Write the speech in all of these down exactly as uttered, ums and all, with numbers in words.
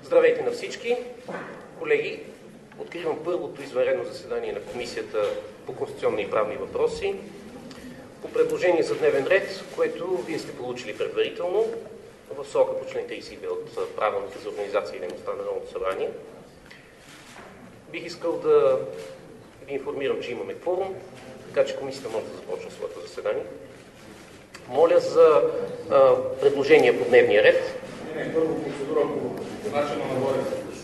Здравейте на всички! Колеги, откривам първото извънредно заседание на Комисията по конституционни и правни въпроси по предложение за дневен ред, което вие сте получили предварително в срока по член тридесет и две от Правилника за организация и дейността на Народното събрание. Бих искал да ви информирам, че имаме кворум, така че комисията може да започне своето заседание. Моля за а, предложения по дневния ред. Не, не, първо процедура по начина на водене.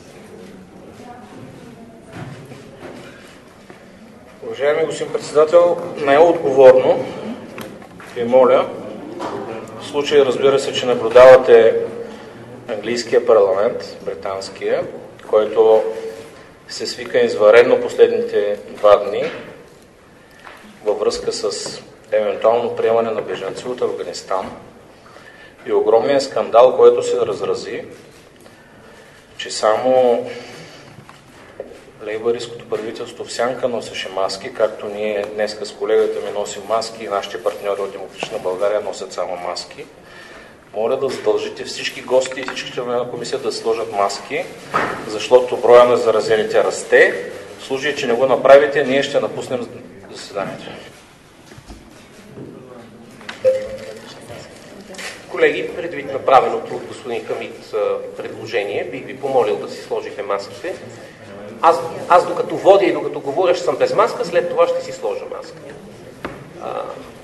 Уважаеми господин председател, най-отговорно ви моля, в случай разбира се, че наблюдавате английския парламент, британския, който се свика извънредно последните два дни във връзка с евентуално приемане на бежанци от Афганистан и огромният скандал, който се разрази, че само лейбъристското правителство в сянка носеше маски, както ние днеска с колегата ми носим маски и нашите партньори от Демократична България носят само маски. Моля да задължите всички гости и всички членове на комисията да сложат маски, защото броя на заразените расте. В случай, че не го направите, ние ще напуснем заседанието. Колеги, предвид направеното от господин Хамид предложение, бих ви помолил да си сложите маските. Аз, аз докато водя и докато говоря ще съм без маска, след това ще си сложа маска. А...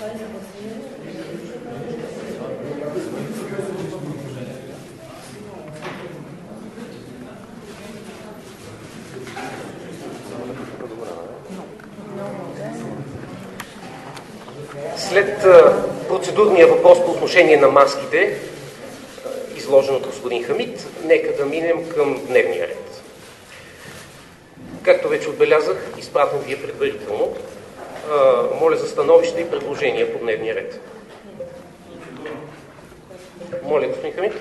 След процедурния въпрос по отношение на маските, изложен от господин Хамид, нека да минем към дневния ред. Както вече отбелязах, изпратен ви е предварително. А, моля за становище и предложения по дневния ред. Моля, господин Хамид.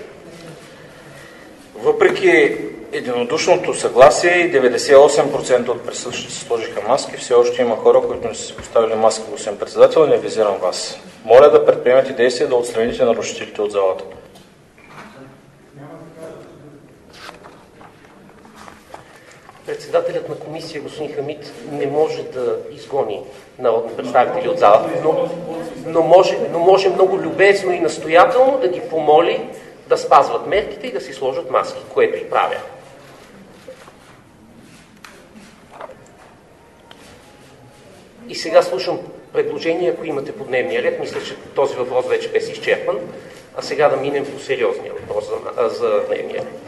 Въпреки единодушното съгласие и деветдесет и осем процента от присъщите си сложиха маски, все още има хора, които не са си поставили маски, господин председател, не визирам вас. Моля да предприемете действия да отстраните нарушителите от залата. Председателят на комисия, господин Хамид, не може да изгони народни представители от залата, но, но, може, но може много любезно и настоятелно да ги помоли да спазват мерките и да си сложат маски, което и правя. И сега слушам предложения, ако имате по дневния ред. Мисля, че този въпрос вече бе си изчерпан. А сега да минем по сериозния въпрос за, за дневния ред.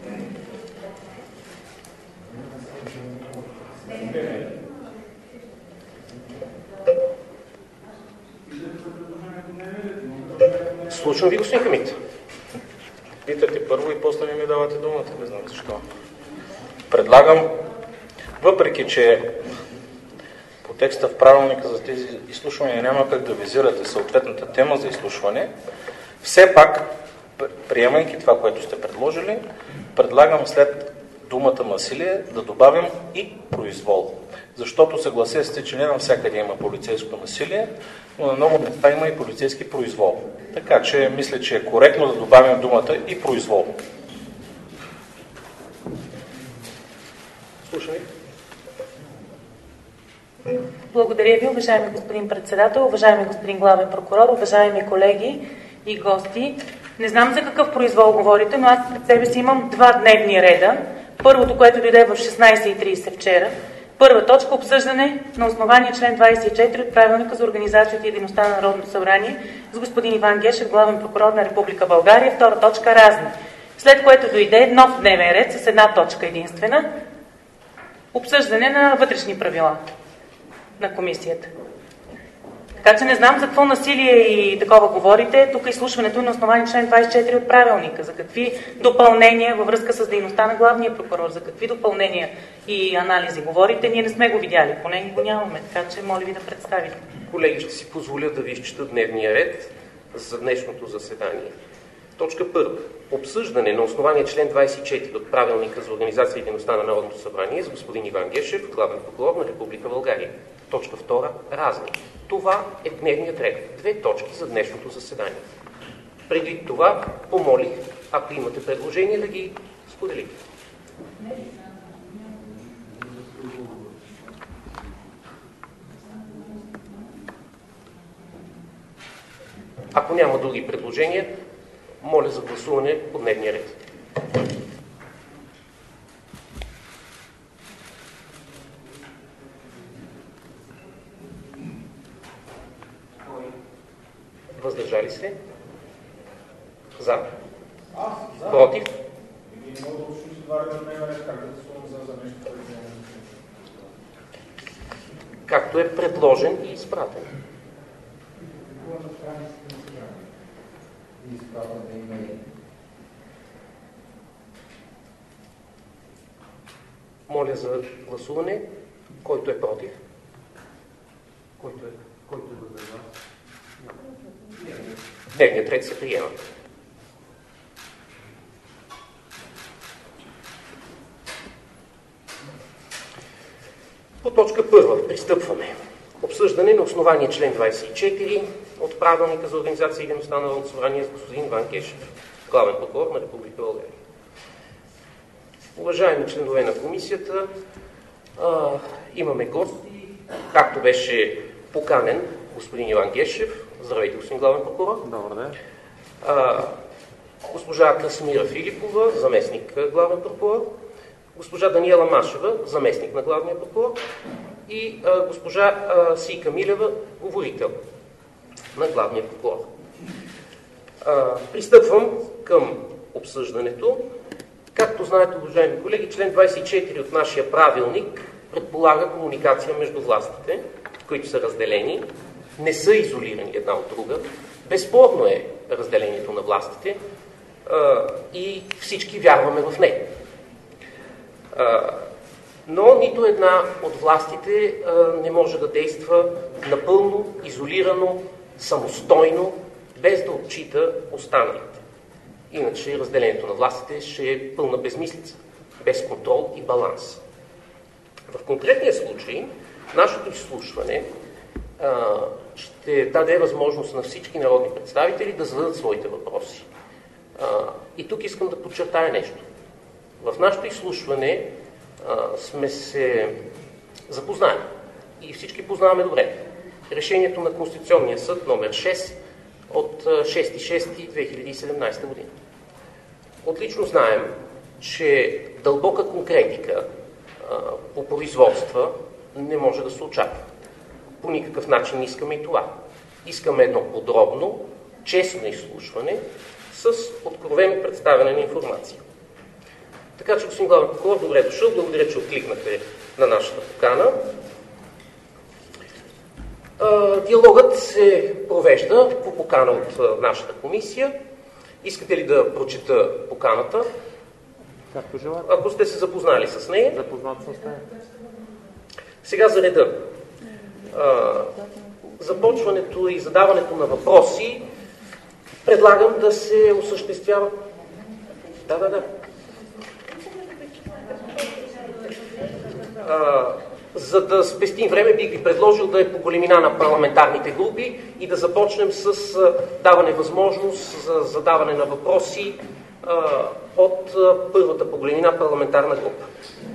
Слушам ви, господин Хамид. Питате първо и после ми давате думата, не знам защо. Предлагам, въпреки че по текста в правилника за тези изслушвания няма как да визирате съответната тема за изслушване, все пак, приемайки това, което сте предложили, предлагам след думата насилие да добавим и произвол. Защото съгласете сте, че не навсякъде има полицейско насилие, но на много места има и полицейски произвол. Така че мисля, че е коректно да добавим думата и произвол. Слушай. Благодаря ви, уважаеми господин председател, уважаеми господин главен прокурор, уважаеми колеги и гости. Не знам за какъв произвол говорите, но аз пред себе си имам два дневни реда. Първото, което дойде в шестнайсет и трийсет вчера. Първа точка – обсъждане на основание член двайсет и четири от Правилника за организацията и дейността на Народното събрание с господин Иван Гешев, главен прокурор на Република България. Втора точка – разни. След което дойде нов дневен ред с една точка единствена – обсъждане на вътрешни правила на комисията. Така че не знам за какво насилие и такова говорите. Тук изслушването е на основание член двайсет и четири от Правилника. За какви допълнения във връзка с дейността на главния прокурор, за какви допълнения и анализи говорите, ние не сме го видяли. Поне го нямаме, така че моля ви да представите. Колеги, ще си позволя да ви изчета дневния ред за днешното заседание. Точка първа. Обсъждане на основание член двайсет и четири от Правилника за организация и дейността на Народното събрание с господин Иван Гешев, главен прокурор на Република България. Точка втора. Разни. Това е дневният ред. Две точки за днешното заседание. Преди това помолих, ако имате предложения, да ги Споделите. Ако няма други предложения, моля за гласуване по дневния ред. Въздържали се? За? Против? Както е предложен и изпратен. Моля за гласуване. Който е против? Който е, който е въздържал? Дневният ред се приема. По точка първа пристъпваме. Обсъждане на основание член двадесет и четири от Правилника за организация и дейността на Народното събрание с господин Иван Гешев, главен прокурор на Република България. Уважаеми членове на комисията, а, имаме гости, както беше поканен господин Иван Гешев. Здравейте, господин главен прокурор. Добър ден. А, госпожа Красимира Филипова, заместник главен прокурор. Госпожа Даниела Машева, заместник на главния прокурор. И а, госпожа а, Сийка Милева, говорител на главния прокурор. А, пристъпвам към обсъждането. Както знаете, уважаеми колеги, член двадесет и четири от нашия правилник предполага комуникация между властите, които са разделени, не са изолирани една от друга. Безспорно е разделението на властите а, и всички вярваме в нея. А, но нито една от властите а, не може да действа напълно, изолирано, самостойно, без да отчита останалите. Иначе разделението на властите ще е пълна безмислица, без контрол и баланс. В конкретния случай, нашето изслушване а, ще даде възможност на всички народни представители да зададат своите въпроси. А, и тук искам да подчертая нещо. В нашето изслушване а, сме се запознали и всички познаваме добре решението на Конституционния съд номер шест от шести юни две хиляди и седемнадесета година. Отлично знаем, че дълбока конкретика а, по производства не може да се очаква. По никакъв начин не искаме и това. Искаме едно подробно, честно изслушване с откровено представяне на информация. Така че, господин главен прокурор, добре дошъл. Благодаря, че откликнахте на нашата покана. Диалогът се провежда по покана от нашата комисия. Искате ли да прочета поканата? Както желаете. Ако сте се запознали с нея. Запознат с нея. Сега за реда. Започването и задаването на въпроси предлагам да се осъществява. Да, да, да. А, за да спестим време, бих ви предложил да е по големина на парламентарните групи и да започнем с а, даване възможност за задаване на въпроси а, от а, първата по големина парламентарна група.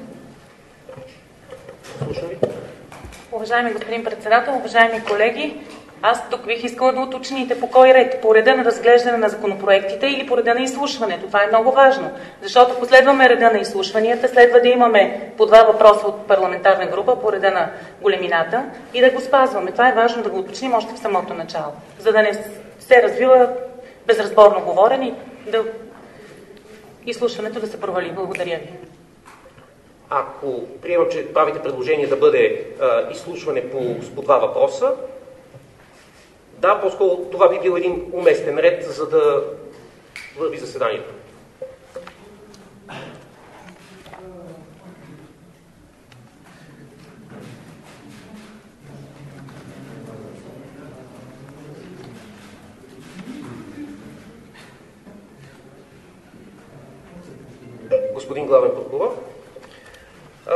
Слушам ви. Уважаеми господин председател, уважаеми колеги, аз тук бих искала да уточните по кой ред, по реда на разглеждане на законопроектите или по реда на изслушването. Това е много важно, защото ако следваме реда на изслушванията, следва да имаме по два въпроса от парламентарна група по реда на големината и да го спазваме. Това е важно да го уточним още в самото начало, за да не се развива безразборно говорене и да изслушването да се провали. Благодаря ви. Ако приемам, че правите предложение да бъде а, изслушване по, по два въпроса, да, по-скоро това би бил един уместен ред, за да върви заседанието. Господин главен прокурор, а,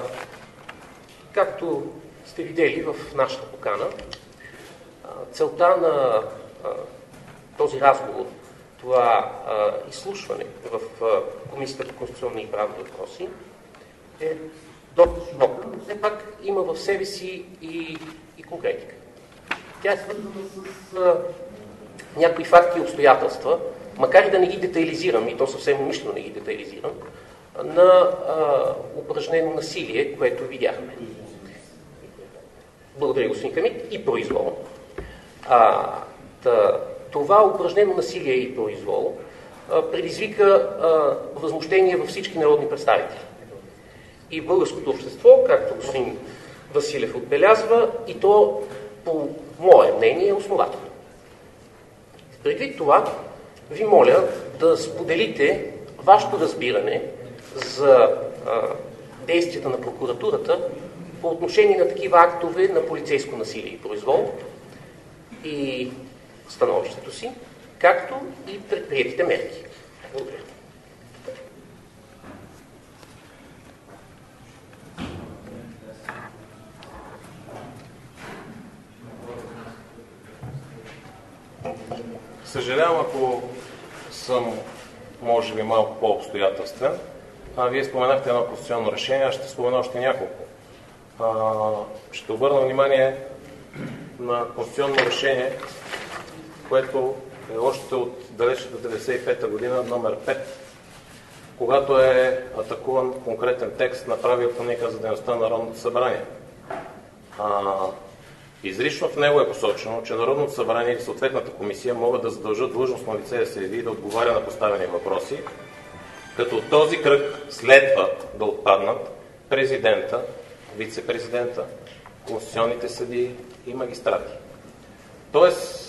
както сте видели в нашата покана, целта на а, този разговор това а, изслушване в а, Комисията по конституционни и правни въпроси е доста широка, но все пак има в себе си и, и конкретика. Тя е свързана с а, някои факти и обстоятелства, макар и да не ги детайлизирам, и то съвсем умишлено не ги детайлизирам, на а, упражнено насилие, което видяхме. Благодаря, господин Хамид, и произвол. А, та, това упражнено насилие и произвол а, предизвика а, възмущение във всички народни представители. И в българското общество, както господин Василев отбелязва, и то, по мое мнение, е основателно. Предвид това, ви моля да споделите вашето разбиране за а, действията на прокуратурата по отношение на такива актове на полицейско насилие и произвол и становището си, както и предприетите мерки. Благодаря. Съжалявам, ако съм, може би, малко по-обстоятелствен. А, вие споменахте едно конституционно решение, аз ще спомена още няколко. А, ще обърна внимание на конституционно решение, което е още от далечната деветдесет и пета година, номер пет, когато е атакуван конкретен текст на правилника за дейността на Народното събрание. А, изрично в него е посочено, че Народното събрание или съответната комисия могат да задължат длъжностно лице да се яви и да отговаря на поставени въпроси, като от този кръг следва да отпаднат президента, вице-президента, конституционните съдии и магистрати. Тоест,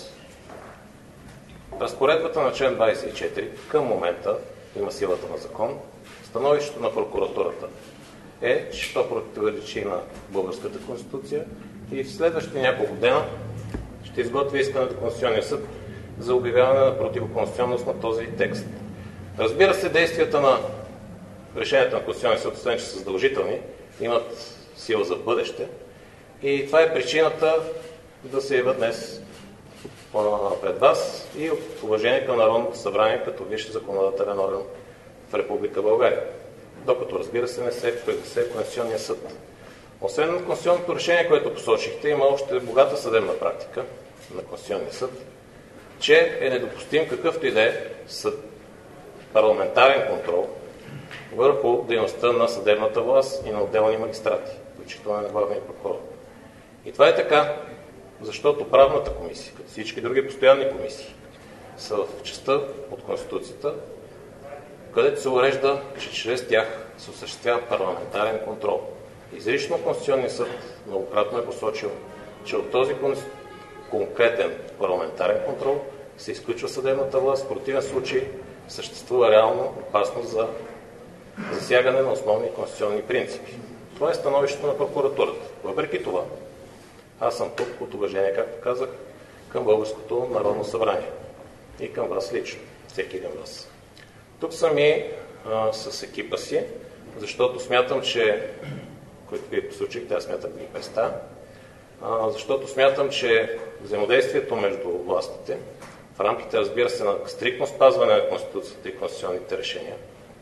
разпоредбата на член двадесет и четири към момента има силата на закон. Становището на прокуратурата е, че то противоречи на българската конституция и в следващите няколко дена ще изготви искане до Конституционния съд за обявяване на противоконституционност на този текст. Разбира се, действията на решенията на Конституционния съд, освен че са задължителни, имат сила за бъдеще. И това е причината да се ява днес пред вас и от уважение към Народното събрание като висш законодателен орган в Република България. Докато, разбира се, не се произнесе Конституционния съд. Освен на конституционното решение, което посочихте, има още богата съдебна практика на Конституционния съд, че е недопустим какъвто и да е съд, парламентарен контрол върху дейността на съдебната власт и на отделни магистрати, включително на главния прокурор. И това е така, защото правната комисия, като всички други постоянни комисии, са в частта от Конституцията, където се урежда, че чрез тях се осъществява парламентарен контрол. Изрично Конституционният съд многократно е посочил, че от този конкретен парламентарен контрол се изключва съдебната власт. В противен случай съществува реално опасност за засягане на основни конституционни принципи. Това е становището на прокуратурата. Въпреки това, аз съм тук от уважение, както казах, към Българското народно събрание и към вас лично, всеки един вас. Тук съм и а, с екипа си, защото смятам, че, които вие посочихте, аз смятам да ги представя, а, защото смятам, че взаимодействието между властите, в рамките, разбира се, на стриктно спазване на Конституцията и конституционните решения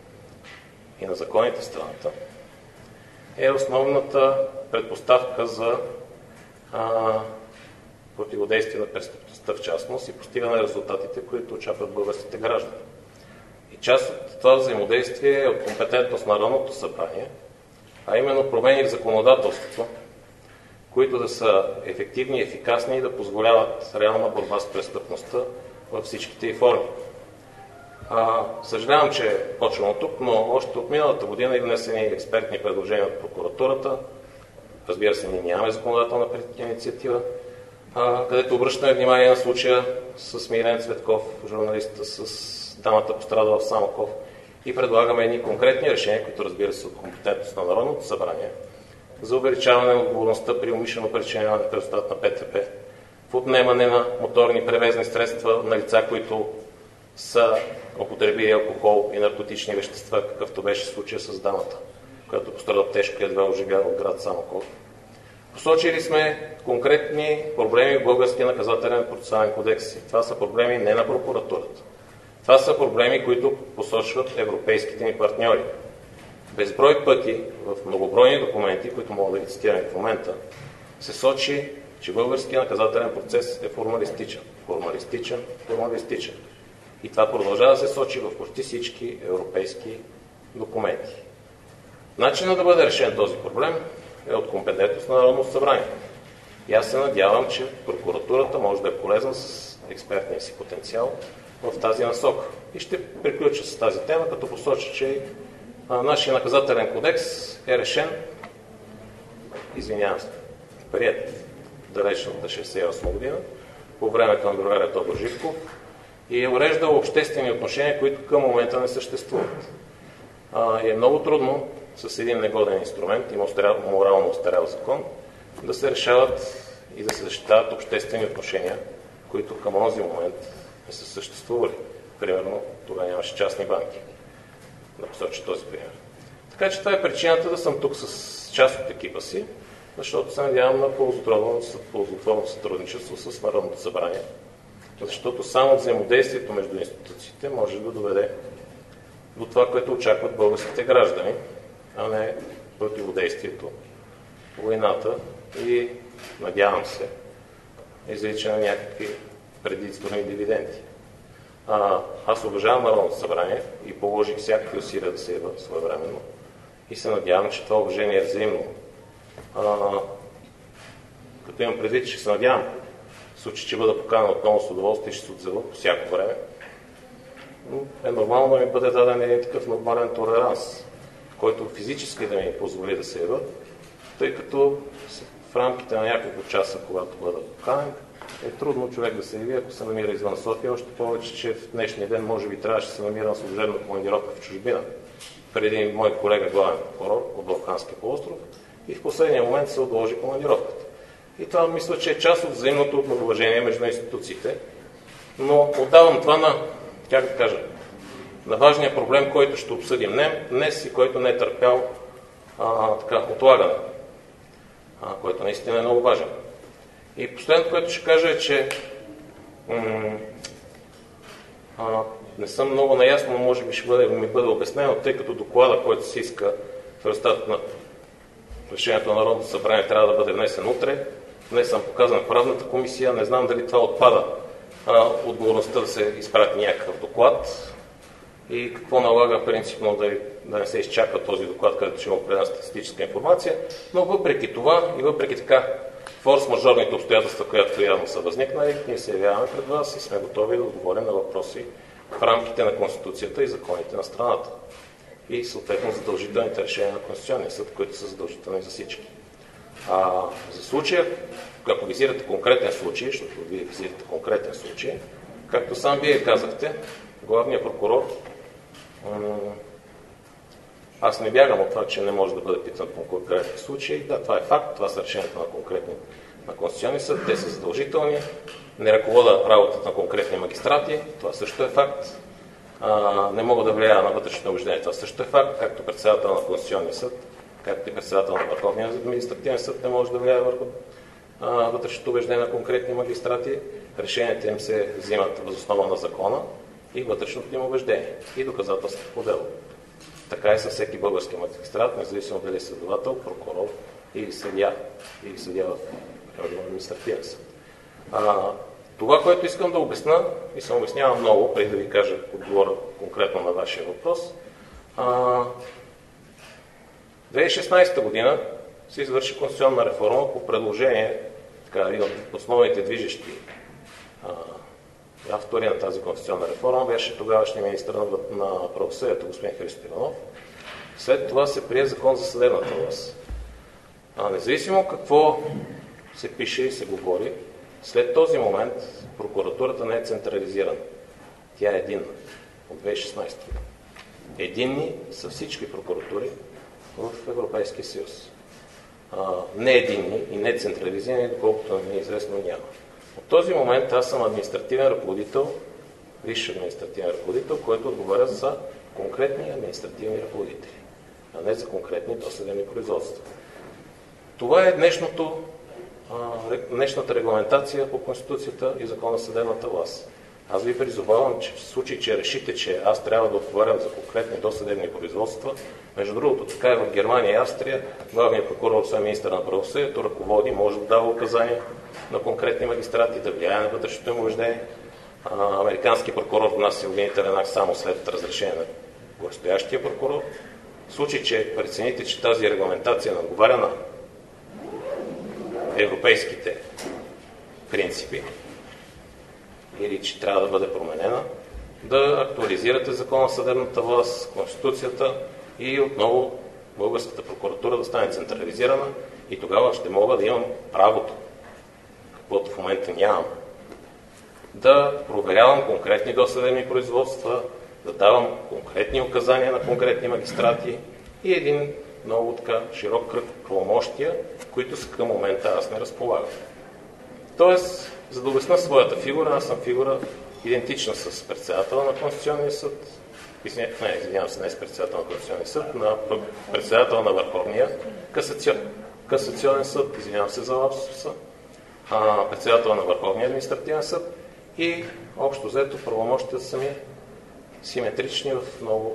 и на законите в страната, е основната предпоставка за а, противодействие на престъпността в частност и постигане на резултатите, които очакват българските граждани. И част от това взаимодействие е от компетентност на Народното събрание, а именно промени в законодателството, които да са ефективни и ефикасни и да позволяват реална борба с престъпността във всичките й форми. А, съжалявам, че почвам от тук, но още от миналата година и внесени експертни предложения от прокуратурата. Разбира се, ние нямаме законодателна инициатива, а, където обръщаме внимание на случая с Милен Цветков, журналиста, с дамата пострадала в Самоков, и предлагаме едни конкретни решения, които, разбира се, от компетентност на Народното събрание, за увеличаване на отговорността при умишлено причиняване на резултат на ПТП, в отнемане на моторни превозни средства на лица, които са употребили алкохол и наркотични вещества, какъвто беше случая с дамата, която пострада тежко и едва оживява от град Самоков. Посочили сме конкретни проблеми в българския наказателен процесуален кодекс. Това са проблеми не на прокуратурата. Това са проблеми, които посочват европейските ни партньори. Безброй пъти в многобройни документи, които мога да ги цитирам в момента, се сочи, че българският наказателен процес е формалистичен. Формалистичен, формалистичен. И това продължава да се сочи в почти всички европейски документи. Начинът да бъде решен този проблем е от компетентност на Народното събрание. И аз се надявам, че прокуратурата може да е полезна с експертния си потенциал в тази насока. И ще приключа с тази тема, като посоча, че а, нашия наказателен кодекс е решен, извинявам се, прият далечната шейсет и осма година, по времето на другаря Тодор Живков, и е уреждал обществени отношения, които към момента не съществуват. А, и е много трудно с един негоден инструмент и морално остарял закон да се решават и да се защитават обществени отношения, които към този момент не са съществували. Примерно, тогава нямаше частни банки. Да посоча този пример. Така че това е причината да съм тук с част от екипа си, защото се надявам на ползотворно сътрудничество с Народното събрание, защото само взаимодействието между институциите може да доведе до това, което очакват българските граждани, а не противодействието, войната и, надявам се, извличане на някакви предизборни дивиденти. А, аз уважавам Народното събрание и положих всякакви усилия да се ява своевременно и се надявам, че това уважение е взаимно. А, като имам предвид, че се надявам, в случай, че бъда поканен отново с удоволствие, ще се отзова по всяко време, но е нормално да ми бъде даден един такъв нормален толеранс, който физически да ми позволи да се ява, тъй като в рамките на няколко часа, когато бъда поканен, е трудно човек да се яви, ако се намира извън София, още повече, че в днешния ден може би трябваше да се намира на служебна командировка в чужбина. Преди мой колега главен прокурор от Балканския полуостров и в последния момент се отложи командировката. И това мисля, че е част от взаимното уважение между институциите, но отдавам това на, как да кажа, на важния проблем, който ще обсъдим днес и който не е търпял а, така, отлагане, а, който наистина е много важен. И последното, което ще кажа е, че м- а, не съм много наясно, но може би ще бъде, ми бъде обяснено, тъй като доклада, който се иска в резултат на решението на Народното събрание, трябва да бъде внесен утре. Днес съм показан в правната комисия, не знам дали това отпада а, отговорността да се изпрати някакъв доклад и какво налага принципно да, да не се изчака този доклад, където ще има определена статистическа информация, но въпреки това и въпреки така форс-мажорните обстоятелства, които явно са възникнали, ние се явяваме пред вас и сме готови да отговорим на въпроси в рамките на Конституцията и законите на страната. И съответно задължителните решения на Конституционния съд, които са задължителни за всички. А, за случая, ако визирате конкретен случай, защото вие визирате конкретен случай, както сам вие казахте, главният прокурор, аз не бягам от това, че не може да бъде питан по конкретен случай. Да, това е факт, това са решенията на конкретни на Конституционния съд, те са задължителни. Не ръковода работата на конкретни магистрати, това също е факт. А, не мога да влияя на вътрешното убеждение, това също е факт, както председател на Конституционния съд, както и председател на Върховния административен съд не може да влияе върху а, вътрешното убеждение на конкретни магистрати. Решенията им се взимат въз основа на закона и вътрешното им убеждение и доказателството по дело. Така и със всеки български магистрат, независимо дали е следовател, прокурор или съдия, или съдия в административен съд. А, това, което искам да обясна, и съм обяснявал много, преди да ви кажа, отговоря конкретно на вашия въпрос, а, две хиляди и шестнадесета година се извърши конституционна реформа по предложение, така, един от основните движещи а, автори на тази конституционна реформа беше тогавашният министър на, на правосъдието, господин Христо Иванов. След това се прие закон за съдебната власт. А, независимо какво се пише и се говори, след този момент прокуратурата не е централизирана. Тя е единна от две хиляди и шестнадесета година. Единни са всички прокуратури в Европейския съюз. А, не единни и не централизирани, доколкото ми е известно, няма. От този момент аз съм административен ръководител, висш административен ръководител, който отговаря за конкретни административни ръководители, а не за конкретни досъдебни производства. Това е днешното, а, днешната регламентация по Конституцията и Закона за съдебната власт. Аз ви призовавам, че в случай, че решите, че аз трябва да отговарям за конкретни досъдебни производства, между другото, така и в Германия и Австрия, главният прокурор, освен министър на правосъдието, ръководи, може да дава указания на конкретни магистрати, да влияе на вътрешното им убеждение. Американски прокурор внася обвинителен акт само след разрешение на горестоящия прокурор. В случай, че прецените, че тази регламентация не отговаря на европейските принципи или че трябва да бъде променена, да актуализирате закона за съдебната власт, Конституцията и отново българската прокуратура да стане централизирана и тогава ще мога да имам правото, каквото в момента нямам, да проверявам конкретни досъдебни производства, да давам конкретни указания на конкретни магистрати и един много така широк кръг правомощия, които с към момента аз не разполагам. Тоест, за да обясна своята фигура, аз съм фигура идентична с председател на Конституционния съд, не, извинявам се, не с председател на Конституционния съд, на председател на Върховния касационен, касационен съд, извинявам се за лапсуса, председател на Върховния административен съд и общо взето правомощите са ми симетрични в много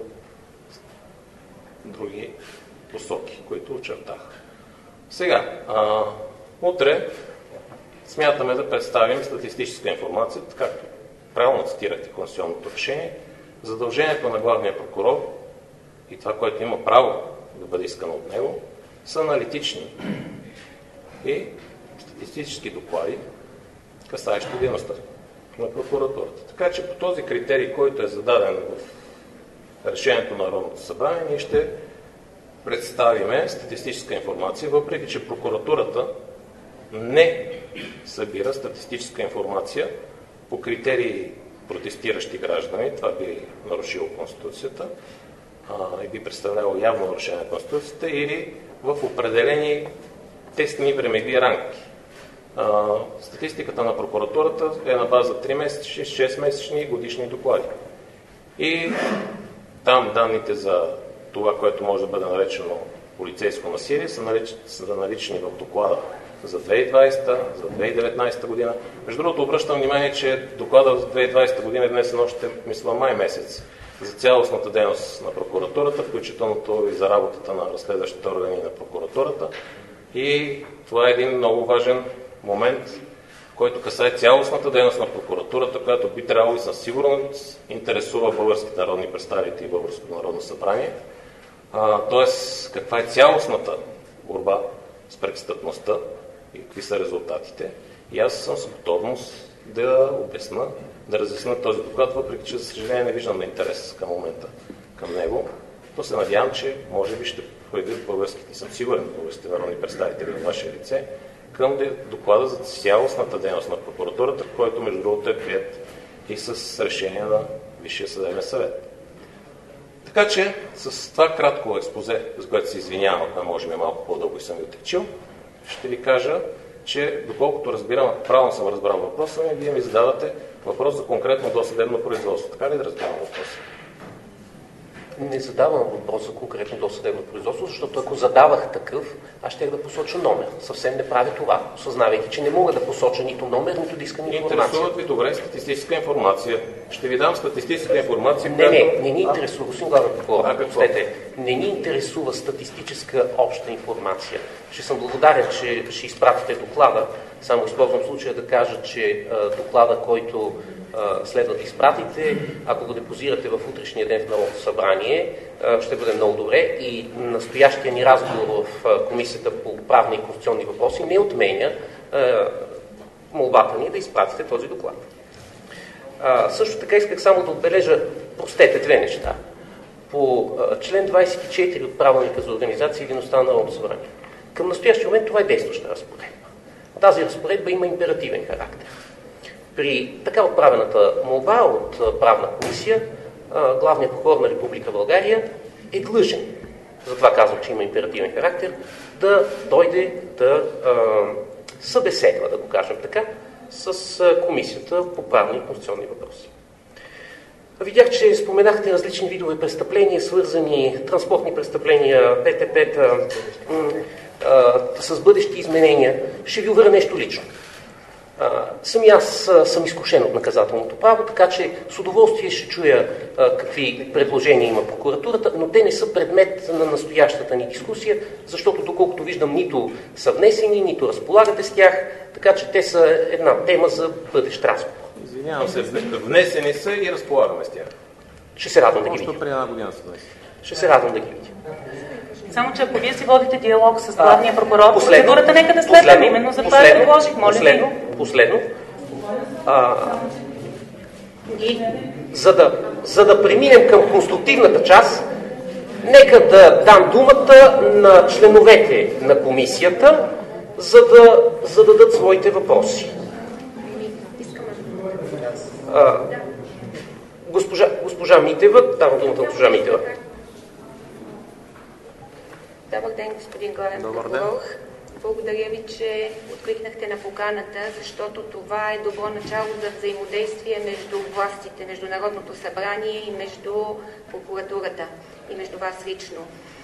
други посоки, които очертах. Сега, а, утре смятаме да представим статистическа информация, както правилно цитирахте конституционното решение, задължението на главния прокурор и това, което има право да бъде искано от него, са аналитични и статистически доклади, касаещи дейността на прокуратурата. Така че по този критерий, който е зададен в решението на Народното събрание, ние ще представиме статистическа информация, въпреки че прокуратурата не събира статистическа информация по критерии протестиращи граждани, това би нарушило Конституцията а, и би представляло явно нарушение на Конституцията, или в определени тестни времеви рамки. А, статистиката на прокуратурата е на база три месечни, шест месечни и годишни доклади. И там данните за това, което може да бъде наречено полицейско насилие, са, налич... са налични в доклада за две хиляди и двадесета, за две хиляди и деветнадесета година. Между другото, обръщам внимание, че доклада за две хиляди и двадесета година е днесен още, мисля, май месец, за цялостната дейност на прокуратурата, включително и за работата на разследващите органи на прокуратурата. И това е един много важен момент, който касае цялостната дейност на прокуратурата, която би трябвало и със сигурност интересува българските народни представители и Българското народно събрание. Тоест, каква е цялостната борба с престъпността и какви са резултатите. И аз съм с готовност да обясна, да разясня този доклад, въпреки че, за съжаление, не виждам на интерес към момента към него. То се надявам, че може би ще проявят българските, съм сигурен, българските народни представители в ваше лице, към доклада за цялостната дейност на прокуратурата, който между другото е прият и с решение на Висшия съдебен съвет. Така че с това кратко експозе, за което се извинявам, ако може би малко по-дълго и съм ви отречил, ще ви кажа, че доколкото разбирам, правилно съм разбрал въпроса ми, вие ми задавате въпрос за конкретно досъдебно производство. Така ли да разбирам въпроса? Не задавам въпрос за конкретно досъдебно производство, защото ако задавах такъв, аз щях да посоча номер. Съвсем не правя това, осъзнавайки, че не мога да посоча нито номер, нито да искам информация. Интересуват ви добре статистическа информация. Ще ви дам статистическа информация. Не, която... не, не ни интересува, господин главен прокурор. Не ни интересува статистическа обща информация. Ще съм благодарен, че ще изпратите доклада. Само използвам случая да кажа, че а, доклада, който а, следва да изпратите, ако го депозирате в утрешния ден в Народното събрание, а, ще бъде много добре. И настоящия ни разговор в а, Комисията по правни и конституционни въпроси не отменя а, молбата ни да изпратите този доклад. А, също така исках само да отбележа, простете, две неща. По а, член двадесет и четири от Правилника за организация и дейността на Народното събрание. Към настоящия момент това е действаща разпоредба. Тази разпоредба има императивен характер. При така отправената молба от правна комисия, главният прокурор на Република България е длъжен, затова казвам, че има императивен характер, да дойде да а, събеседва, да го кажем така, с комисията по правни и конституционни въпроси. Видях, че споменахте различни видове престъпления, свързани транспортни престъпления, Пе Те Пе-та, с бъдещи изменения. Ще ви уверя нещо лично. Сами аз съм изкушен от наказателното право, така че с удоволствие ще чуя а, какви предложения има прокуратурата, но те не са предмет на настоящата ни дискусия, защото доколкото виждам нито са внесени, нито разполагате с тях, така че те са една тема за бъдещ разговор. Извинявам се, внесени са и разполагаме с тях. Ще се радвам да ги видя. Още преди една година са внесени. Ще се радвам да ги видя. Само, че ако вие си водите диалог с главния прокурор, последно, процедурата нека да следва. Именно за това я предложих. Моля последно, ви. Последно. А, и за да, за да преминем към конструктивната част, нека да дам думата на членовете на комисията, за да зададат своите въпроси. А, госпожа, госпожа Митева, давам думата на госпожа Митева. Добър ден, господин главен прокурор. Благодаря ви, че откликнахте на поканата, защото това е добро начало за взаимодействие между властите, между Народното събрание и между прокуратурата и между вас лично.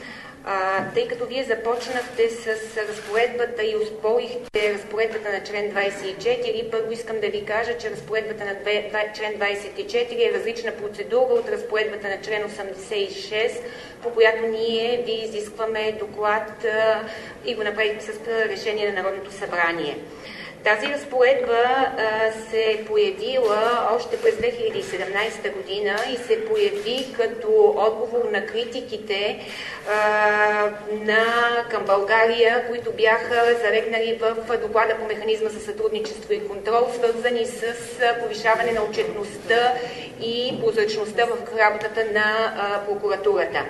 А, тъй като вие започнахте с разпоредбата и оспорихте разпоредбата на член двадесет и четири, първо искам да ви кажа, че разпоредбата на член двадесет и четири е различна процедура от разпоредбата на член осемдесет и шест, по която ние ви изискваме доклад а, и го направихме с решение на Народното събрание. Тази разпоредба а, се е появила още през две хиляди и седемнадесета година и се появи като отговор на критиките а, на, към България, които бяха залегнали в доклада по механизма за сътрудничество и контрол, свързани с повишаване на отчетността и прозрачността в работата на а, прокуратурата.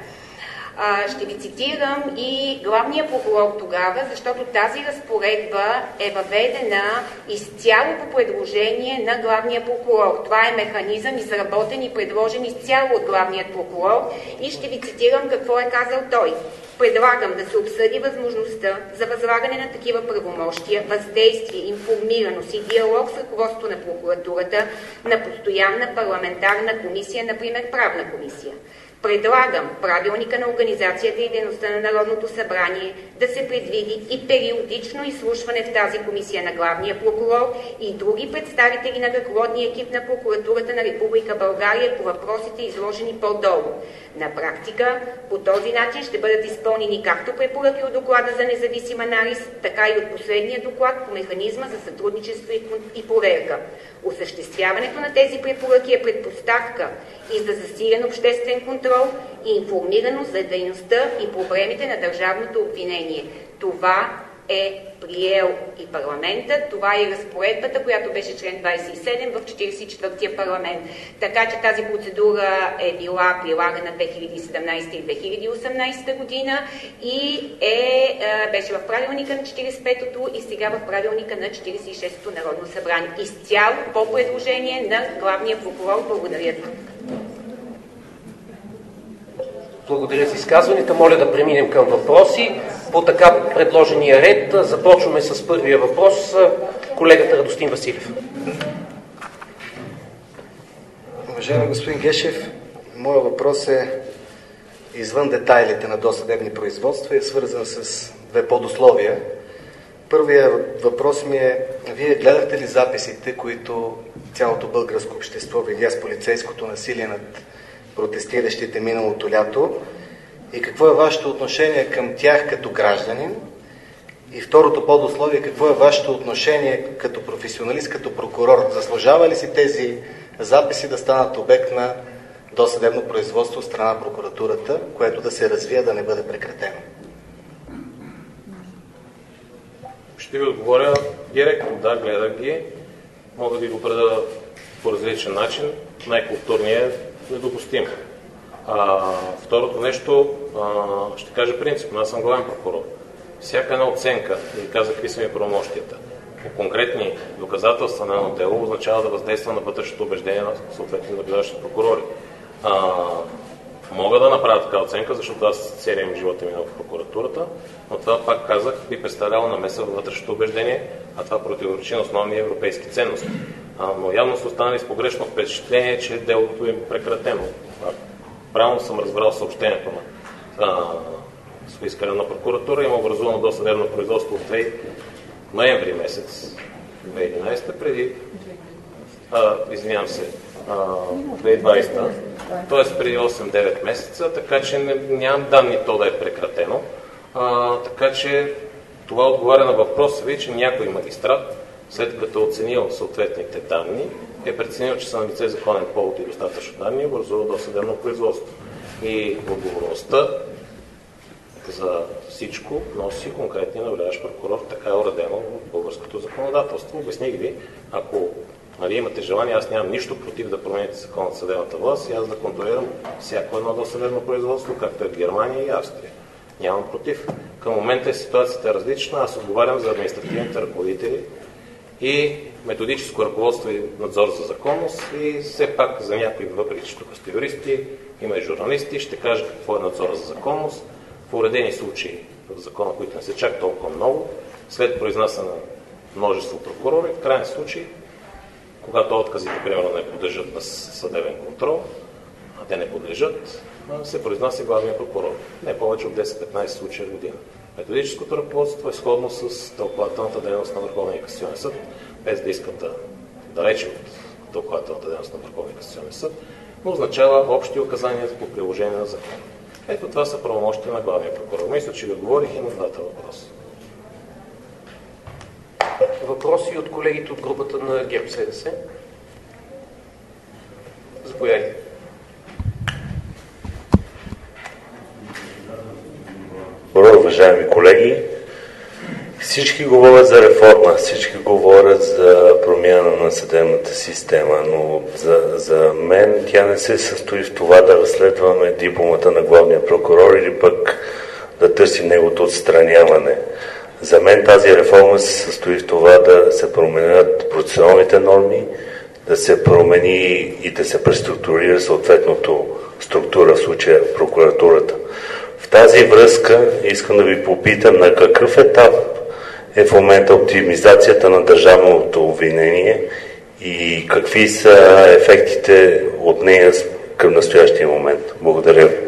Ще ви цитирам и главния прокурор тогава, защото тази разпоредба е въведена изцяло по предложение на главния прокурор. Това е механизъм, изработен и предложен изцяло от главният прокурор и ще ви цитирам какво е казал той. Предлагам да се обсъди възможността за възлагане на такива правомощия, въздействие, информираност и диалог с ръководството на прокуратурата на постоянна парламентарна комисия, например правна комисия. Предлагам правилника на организацията и дейността на Народното събрание да се предвиди и периодично изслушване в тази комисия на главния прокурор и други представители на ръководния екип на прокуратурата на Република България по въпросите, изложени по-долу. На практика, по този начин ще бъдат изпълнени както препоръки от доклада за независим анализ, така и от последния доклад по механизма за сътрудничество и проверка. Осъществяването на тези препоръки е предпоставка и за засилен обществен контрол и информираност за дейността и проблемите на държавното обвинение. Това е приел и парламента, това е и разпоредбата, която беше член двадесет и седем в четиридесет и четвъртия парламент. Така че тази процедура е била прилагана две хиляди и седемнадесета и две хиляди и осемнадесета година и е, беше в правилника на четиридесет и петото и сега в правилника на четиридесет и шестото Народно събрание. Изцяло по предложение на главния прокурор. Благодаря ви. Благодаря за изказването. Моля да преминем към въпроси. По така предложения ред започваме с първия въпрос. Колегата Радостин Василев. Уважаеми господин Гешев, моят въпрос е извън детайлите на досъдебни производства и е свързан с две подусловия. Първият въпрос ми е, вие гледахте ли записите, които цялото българско общество видя с полицейското насилие над протестиращите миналото лято и какво е вашето отношение към тях като гражданин? И второто подусловие, какво е вашето отношение като професионалист, като прокурор? Заслужава ли си тези записи да станат обект на досъдебно производство от страна на прокуратурата, което да се развие, да не бъде прекратено? Ще ви отговоря директно. Да, гледах ги. Мога да ви го преда по различен начин. Най-културният е недопустим. А, второто нещо, а, ще кажа принципно. Аз съм главен прокурор. Всяка една оценка, да ви каза какви са ми правомощията, по конкретни доказателства на едно дело, означава да въздейства на вътрешното убеждение на съответни наблюдаващи прокурори. А, мога да направя така оценка, защото аз целият ми живота минал в прокуратурата, но това, пак казах, би представляло намеса във вътрешното убеждение, а това противоречи на основни европейски ценности. А, но явно са останали с погрешно впечатление, че делото е прекратено. Правилно съм разбрал съобщението на Софийска районна прокуратура. Има образувано досъдебно производство от ноември месец две хиляди и единадесета, преди, а, извинявам се, две хиляди и двадесета, т.е. преди осем-девет месеца, така че не, нямам данни то да е прекратено. А, така че това отговаря на въпроса ви, че някой магистрат, след като е оценил съответните данни, е преценил, че са на лице законен повод и достатъчно данни, образува досъдебно производство. И отговорността за всичко носи конкретния наблюдаващ прокурор, така е уредено в българското законодателство. Обясних ви, ако нали, имате желание, аз нямам нищо против да промените закон от съдебната власт и аз да контролирам всяко едно досъдебно производство, както е в Германия и Австрия. Нямам против. Към момента ситуацията е различна. Аз отговарям за административните ръководители и методическо ръководство и надзор за законност и все пак за някои, въпреки че тук сте юристи, има и журналисти, ще кажа какво е надзора за законност. В уредени случаи в закона, които не са чак толкова много, след произнасяне на множество прокурори, в крайен случай, когато отказите, примерно, не подлежат на съдебен контрол, а те не подлежат, се произнася главния прокурор. Не повече от десет-петнадесет случая в година. Методическото ръководство е сходно с тълкователната дейност на Върховния касационен съд, без да искат да далече от тълкователната дейност на Върховния касационен съд, но означава общи указания по приложение на закона. Ето това са правомощия на главния прокурор. Мисля, че ви отговорих и на двата въпроса. Въпроси от колегите от групата на ГЕРБ-СДС? Заповядайте. Добро, уважаеми колеги. Всички говорят за реформа, всички говорят за промяна на съдебната система, но за, за мен тя не се състои в това да разследваме дипломата на главния прокурор или пък да търсим неговото отстраняване. За мен тази реформа се състои в това да се променят процесуалните норми, да се промени и да се преструктурира съответното структура, в случая прокуратурата. В тази връзка искам да ви попитам на какъв етап е в момента оптимизацията на държавното обвинение и какви са ефектите от нея към настоящия момент. Благодаря ви.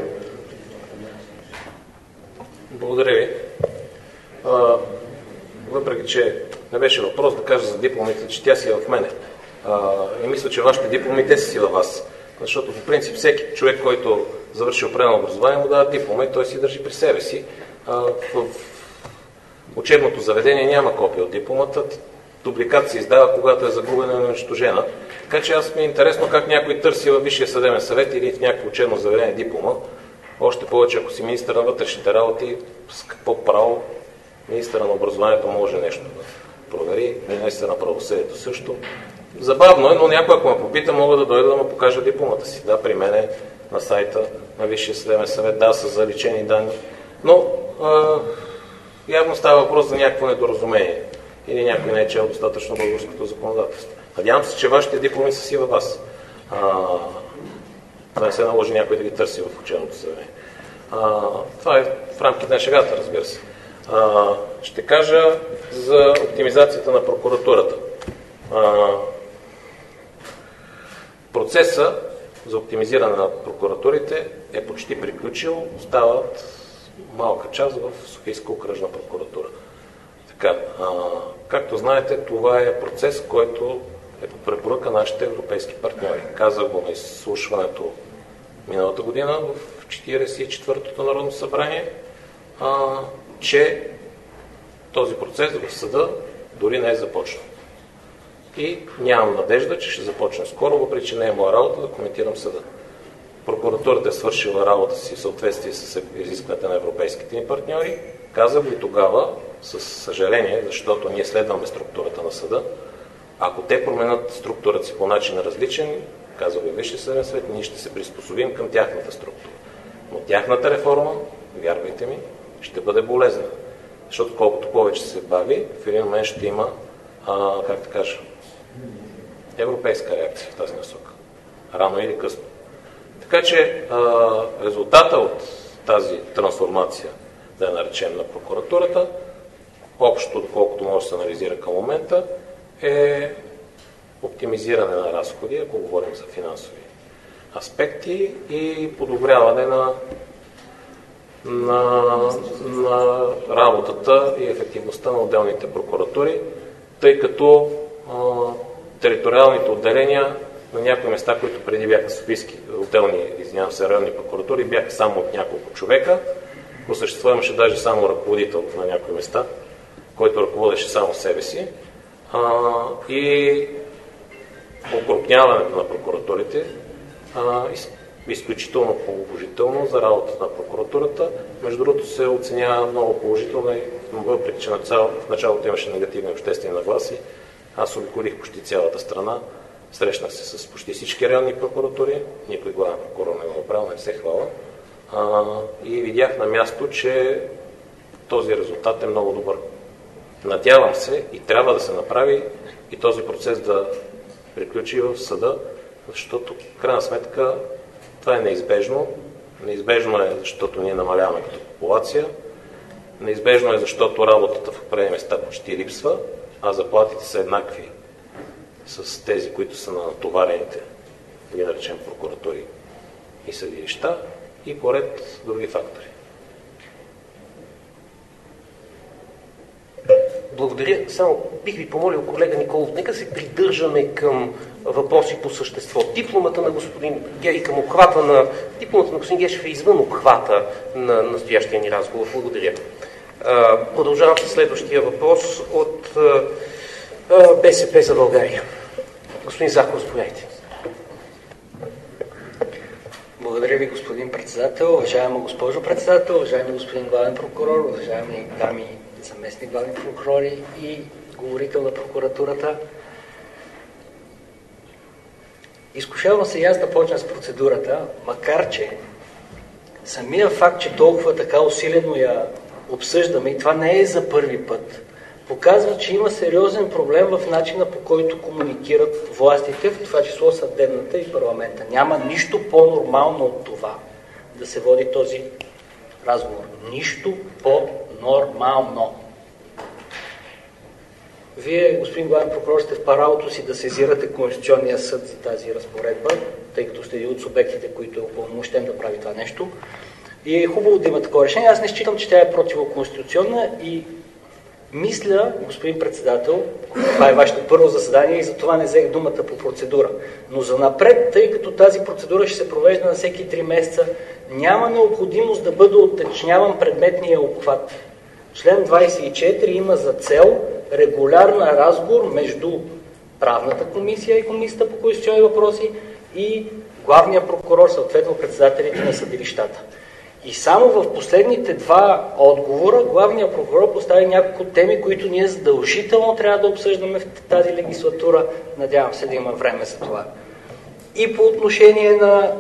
Благодаря ви. А, въпреки, че не беше въпрос да кажа за дипломите, че тя си е в мене. А, и мисля, че вашите дипломи, те си във вас. Защото по принцип всеки човек, който завърши определено образование, му дава диплома и той си държи при себе си. А, в учебното заведение няма копия от дипломата. Дубликат се издава, когато е загубена и унищожена. Така че аз ми е интересно как някой търси във Висшия съдебен съвет или в някакво учебно заведение диплома. Още повече, ако си министър на вътрешните работи, с какво право министъра на образованието може нещо да провери, министър на правосъдието също. Забавно е, но някой, ако ме попита, мога да дойда да му покажа дипломата си. Да, при мен е на сайта на Висшия съдебен съвет, да, са заличени данни. Но а, явно става въпрос за някакво недоразумение. Или някой не е чел достатъчно българското законодателство. Надявам се, че вашите дипломи са си във вас. А, да не се наложи някой да ги търси в учебното заведение. Това е в рамките на шегата, разбира се. А, ще кажа за оптимизацията на прокуратурата. А, процеса за оптимизиране на прокуратурите е почти приключил. Остават малка част в Софийска окръжна прокуратура. Така, а, както знаете, това е процес, който е по препоръка на нашите европейски партньори. Казах го на изслушването миналата година в четиридесет и четвъртото Народно събрание, а, че този процес в съда дори не е започнал. И нямам надежда, че ще започне скоро, въпреки че не е моя работа да коментирам съда. Прокуратурата е свършила работа си в съответствие с изискването на европейските ни партньори. Казах го и тогава, с съжаление, защото ние следваме структурата на съда. Ако те променят структурата си по начин различен, казва го Висшия съдебен съвет, ние ще се приспособим към тяхната структура. Но тяхната реформа, вярвайте ми, ще бъде болезнена. Защото колкото повече се бави, в един момент ще има, а, как да кажа, европейска реакция в тази насока. Рано или късно. Така че а, резултата от тази трансформация, да я наречем на прокуратурата, общо, доколкото може да се анализира към момента, е оптимизиране на разходи, ако говорим за финансови аспекти, и подобряване на, на, на работата и ефективността на отделните прокуратури. тъй като а, териториалните отделения на някои места, които преди бяха софийски отделни, извинявам се, районни прокуратури, бяха само от няколко човека. По същество имаше даже само ръководител на някои места, който ръководеше само себе си. А, и окрупняването на прокуратурите а, изключително положително за работата на прокуратурата. Между другото се оценява много положително и въпреки, че в началото имаше негативни обществени нагласи. Аз обиколих почти цялата страна, срещнах се с почти всички районни прокуратури, никой главен прокурор не го направил, не се хвала. А, и видях на място, че този резултат е много добър. Надявам се и трябва да се направи и този процес да приключи в съда, защото в крайна сметка това е неизбежно. Неизбежно е, защото ние намаляваме като популация. Неизбежно е, защото работата в определени места почти липсва, а заплатите са еднакви с тези, които са на натоварените, да наречем прокуратури и съдилища, и поред други фактори. Благодаря. Само бих ви помолил, колега Николов, нека се придържаме към въпроси по същество. Дипломата на господин Гешев, към обхвата на дипломата на господин Гешев е извън обхвата на настоящия ни разговор. Благодаря. Продължавам с следващия въпрос от БСП за България. Господин Захов, заповядайте. Благодаря ви, господин председател. Уважаема госпожо председател, уважаеми господин главен прокурор, уважаеми дами заместни главни прокурори и говорител на прокуратурата. Изкушавам се и аз да почна с процедурата, макар че самия факт, че толкова така усилено я обсъждаме, и това не е за първи път, показва, че има сериозен проблем в начина, по който комуникират властите, в това число съдебната и парламента. Няма нищо по-нормално от това да се води този разговор. Нищо по-нормално. Вие, господин главен прокурор, сте в правото си да сезирате Конституционния съд за тази разпоредба, тъй като сте един от субектите, които е упълномощен да прави това нещо. И е хубаво да има такова решение. Аз не считам, че тя е противоконституционна и мисля, господин председател, това е вашето първо заседание и затова не взех думата по процедура. Но за напред, тъй като тази процедура ще се провежда на всеки три месеца, няма необходимост да бъде уточняван предметния обхват. Член двадесет и четири има за цел регулярен разговор между правната комисия и комисията по конституционни въпроси и главния прокурор, съответно председателите на съдилищата. И само в последните два отговора главният прокурор постави няколко теми, които ние задължително трябва да обсъждаме в тази легислатура. Надявам се да има време за това. И по отношение на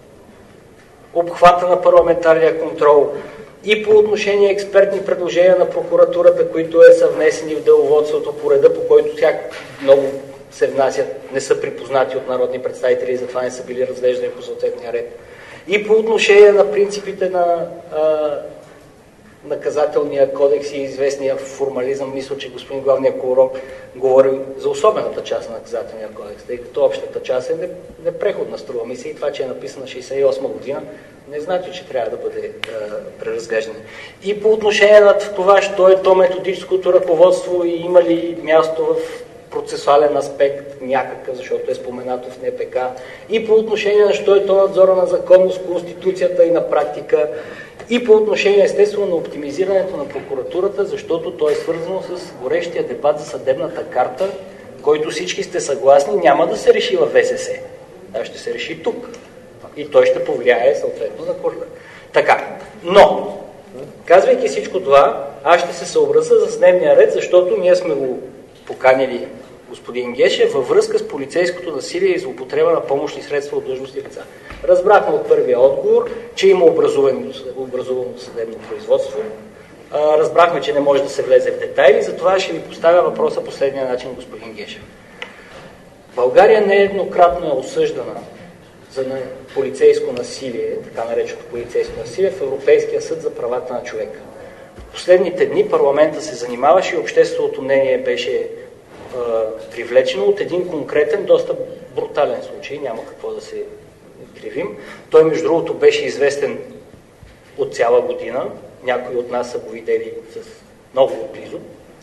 обхвата на парламентарния контрол, и по отношение експертни предложения на прокуратурата, които е съвнесени в деловодството по реда, по който тях много се внасят, не са припознати от народни представители и затова не са били разглеждани по съответния ред. И по отношение на принципите на а, наказателния кодекс и известния формализъм, мисля, че господин главният прокурор говори за особената част на наказателния кодекс, тъй като общата част е непреходна, струва ми се, и това, че е написана шейсет и осма година, не значи, че трябва да бъде а, преразглеждане. И по отношение на това, що е то методическото ръководство и има ли място в процесуален аспект някакъв, защото е споменато в Н П К, и по отношение на що е то надзора на законност, Конституцията и на практика, и по отношение естествено на оптимизирането на прокуратурата, защото то е свързано с горещия дебат за съдебната карта, който всички сте съгласни, няма да се реши в В С С, а ще се реши тук. И той ще повлияе съответно на курса. Така, но, казвайки всичко това, аз ще се съобразя с дневния ред, защото ние сме го поканили господин Гешев във връзка с полицейското насилие и злоупотреба на помощни средства от длъжностни лица. Разбрахме от първия отговор, че има образувано, образувано съдебно производство. Разбрахме, че не може да се влезе в детайли, затова ще ви поставя въпроса последния начин, господин Гешев. България нееднократно е осъждана за полицейско насилие, така нареченото полицейско насилие, в Европейския съд за правата на човека. Последните дни парламента се занимаваше и общественото мнение беше е, привлечено от един конкретен, доста брутален случай, няма какво да се кривим. Той, между другото, беше известен от цяла година. Някои от нас са го видели с много близо,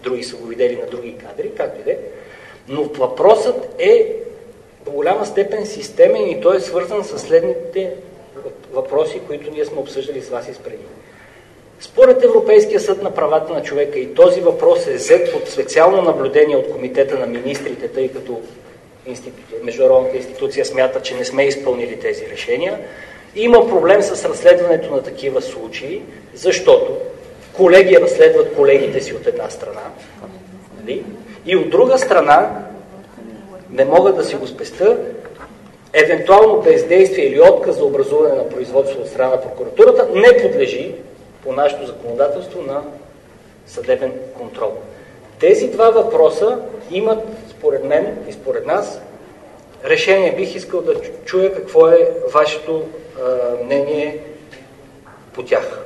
други са го видели на други кадри, както и да е. Но въпросът е по голяма степен системен и той е свързан с следните въпроси, които ние сме обсъждали с вас изпреди. Според Европейския съд на правата на човека и този въпрос е взет под специално наблюдение от Комитета на министрите, тъй като институция, международната институция смята, че не сме изпълнили тези решения. Има проблем с разследването на такива случаи, защото колеги разследват колегите си от една страна, нали? И от друга страна, не мога да си го спестя, евентуално бездействие или отказ за образуване на производство от страна на прокуратурата не подлежи по нашето законодателство на съдебен контрол. Тези два въпроса имат, според мен и според нас, решение. Бих искал да чуя какво е вашето а, мнение по тях.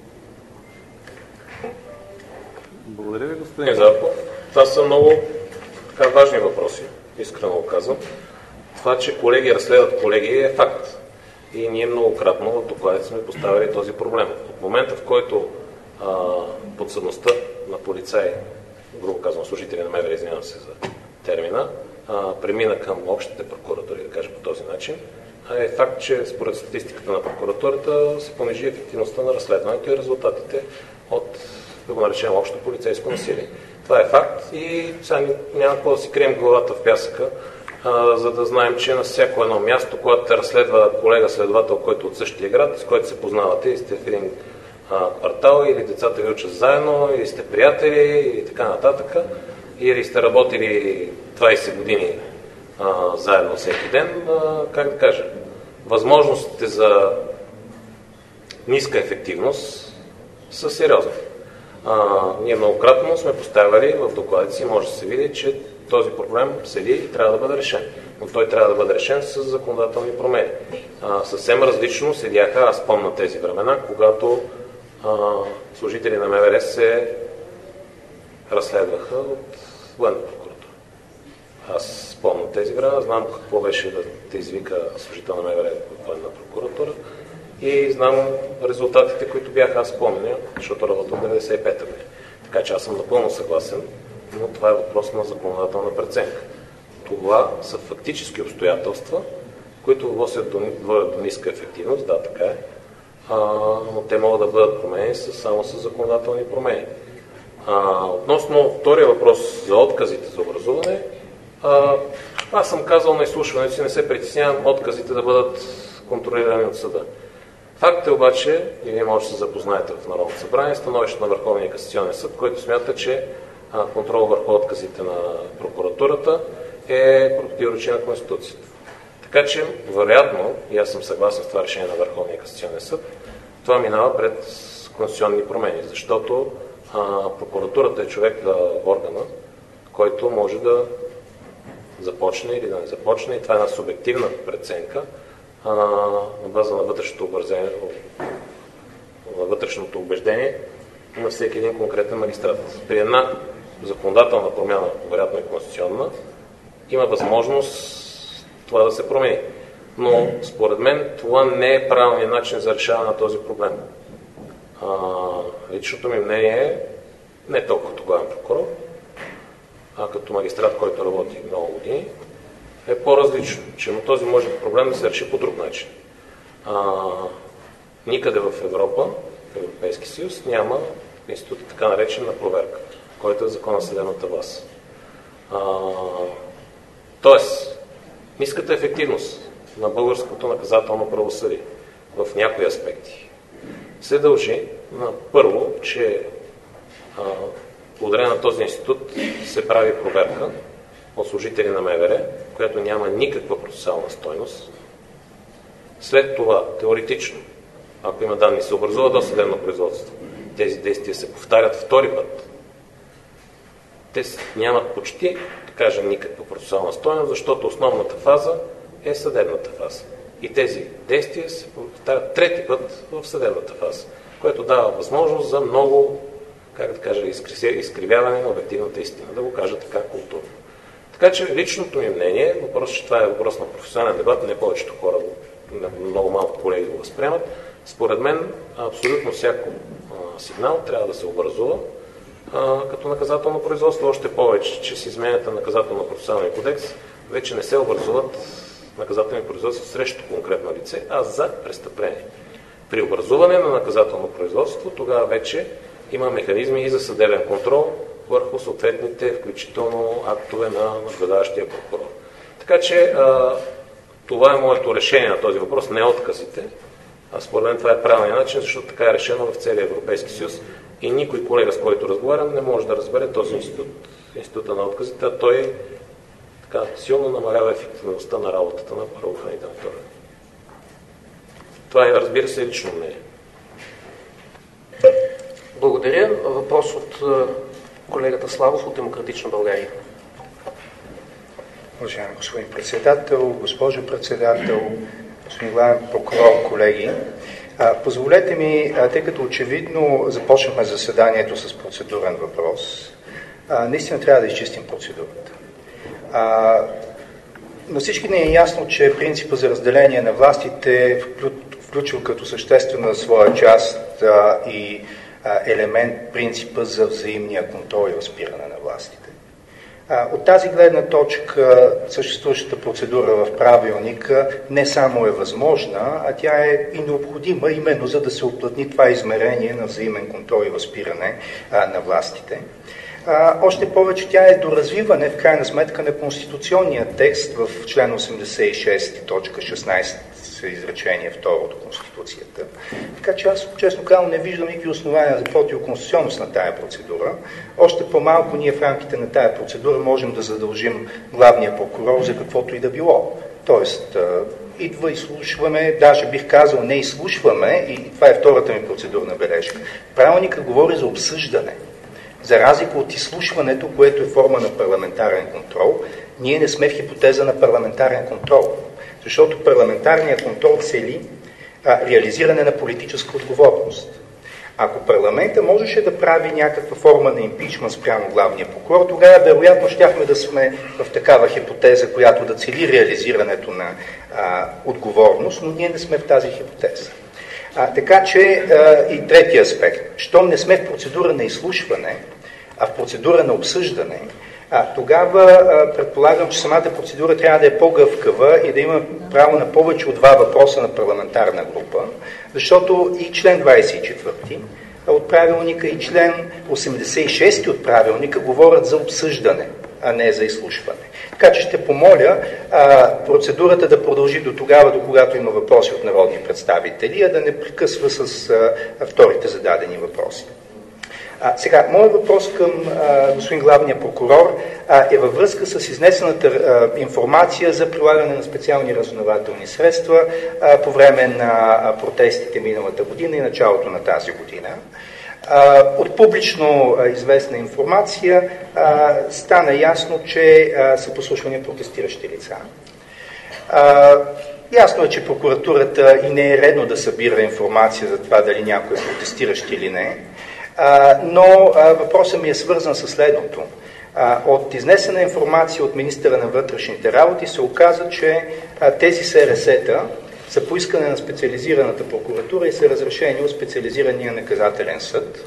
Благодаря ви, господин Зарков. Това са много така важни въпроси, искрено го казвам. Това, че колеги разследват колеги, е факт. И ние многократно в докладите сме поставили този проблем. От момента, в който а, подсъдността на полицаи, грубо казвам, служители на МВР, извинявам се за термина, а, премина към общите прокуратури, да кажа по този начин, е факт, че според статистиката на прокуратурата се понижи ефективността на разследването и резултатите от, да го наречем, общо полицейско насилие. Това е факт и сега няма какво да си крием главата в пясъка, а, за да знаем, че на всяко едно място, когато те разследва колега следовател, който от същия град, с който се познавате и сте в един а, квартал, или децата ви учат заедно, или сте приятели и така нататък, или сте работили двайсет години а, заедно всеки ден, а, как да кажа, възможностите за ниска ефективност са сериозни. А, ние многократно сме поставяли в докладите си, може да се види, че този проблем седи и трябва да бъде решен. Но той трябва да бъде решен с законодателни промени. А, съвсем различно седяха, аз помня тези времена, когато а, служители на МВР се разследваха от военна прокуратура. Аз спомням тези времена, знам какво беше да те извика служител на МВР от военна прокуратура и знам резултатите, които бяха, аз спомня, защото работя в деветдесет и пета година. Така че аз съм напълно съгласен, но това е въпрос на законодателна преценка. Това са фактически обстоятелства, които водят до, до ниска ефективност, да, така е, а, но те могат да бъдат променени само с законодателни промени. А, относно втория въпрос за отказите за образуване, а, аз съм казал на изслушването си, не се притеснявам отказите да бъдат контролирани от съда. Факт е обаче, и вие може да се запознаете в Народното събрание, становището на Върховния касационен съд, който смята, че а, контрол върху отказите на прокуратурата е противоречи на Конституцията. Така че, вероятно, и аз съм съгласен с това решение на Върховния касационен съд, това минава пред конституционни промени, защото а, прокуратурата е човек на органа, който може да започне или да не започне, и това е една субективна преценка а, на база на вътрешното образение, на вътрешното убеждение на всеки един конкретен магистрат. При една законодателна промяна, вероятно и конституционна, има възможност това да се промени. Но според мен това не е правилният начин за решаване на този проблем. А, личното ми мнение е, не толкова като главен прокурор, а като магистрат, който работи много години, е по-различно, че този може проблем да се реши по друг начин. А, никъде в Европа, в Европейски съюз, няма институт така наречена проверка, който е закон на съдебната власт. А, тоест, ниската ефективност на българското наказателно правосъдие в някои аспекти се дължи на първо, че а, благодарение на този институт се прави проверка от служители на МВР, която няма никаква процесуална стойност. След това, теоретично, ако има данни, се образува досъдебно производство. Тези действия се повтарят втори път. Те нямат почти, да кажем, никаква процесуална стойност, защото основната фаза е съдебната фаза. И тези действия се повтарят трети път в съдебната фаза, което дава възможност за много, как да кажа, изкривяване на обективната истина, да го кажа така културно. Така че личното ми мнение, въпрос, че това е въпрос на професионален дебат, не повечето хора, много малко колеги го възприемат, според мен абсолютно всяко а, сигнал трябва да се образува а, като наказателно производство. Още повече, че с изменята на наказателно-процесуалния кодекс вече не се образуват наказателни производства срещу конкретно лице, а за престъпление. При образуване на наказателно производство тогава вече има механизми и за съдебен контрол върху съответните, включително актове на наблюдаващия прокурор. Така че а, това е моето решение на този въпрос, не отказите. А според мен това е правилният начин, защото така е решено в целия Европейски съюз и никой колега, с който разговарям, не може да разбере този институт, института на отказите, а той така силно намалява ефективността на работата на правоохранителните органи. Това е, разбира се, лично мнение. Благодаря. Въпрос от колегата Славов от Демократична България. Уважаеми господин председател, госпожо председател, господин главен прокурор, колеги, а, позволете ми, а, тъй като очевидно започнахме заседанието с процедурен въпрос, а, наистина трябва да изчистим процедурата. А, на всички не е ясно, че принципът за разделение на властите включва като съществена своя част а, и а, елемент принципа за взаимния контрол и възпиране на властите. От тази гледна точка съществуващата процедура в правилника не само е възможна, а тя е и необходима именно за да се уплътни това измерение на взаимен контрол и възпиране а, на властите. А, още повече тя е доразвиване в крайна сметка на конституционния текст в член осемдесет и шест, точка шестнайсет, изречение второ от Конституцията. Така че аз, честно казвам, не виждам никакви основания за противоконституционност на тая процедура. Още по-малко ние в рамките на тая процедура можем да задължим главния прокурор за каквото и да било. Тоест, идва, изслушваме, даже бих казал не изслушваме, и това е втората ми процедурна бележка. Правилникът говори за обсъждане. За разлика от изслушването, което е форма на парламентарен контрол, ние не сме в хипотеза на парламентарен контрол. Защото парламентарният контрол цели а, реализиране на политическа отговорност. Ако парламента можеше да прави някаква форма на импичмент спрямо главния прокурор, тогава вероятно щяхме да сме в такава хипотеза, която да цели реализирането на а, отговорност, но ние не сме в тази хипотеза. А, така че а, и третия аспект. Щом не сме в процедура на изслушване, а в процедура на обсъждане, А, тогава а, предполагам, че самата процедура трябва да е по-гъвкава и да има право на повече от два въпроса на парламентарна група, защото и член двайсет и четвърти от правилника и член осемдесет и шести от правилника говорят за обсъждане, а не за изслушване. Така че ще помоля а, процедурата да продължи до тогава, до когато има въпроси от народни представители, а да не прекъсва с а, вторите зададени въпроси. А, сега, моят въпрос към а, господин главния прокурор а, е във връзка с изнесената а, информация за прилагане на специални разузнавателни средства а, по време на а, протестите миналата година и началото на тази година. А, от публично а, известна информация а, стана ясно, че а, са послушвани протестиращи лица. А, ясно е, че прокуратурата и не е редно да събира информация за това дали някой е протестиращ или не. А, но а, въпросът ми е свързан с следното. А, от изнесена информация от министъра на вътрешните работи се оказа, че а, тези СРС-та са по искане на специализираната прокуратура и са разрешени от специализирания наказателен съд.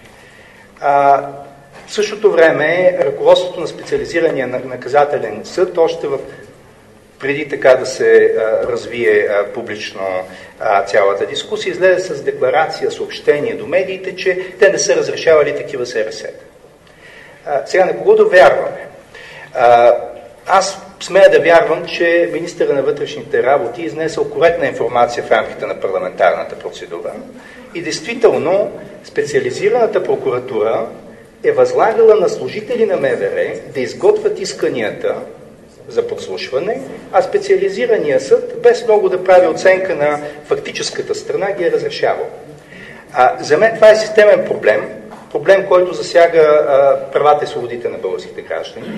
А, в същото време ръководството на специализирания наказателен съд още в преди така да се а, развие а, публично а, цялата дискусия, излезе с декларация, съобщение до медиите, че те не са разрешавали такива СРС-та. Сега на кого да вярваме? А, аз смея да вярвам, че министъра на вътрешните работи изнесъл коректна информация в рамките на парламентарната процедура и действително специализираната прокуратура е възлагала на служители на МВР да изготвят исканията за подслушване, а специализирания съд, без много да прави оценка на фактическата страна, ги е разрешавал. А, за мен това е системен проблем, проблем, който засяга а, правата и свободите на българските граждани.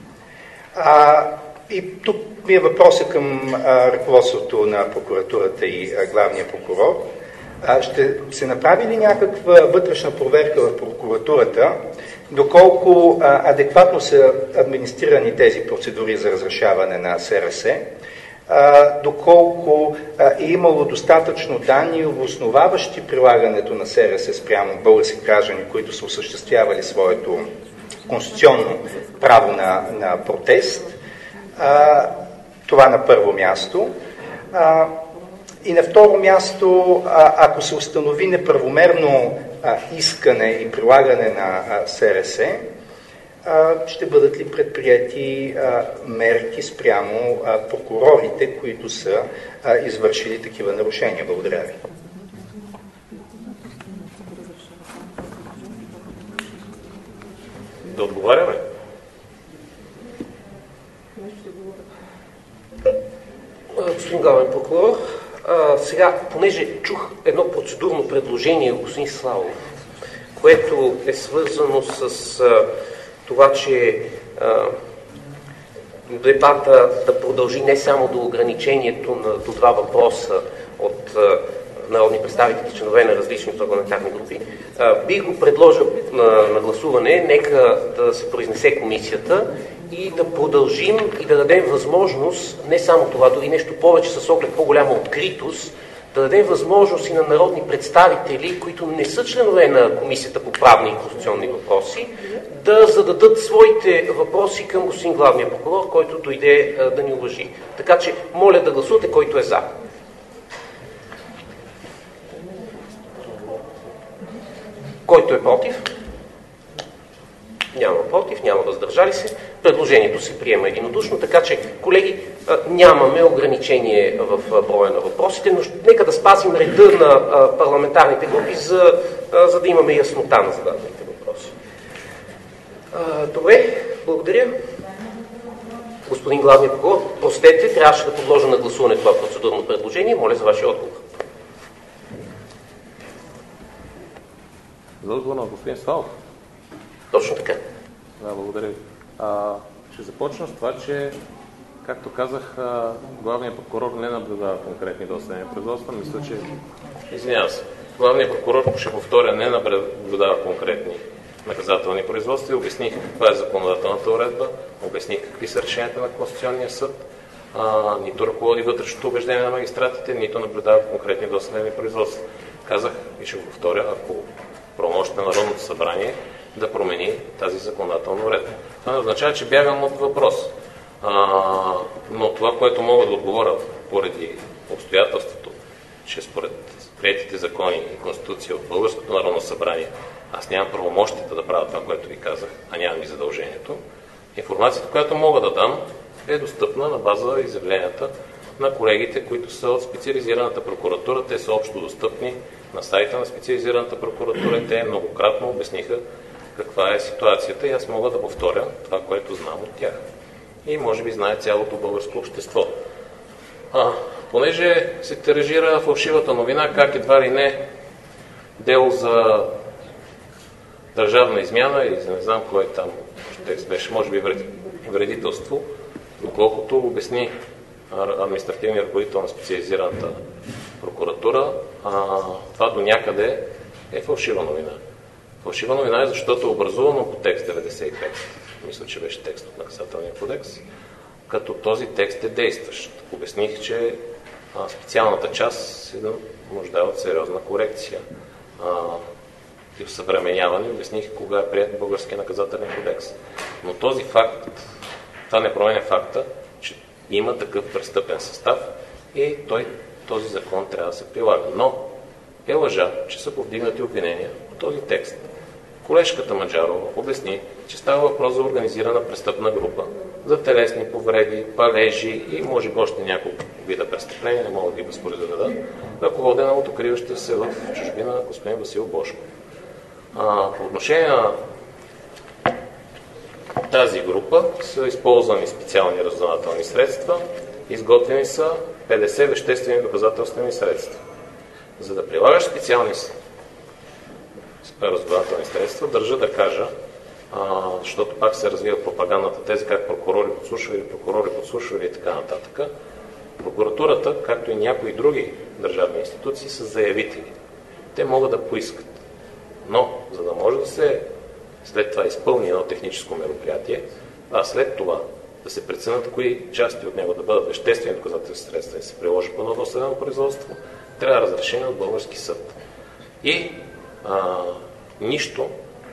А, и тук ми е въпросът към а, ръководството на прокуратурата и а, главния прокурор. А, ще се направи ли някаква вътрешна проверка в прокуратурата, доколко а, адекватно са администрирани тези процедури за разрешаване на СРС, а, доколко а, е имало достатъчно данни, обосноваващи прилагането на СРС спрямо български граждани, които са осъществявали своето конституционно право на, на протест. А, това на първо място. А, и на второ място, а, ако се установи неправомерно а, искане и прилагане на а, СРС, а, ще бъдат ли предприяти а, мерки спрямо а, прокурорите, които са а, извършили такива нарушения? Благодаря ви. Да отговаряме. Господин главен прокурор, а, сега, понеже чух едно процедурно предложение от господин Славов, което е свързано с а, това, че а, дебата да продължи не само до ограничението на до два въпроса от а, народни представители, членове на различни парламентарни групи, а, бих го предложил на, на гласуване, нека да се произнесе комисията и да продължим и да дадем възможност, не само това, дори нещо повече с оглед по-голяма откритост, да дадем възможност и на народни представители, които не са членове на Комисията по правни и конституционни въпроси, да зададат своите въпроси към господин главния прокурор, който дойде а, да ни уважи. Така че, моля да гласувате, който е за. Който е против? Няма против, няма въздържали се. Предложението се приема единодушно, така че, колеги, нямаме ограничение в броя на въпросите, но нека да спазим реда на парламентарните групи, за, за да имаме яснота на зададените въпроси. Добре, благодаря. Господин главният прокурор, простете, трябваше да подложа на гласуване това процедурно предложение. Моля за вашия отговор. За отговор на господин Славов. Точно така. Да, благодаря ви. А, ще започна с това, че, както казах, а, главният прокурор не наблюдава конкретни досъдебни производства. Мисля, че... Извинявам се. Главният прокурор, ще повторя, не наблюдава конкретни наказателни производства и обясних каква е законодателната уредба, обясних какви са решенията на Конституционния съд, а, нито ръководи вътрешното убеждение на магистратите, нито наблюдава конкретни досъдебни производства. Казах и ще го повторя, ако правомощите на Народното събрание да промени тази законодателна уредба. Това не означава, че бягам от въпрос. А, но това, което мога да отговоря поради обстоятелството, че според приетите закони и Конституция от Българското Народно събрание аз нямам правомощията да правя това, което ви казах, а нямам и задължението, информацията, която мога да дам, е достъпна на база изявленията на колегите, които са от специализираната прокуратура. Те са общо достъпни на сайта на специализираната прокуратура. Те многократно обясниха каква е ситуацията и аз мога да повторя това, което знам от тях. И може би знае цялото българско общество. А, понеже се тиражира фалшивата новина, как едва ли не дело за държавна измяна или не знам кой там текст беше, може би вредителство, доколкото обясни административния ръководител на специализираната прокуратура, а, това до някъде е фалшива новина. Фалшива новина е, защото е образувано по текст деветдесет и пет. Мисля, че беше текст от наказателния кодекс. Като този текст е действащ. Обясних, че а, специалната част се нуждае от сериозна корекция а, и усъвременяване. Обясних кога е прият българския наказателен кодекс. Но този факт, това не променя факта, че има такъв престъпен състав и той, този закон трябва да се прилага. Но е лъжа, че са повдигнати обвинения по този текст. Колежката Маджарова обясни, че става въпрос за организирана престъпна група, за телесни повреди, палежи и може би още няколко вида престъпления, не мога да ги възпроизведа, ръководена от укриващия се в чужбина господин Васил Бошков. А, по отношение на тази група са използвани специални разузнавателни средства, изготвени са петдесет веществени доказателствени средства. За да прилагаш специални разузнавателни средства, държа да кажа, а, защото пак се развива пропагандната теза, как прокурори подслушвали, прокурори подслушвали и така нататък. Прокуратурата, както и някои други държавни институции, са заявители. Те могат да поискат. Но, за да може да се след това изпълни едно техническо мероприятие, а след това да се преценят кои части от него да бъдат веществени доказателствени средства и да се приложи по едно досъдебно производство, трябва разрешение от български съд. И а, нищо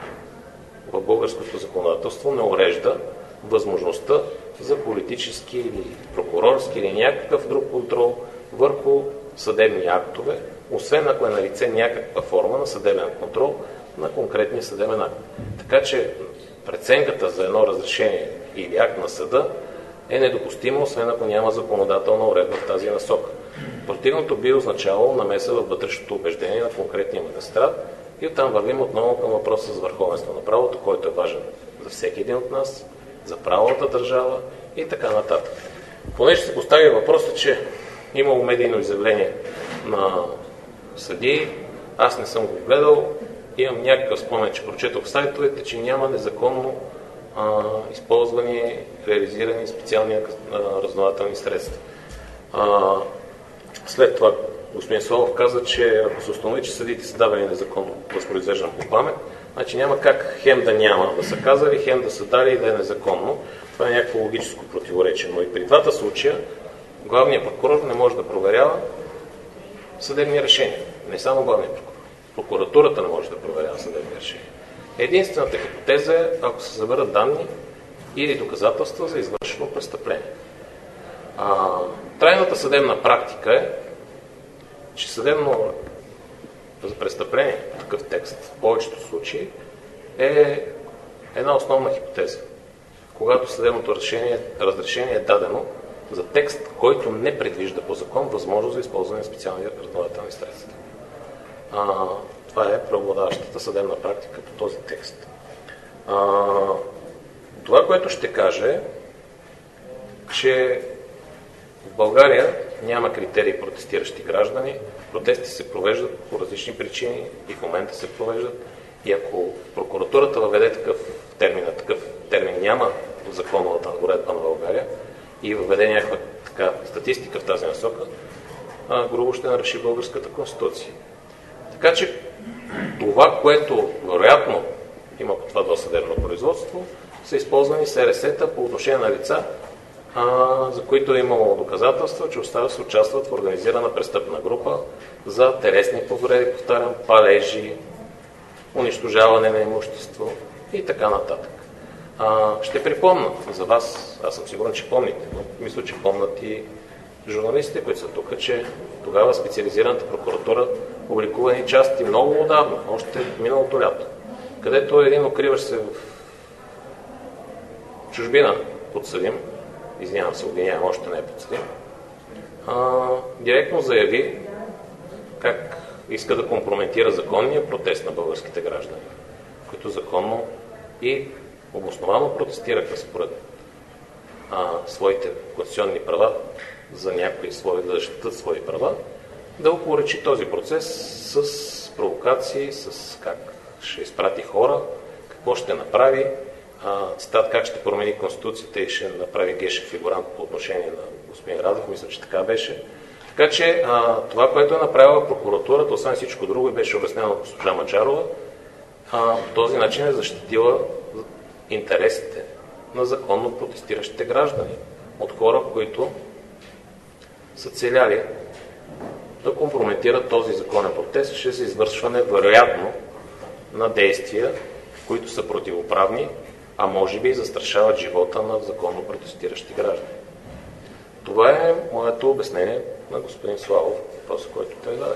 в българското законодателство не урежда възможността за политически или прокурорски или някакъв друг контрол върху съдебни актове, освен ако е налице някаква форма на съдебен контрол на конкретния съдебен акт. Така че преценката за едно разрешение или акт на съда е недопустимо, освен ако няма законодателна уредба в тази насока. Противното би означавало намеса във вътрешното убеждение на конкретния магистрат и оттам вървим отново към въпроса за върховенство на правото, който е важен за всеки един от нас, за правовата държава и така нататък. Понеже се постави въпроса, че имало медийно изявление на съдии, аз не съм го гледал, имам някакъв спомен, че прочетох в сайтовете, че няма незаконно а, използвани, реализирани специални а, разузнавателни средства. А, след това господин Славов каза, че ако се установи, че съдиите са давали незаконно възпроизвеждане по памет, значи няма как хем да няма да са казали, хем да са дали и да е незаконно. Това е някакво логическо противоречие. Но и при двата случая главният прокурор не може да проверява съдебни решения. Не само главният прокурор. Прокуратурата не може да проверява съдебни решения. Единствената хипотеза е, ако се съберат данни или доказателства за извършено престъпление. А, трайната съдебна практика е, че съдебно за престъпление, такъв текст, в повечето случаи, е една основна хипотеза. Когато съдебното решение, разрешение е дадено за текст, който не предвижда по закон възможност за използване на специални разузнавателни средства. А, това е преобладаващата съдебна практика по този текст. А, това, което ще кажа е, че в България няма критерии протестиращи граждани. Протести се провеждат по различни причини и в момента се провеждат. И ако прокуратурата въведе такъв термин, такъв термин няма в законовата уредба на България и въведе някаква така статистика в тази насока, а, грубо ще наруши българската конституция. Така че това, което вероятно има по това досъдебно производство, са използвани СРС-та по отношение на лица, а, за които е имало доказателства, че остава се участват в организирана престъпна група за телесни повреди, повтарям, палежи, унищожаване на имущество и така нататък. А, ще припомня за вас, аз съм сигурен, че помните, но мисля, че помнят и журналистите, които са тук, че тогава специализираната прокуратура публикува и части много отдавна, още миналото лято, където един укриващ се в чужбина подсъдим, извинявам се, обвинявам, още не е подсъдим, а, директно заяви как иска да компрометира законния протест на българските граждани, които законно и обосновано протестираха според а, своите конституционни права за някои свои, да защитат свои права, да опоречи този процес с провокации, с как ще изпрати хора, какво ще направи, а, цитат, как ще промени Конституцията и ще направи Гешев фигурант по отношение на господин Радев, мисля, че така беше. Така че а, това, което е направила прокуратурата, освен всичко друго, и беше обяснено от госпожа Маджарова, а, по този начин е защитила интересите на законно протестиращите граждани от хора, които са целяли да компрометират този законен протест чрез извършване, вероятно, на действия, които са противоправни, а може би и застрашават живота на законно протестиращи граждани. Това е моето обяснение на господин Славов, въпроса, който той даде.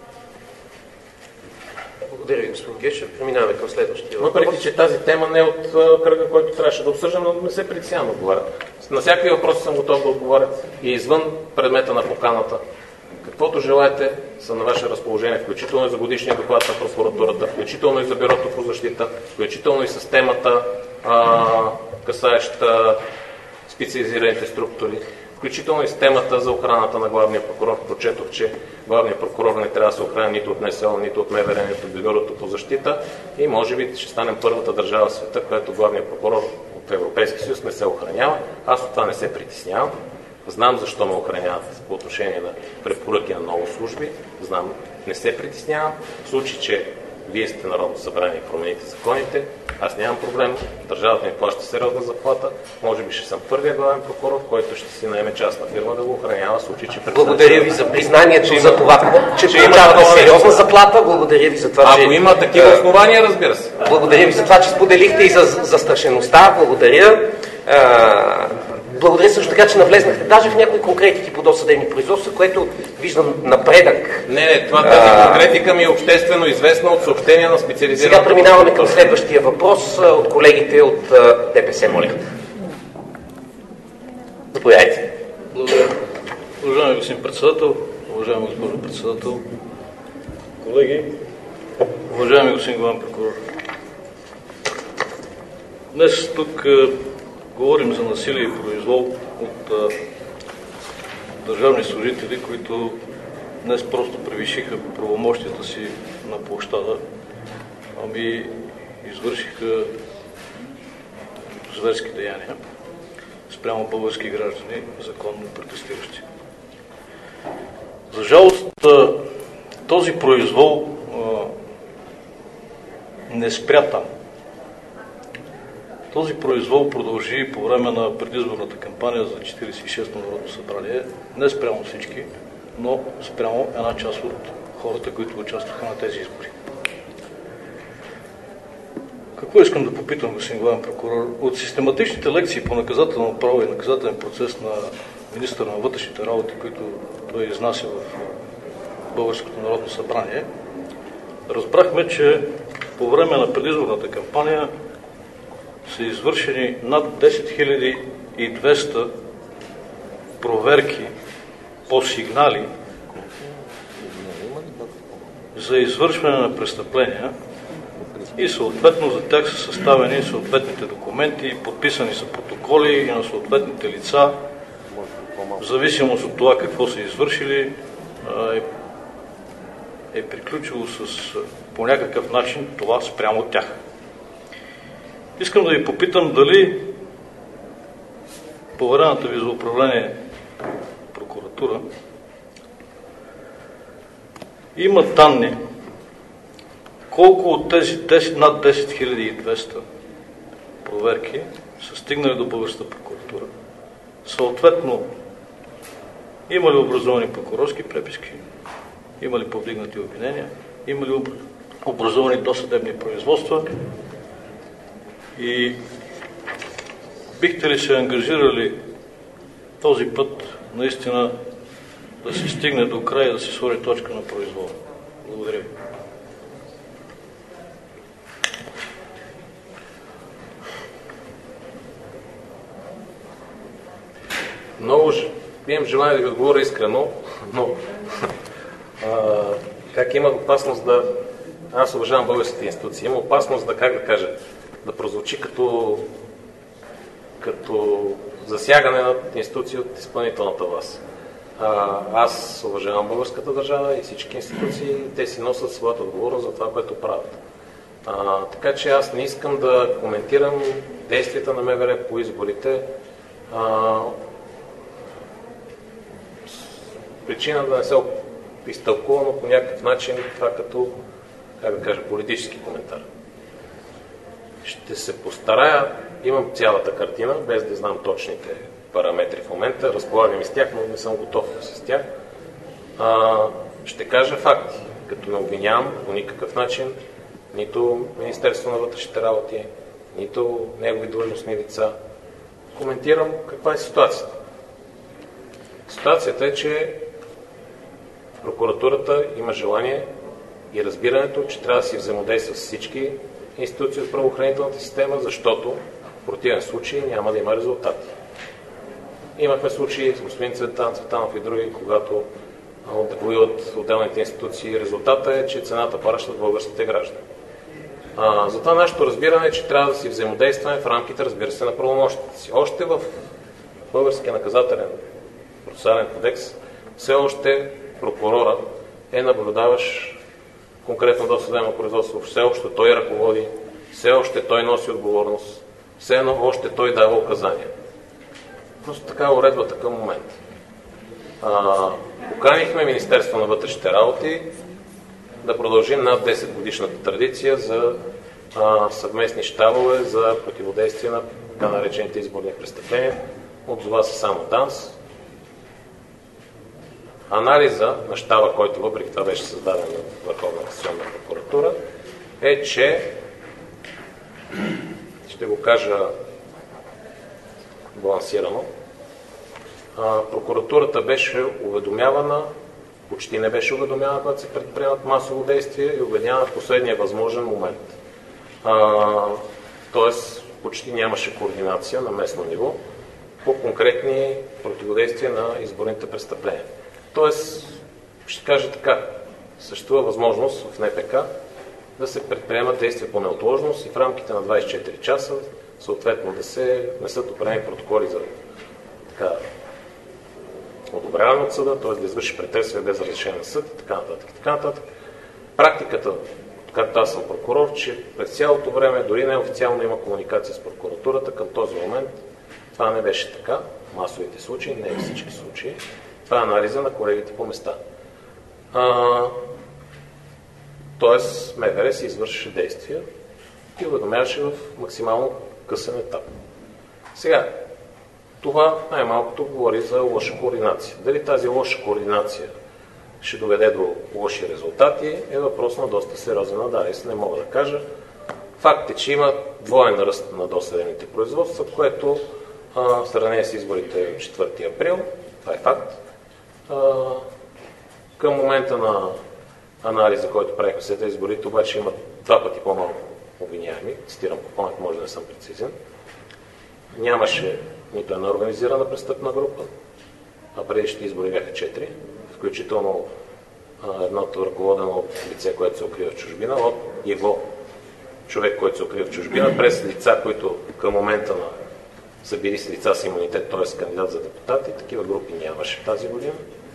Благодаря ви, господин Гешев. Преминаваме към следващия въпрос. Въпреки, че тази тема не е от кръга, който трябваше да обсъждам, но не се притеснявам да отговаря. На всякакви въпроси съм готов да отговаря и извън предмета на поканата. Каквото желаете са на ваше разположение, включително и за годишния доклад на прокуратурата, включително и за Бюрото по защита, включително и с темата, а, касаеща специализираните структури, включително и с темата за охраната на главния прокурор. Прочетох, че главният прокурор не трябва да се охраня нито от НСО, нито от МВР, нито от Бюрото по защита и може би ще станем първата държава в света, която главният прокурор от Европейския съюз не се охранява. Аз от това не се притеснявам. Знам защо ме охраняват по отношение на препоръки на много служби. Знам, не се притеснявам. В случай, че вие сте Народно събрание и промените законите, аз нямам проблем. Държавата ми плаща сериозна заплата. Може би ще съм първия главен прокурор, който ще си наеме частна фирма да го охранява в случай, че... Благодаря ви за признанието че за това, че, че получавате сериозна заплата. Благодаря ви за това, Ако че... има такива основания, разбира се. Благодаря ви за това, че споделихте и за застрашеността. Благодаря. А, благодаря също така, че навлезнахте даже в някои конкретики по досъдебни производства, което виждам напредък. Не, не, това тази конкретика ми е обществено известна от съобщения на специализираната... Сега преминаваме към следващия въпрос от колегите от ДПС, моля. Заповядайте. Благодаря. Уважаеми господин председател, уважаема госпожо председател, колеги, уважаеми господин главен прокурор. Днес тук е, говорим за насилие и произвол от е, държавни служители, които днес просто превишиха правомощията си на площада, ами извършиха зверски деяния спрямо български граждани, законно протестиращи. За жалост, този произвол не спря там. Този произвол продължи по време на предизборната кампания за четиридесет и шесто Народно събрание, не спрямо всички, но спрямо една част от хората, които участваха на тези избори. Какво искам да попитам, господин главен прокурор? От систематичните лекции по наказателно право и наказателен процес на министъра на вътрешните работи, които той изнася в Българското народно събрание, разбрахме, че по време на предизборната кампания са извършени над десет хиляди и двеста проверки по сигнали за извършване на престъпления и съответно за тях са съставени съответните документи, подписани са протоколи и на съответните лица, в зависимост от това какво са извършили, е, е приключило с по някакъв начин това спрямо от тях. Искам да ви попитам дали поверената ви за управление прокуратура има данни колко от тези десет, над десет хиляди и двеста проверки са стигнали до българската прокуратура. Съответно, има ли образовани прокурорски преписки, има ли повдигнати обвинения, има ли образовани досъдебни производства и бихте ли се ангажирали този път наистина да се стигне до края и да се сложи точка на произвола? Благодаря ви. Много имам желание да ви отговоря искрено, но а, как има опасност да... Аз уважавам българските институции. Има опасност да, как да кажа, да прозвучи като, като засягане на институции от изпълнителната власт. А, аз уважавам българската държава и всички институции. Те си носят своята отговорност за това, което правят. А, така че аз не искам да коментирам действията на МВР по изборите. А, причина да не се изтълкува, но по някакъв начин това като, как да кажа, политически коментар. Ще се постарая, имам цялата картина, без да знам точните параметри в момента, разполагам и с тях, но не съм готов с тях. А, ще кажа факти, като не обвинявам по никакъв начин нито Министерство на вътрешните работи, нито негови длъжностни лица. Коментирам каква е ситуацията. Ситуацията е, че прокуратурата има желание и разбирането, че трябва да си взаимодейства с всички институции от правоохранителната система, защото в противен случай няма да има резултати. Имахме случаи с господин Цветан Цветанов и други, когато воюват отделните институции. Резултата е, че цената плащат българските граждани. А, затова нашето разбиране е, че трябва да си взаимодействаме в рамките, разбира се, на правомощите си. Още в българския наказателен процесуален кодекс все още прокурора е наблюдаващ конкретно досъдебно производство. Все още той ръководи, все още той носи отговорност, все едно още той дава указания. Просто така уредбата към момента. А, поканихме Министерство на вътрешните работи да продължим над десет годишната традиция за а, съвместни щабове за противодействие на така наречените изборни престъпления. Отзова се само ДАНС. Анализа на щаба, който въпреки това беше създаден в Върховна касационна прокуратура, е, че ще го кажа балансирано, а, прокуратурата беше уведомявана, почти не беше уведомявана, когато се предприемат масово действие и уведомявана в последния възможен момент. А, тоест, почти нямаше координация на местно ниво по конкретни противодействия на изборните престъпления. Тоест, ще кажа така, съществува възможност в Н П К да се предприемат действия по неотложност и в рамките на двадесет и четири часа съответно да се внесат определени протоколи за така одобряване от съда, т.е. да извърши претърсване без разрешение на съд и така нататък. Така нататък. Практиката, както аз съм прокурор, че през цялото време, дори неофициално има комуникация с прокуратурата, към този момент това не беше така. Масовите случаи, не всички случаи. Това е анализа на колегите по места. А, тоест, М В Р се извършеше действия и уведомяваше в максимално късен етап. Сега, това най-малкото говори за лоша координация. Дали тази лоша координация ще доведе до лоши резултати, е въпрос на доста сериозен анализ, не мога да кажа. Факт е, че има двоен ръст на досъдебните производства, което а, в сравнение с изборите от четвърти април, това е факт. А, към момента на анализа, който правихме след изборите, обаче има два пъти по-малко обвиняеми. Цитирам по памет, може да не съм прецизен. Нямаше нито една организирана престъпна група, а предишните избори бяха четири, включително а, едното ръководено от лице, което се укрива в чужбина, от его човек, който се укрива в чужбина, през лица, които към момента на са били с лица с имунитет, т.е. кандидат за депутати. Такива групи нямаше тази година.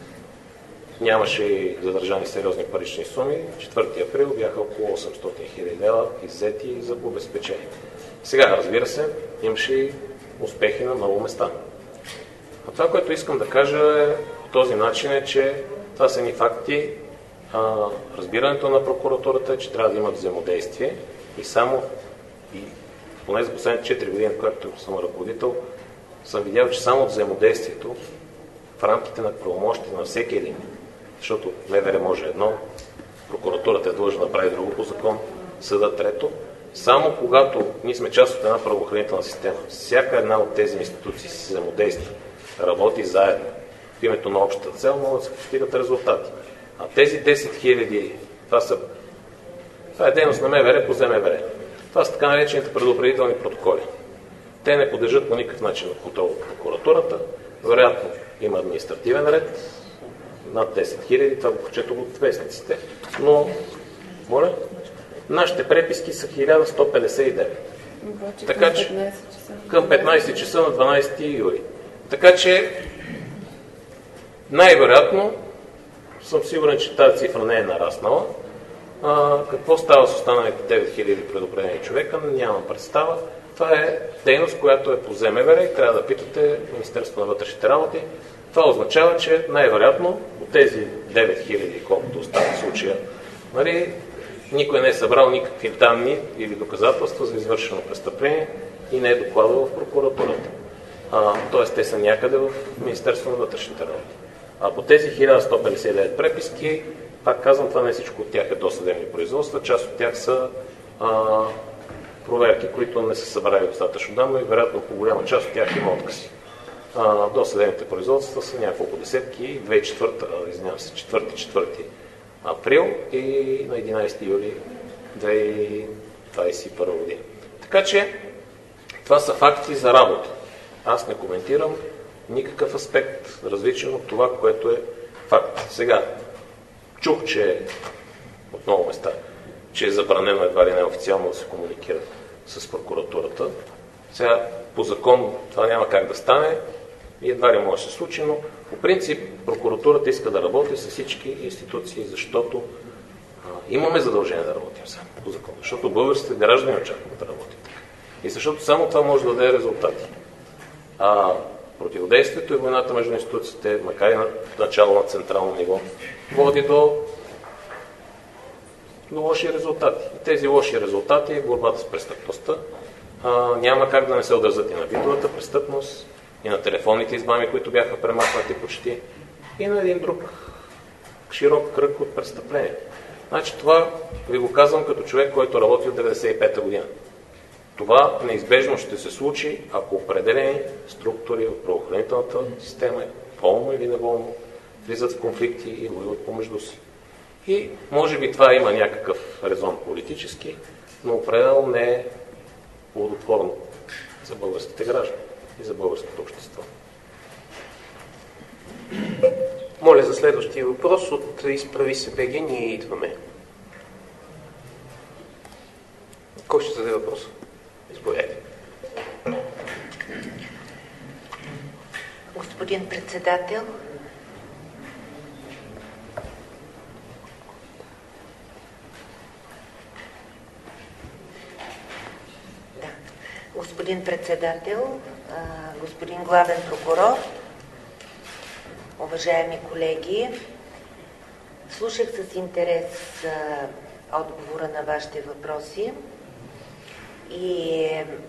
Нямаше и задържани сериозни парични суми. четвърти април бяха около осемстотин хиляди лева иззети за обезпечение. Сега, разбира се, имаше и успехи на много места. А това, което искам да кажа е по този начин е, че това са ни факти. А, разбирането на прокуратурата е, че трябва да имат взаимодействие и само и поне за последните четири години, когато съм ръководител, съм видял, че само от взаимодействието в рамките на правомощите на всеки един, защото М В Р може едно, прокуратурата е длъжна да прави друго по закон, съда трето, само когато ние сме част от една правоохранителна система, всяка една от тези институции си взаимодейства, работи заедно в името на общата цел, могат да се постигат резултати. А тези десет хиляди, това са това е дейност на М В Р по З М В Р. Това са така наречените предупредителни протоколи. Те не подлежат по никакъв начин на контрол от прокуратурата. Вероятно има административен ред, над десет хиляди, това го прочетох от вестниците, но, моля, нашите преписки са хиляда сто петдесет и девет. Така че, към петнадесет часа на дванадесети юли. Така че, най-вероятно, съм сигурен, че тази цифра не е нараснала. А, какво става с останалите девет хиляди предупредени човека, нямам представа. Това е дейност, която е по З М В Р и трябва да питате Министерството на вътрешните работи. Това означава, че най-вероятно от тези девет хиляди, колкото остават случая, нали, никой не е събрал никакви данни или доказателства за извършено престъпление и не е докладвал в прокуратурата. Тоест, те са някъде в Министерството на вътрешните работи. А по тези хиляда сто петдесет и девет преписки, пак казвам, това не всичко от тях е досъдебни производства, част от тях са а, проверки, които не са събрали достатъчно данно и вероятно по голяма част от тях има откази. Досъдебните производства са няколко десетки, две хиляди и четвърта, извинявам се, четвърти април и на единадесети юли две хиляди двадесет и първа година. Така че това са факти за работа. Аз не коментирам никакъв аспект, различен от това, което е факт. Сега, чух, че от много места, че е забранено едва ли не официално да се комуникира с прокуратурата. Сега, по закон това няма как да стане и едва ли може да се случи, но по принцип прокуратурата иска да работи с всички институции, защото а, имаме задължение да работим само по закон, защото българските граждани очакват да работим така. И защото само това може да даде резултати. А противодействието и войната между институциите, макар и на начало на централно ниво, води до до лоши резултати. И тези лоши резултати е борбата с престъпността. А, няма как да не се отразят и на битовата престъпност, и на телефонните измами, които бяха премахнати почти, и на един друг широк кръг от престъпления. Значи това ви го казвам като човек, който работи от деветдесет и пета година. Това неизбежно ще се случи, ако определени структури от правоохранителната система, волно или неволно, влизат в конфликти и воюват помежду си. И може би това има някакъв резон политически, но определено не е плодотворно за българските граждани и за българското общество. Моля за следващия въпрос от Изправи се БГ, ние идваме. Кой ще зададе въпрос? Изповядайте. Господин председател, да. Господин председател, господин главен прокурор, уважаеми колеги, слушах с интерес отговора на вашите въпроси и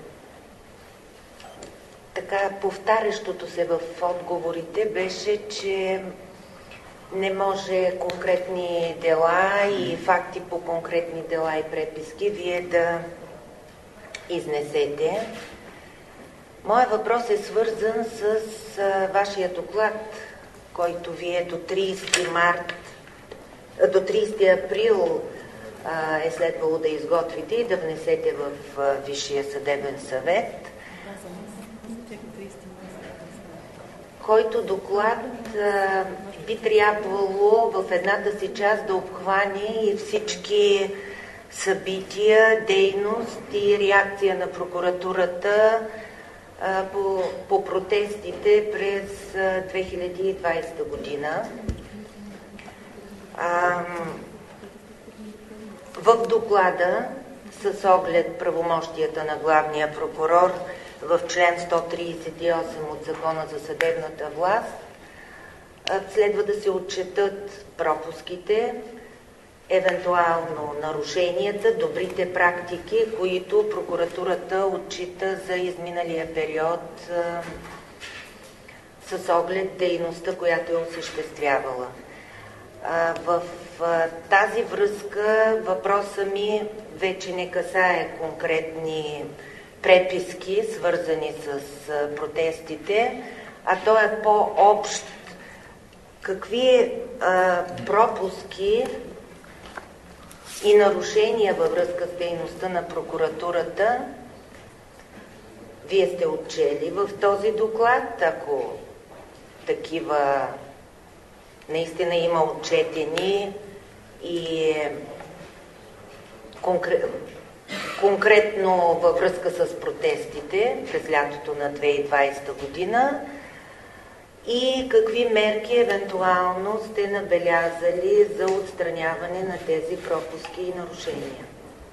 така повтарящото се в отговорите беше, че не може конкретни дела и факти по конкретни дела и преписки вие да изнесете. Моят въпрос е свързан с а, вашия доклад, който вие до тридесети март, до тридесети април а, е следвало да изготвите и да внесете в а, Висшия съдебен съвет, който доклад а, би трябвало в едната си част да обхване и всички събития, дейност и реакция на прокуратурата а, по, по протестите през а, две хиляди и двадесета година. А, в доклада, с оглед правомощията на главния прокурор в член сто тридесет и осем от Закона за съдебната власт, следва да се отчетат пропуските, евентуално нарушенията, добрите практики, които прокуратурата отчита за изминалия период а, с оглед дейността, която е осъществявала. А, в а, тази връзка въпроса ми вече не касае конкретни преписки, свързани с а, протестите, а то е по-общ. Какви а, пропуски и нарушения във връзка с дейността на прокуратурата вие сте отчели в този доклад, ако такива наистина има отчетени и конкрет, конкретно във връзка с протестите през лятото на две хиляди и двадесета година, и какви мерки евентуално сте набелязали за отстраняване на тези пропуски и нарушения?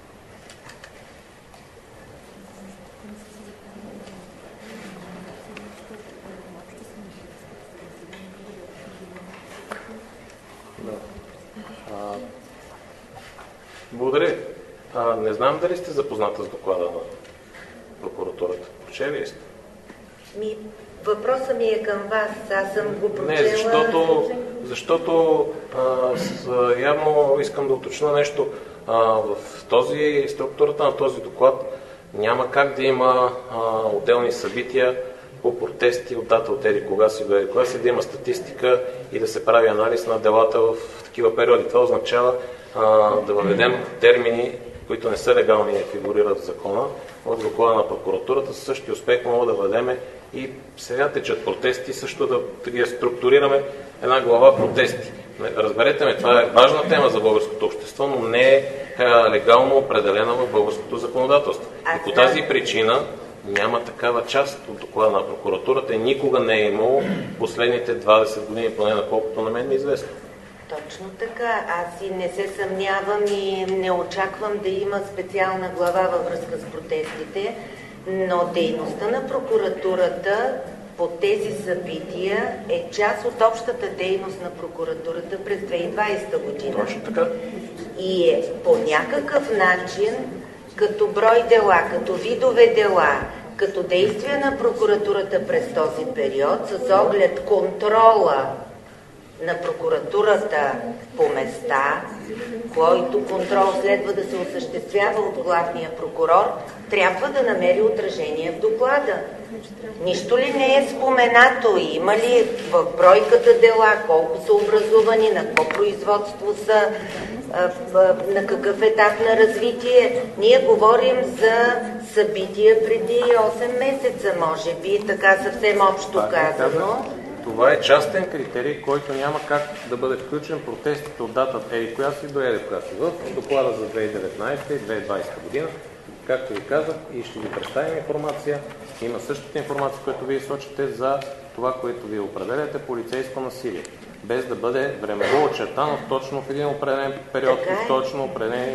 Да. А, благодаря. А, не знам дали сте запозната с доклада на прокуратурата. Прочели ли сте? Ми, въпросът ми е към вас. Аз съм го прочела. Не, защото, защото а, с, явно искам да уточня нещо. А, в този, структурата на този доклад няма как да има а, отделни събития по протести от дата от еди кога си до еди кога си, да има статистика и да се прави анализ на делата в такива периоди. Това означава а, да въведем термини, които не са легални и фигурират в закона. В доклада на прокуратурата със същия успех мога да въведем и сега течат протести, също да, да ги структурираме една глава протести. Разберете ме, това е важна тема за българското общество, но не е легално определена в българското законодателство. И по тази причина няма такава част от доклада на прокуратурата и никога не е имало последните двадесет години, поне наколкото на мен ми е известно. Точно така. Аз и не се съмнявам и не очаквам да има специална глава във връзка с протестите, но дейността на прокуратурата по тези събития е част от общата дейност на прокуратурата през две хиляди и двадесета година. Точно така. и е по някакъв начин, като брой дела, като видове дела, като действие на прокуратурата през този период, с оглед контрола на прокуратурата по места, който контрол следва да се осъществява от главния прокурор, трябва да намери отражение в доклада. Нищо ли не е споменато? Има ли в бройката дела, колко са образувани, на какво производство са, на какъв етап на развитие? Ние говорим за събития преди осем месеца, може би, така съвсем общо казано. Това е частен критерий, който няма как да бъде включен протестите от датата еди коя си до еди коя си в доклада за две хиляди и деветнадесета и две хиляди и двадесета година. Както ви казах, и ще ви представим информация. Има същата информация, която вие сочите за това, което вие определяте полицейско насилие. Без да бъде времево очертано точно в един определен период и точно определени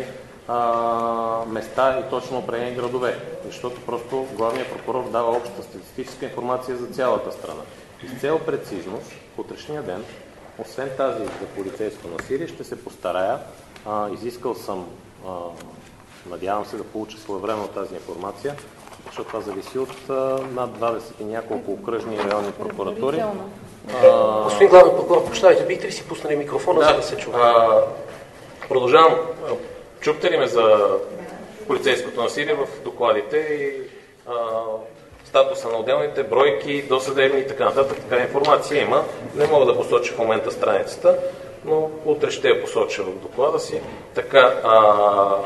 а, места и точно определени градове. Защото просто главният прокурор дава обща статистическа информация за цялата страна. И с цел прецизност, в утрешния ден, освен тази за полицейско насилие, ще се постарая, а, изискал съм, а, надявам се да получа своевременно тази информация, защото това зависи от а, над двадесет и няколко окръжни и районни прокуратури. А... Господин главен прокурор, прощавайте, бихте ли си пуснали микрофона, да, за да се чува? А, продължавам. Чухте ли ме за полицейското насилие в докладите и а, статуса на отделните бройки, досъдебни и така нататък? Така информация има. Не мога да посоча в момента страницата, но утре ще я посоча в доклада си. Така, а,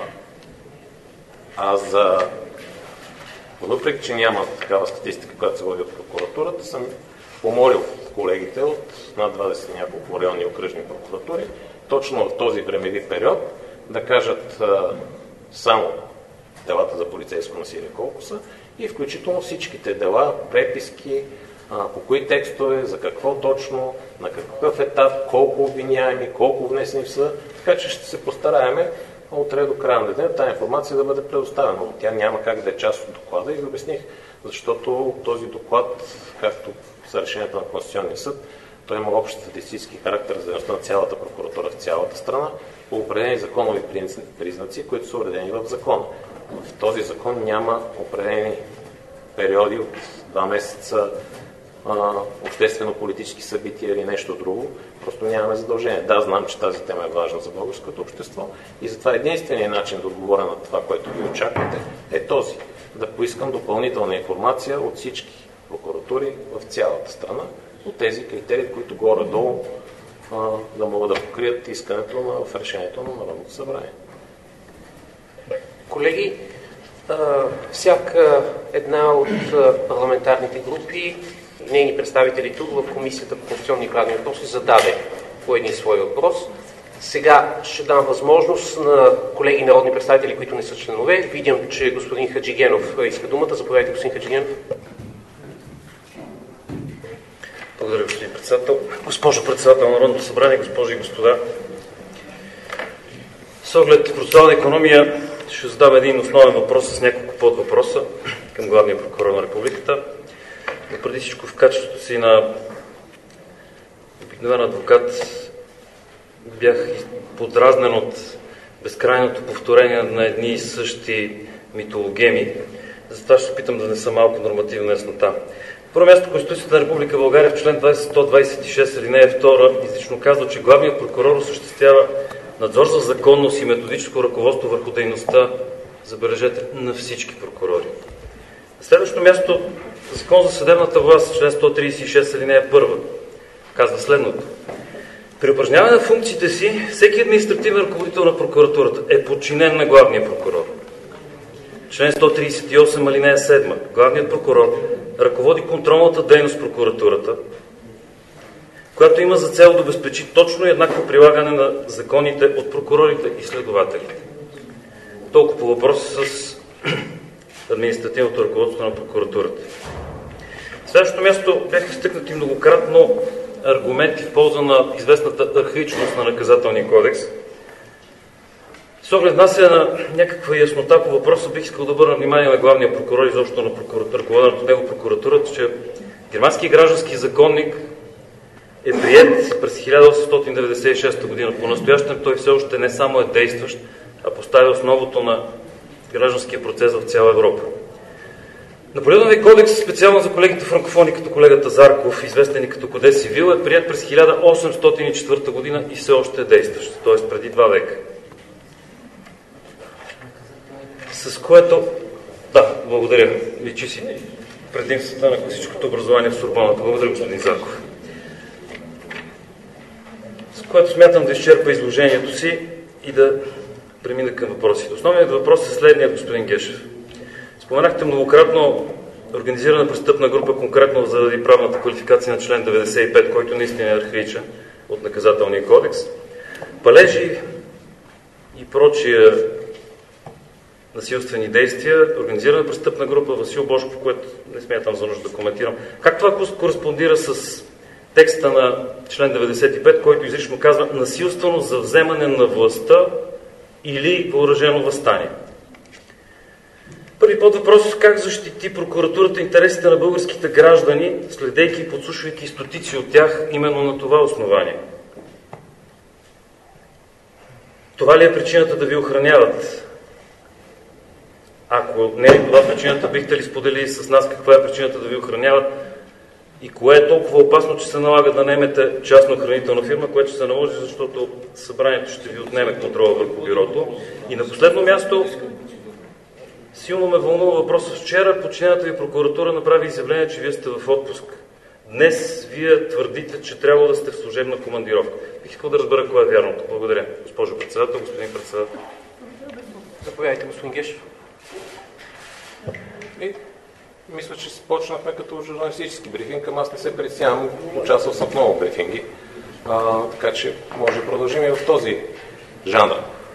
а за... Въпреки, че няма такава статистика, която се води от прокуратурата, съм помолил колегите от над двадесет няколко районни окръжни прокуратури, точно в този времеви период, да кажат а, само делата за полицейско насилие колко са и включително всичките дела, преписки, а, по кои текстове, за какво точно, на какъв етап, колко обвиняеми, колко внесени са, така че ще се постараеме утре до края на деня тази информация да бъде предоставена, но тя няма как да е част от доклада и ви обясних, защото този доклад, както са решенията на Конституционния съд, той има общ статистически характер за дейността на цялата прокуратура в цялата страна по определени законови признаци, които са уредени в закона. В този закон няма определени периоди от два месеца а, обществено-политически събития или нещо друго. Просто нямаме задължение. Да, знам, че тази тема е важна за българското общество и затова единственият начин да отговоря на това, което ви очаквате, е този. Да поискам допълнителна информация от всички прокуратури в цялата страна, от тези критерии, които горе-долу а, да могат да покрият искането на, в решението на Народното събрание. Колеги, а, всяка една от парламентарните групи и нейни представители тук в Комисията по конституционни и правни въпроси зададе по един свой въпрос. Сега ще дам възможност на колеги народни представители, които не са членове. Видям, че господин Хаджигенов иска думата. Заповядайте, господин Хаджигенов. Благодаря, господин председател. Госпожо председател на Народното събрание, госпожи и господа, с оглед процесуална икономия ще задам един основен въпрос с няколко подвъпроса към главния прокурор на републиката. Но преди всичко в качеството си на обикновен адвокат бях подразнен от безкрайното повторение на едни и същи митологеми. Затова ще се опитам да внеса малко нормативна яснота. Първо място, Конституцията на Република България в член сто двадесет и шест алинея втора изрично казва, че главният прокурор осъществява надзор за законност и методическо ръководство върху дейността, забележете, на всички прокурори. На следващото място, Закон за съдебната власт, член сто тридесет и шест алинея първа, казва следното. При упражняване на функциите си, всеки административен ръководител на прокуратурата е подчинен на главния прокурор. Член сто тридесет и осем алинея седма. Главният прокурор ръководи контролната дейност в прокуратурата, която има за цел да обезпечи точно и еднакво прилагане на законите от прокурорите и следователите. Толкова по въпроса с административното ръководство на прокуратурата. В следващото място бяха изтъкнати многократно аргументи в полза на известната архаичност на наказателния кодекс. С оглед внасяне на някаква яснота по въпроса, бих искал да обърна внимание на главния прокурор и изобщо на ръководената от него прокуратурата, че германски граждански законник е приет през хиляда осемстотин деветдесет и шеста година. По-настоящем той все още не само е действащ, а поставя основото на гражданския процес в цяла Европа. Наполеоновия кодекс, специално за колегите франкофони, като колегата Зарков, известен и като Кодекс Сивил, е прият през хиляда осемстотин и четвърта година и все още е действащ, т.е. преди два века. С което, да, благодаря, личи си предимствата на класическото образование в Сорбоната. Благодаря, господин Зарков. С което смятам да изчерпа изложението си и да премина към въпросите. Основният въпрос е следния, господин Гешев. Споменахте многократно организирана престъпна група, конкретно заради правната квалификация на член деветдесет и пет, който наистина е архаичен от наказателния кодекс. Палежи и прочия насилствени действия, организирана престъпна група, Васил Божков, което не смятам за нужда да коментирам. Как това кореспондира с текста на член деветдесет и пет, който изрично казва насилствено за вземане на властта или въоръжено въстание? Първи подвъпрос: как защити прокуратурата интересите на българските граждани, следейки и подслушвайки стотици от тях именно на това основание? Това ли е причината да ви охраняват? Ако не е това причината, бихте ли споделили с нас каква е причината да ви охраняват и кое е толкова опасно, че се налага да наемете частна охранителна фирма, което ще се наложи, защото събранието ще ви отнеме контрола върху бюрото? И на последно място, силно ме вълнува въпросът. Вчера подчинената ви прокуратура направи изявление, че вие сте в отпуск. Днес вие твърдите, че трябва да сте в служебна командировка. Бих искал да разбера кое е вярното. Благодаря, госпожо председател, господин председател. Заповядайте, господин Гешев. И, мисля, че почнахме като журналистически брифинг, ама аз не се притеснявам, участвал съм в много брифинги, а, така че може да продължим и в този жанр.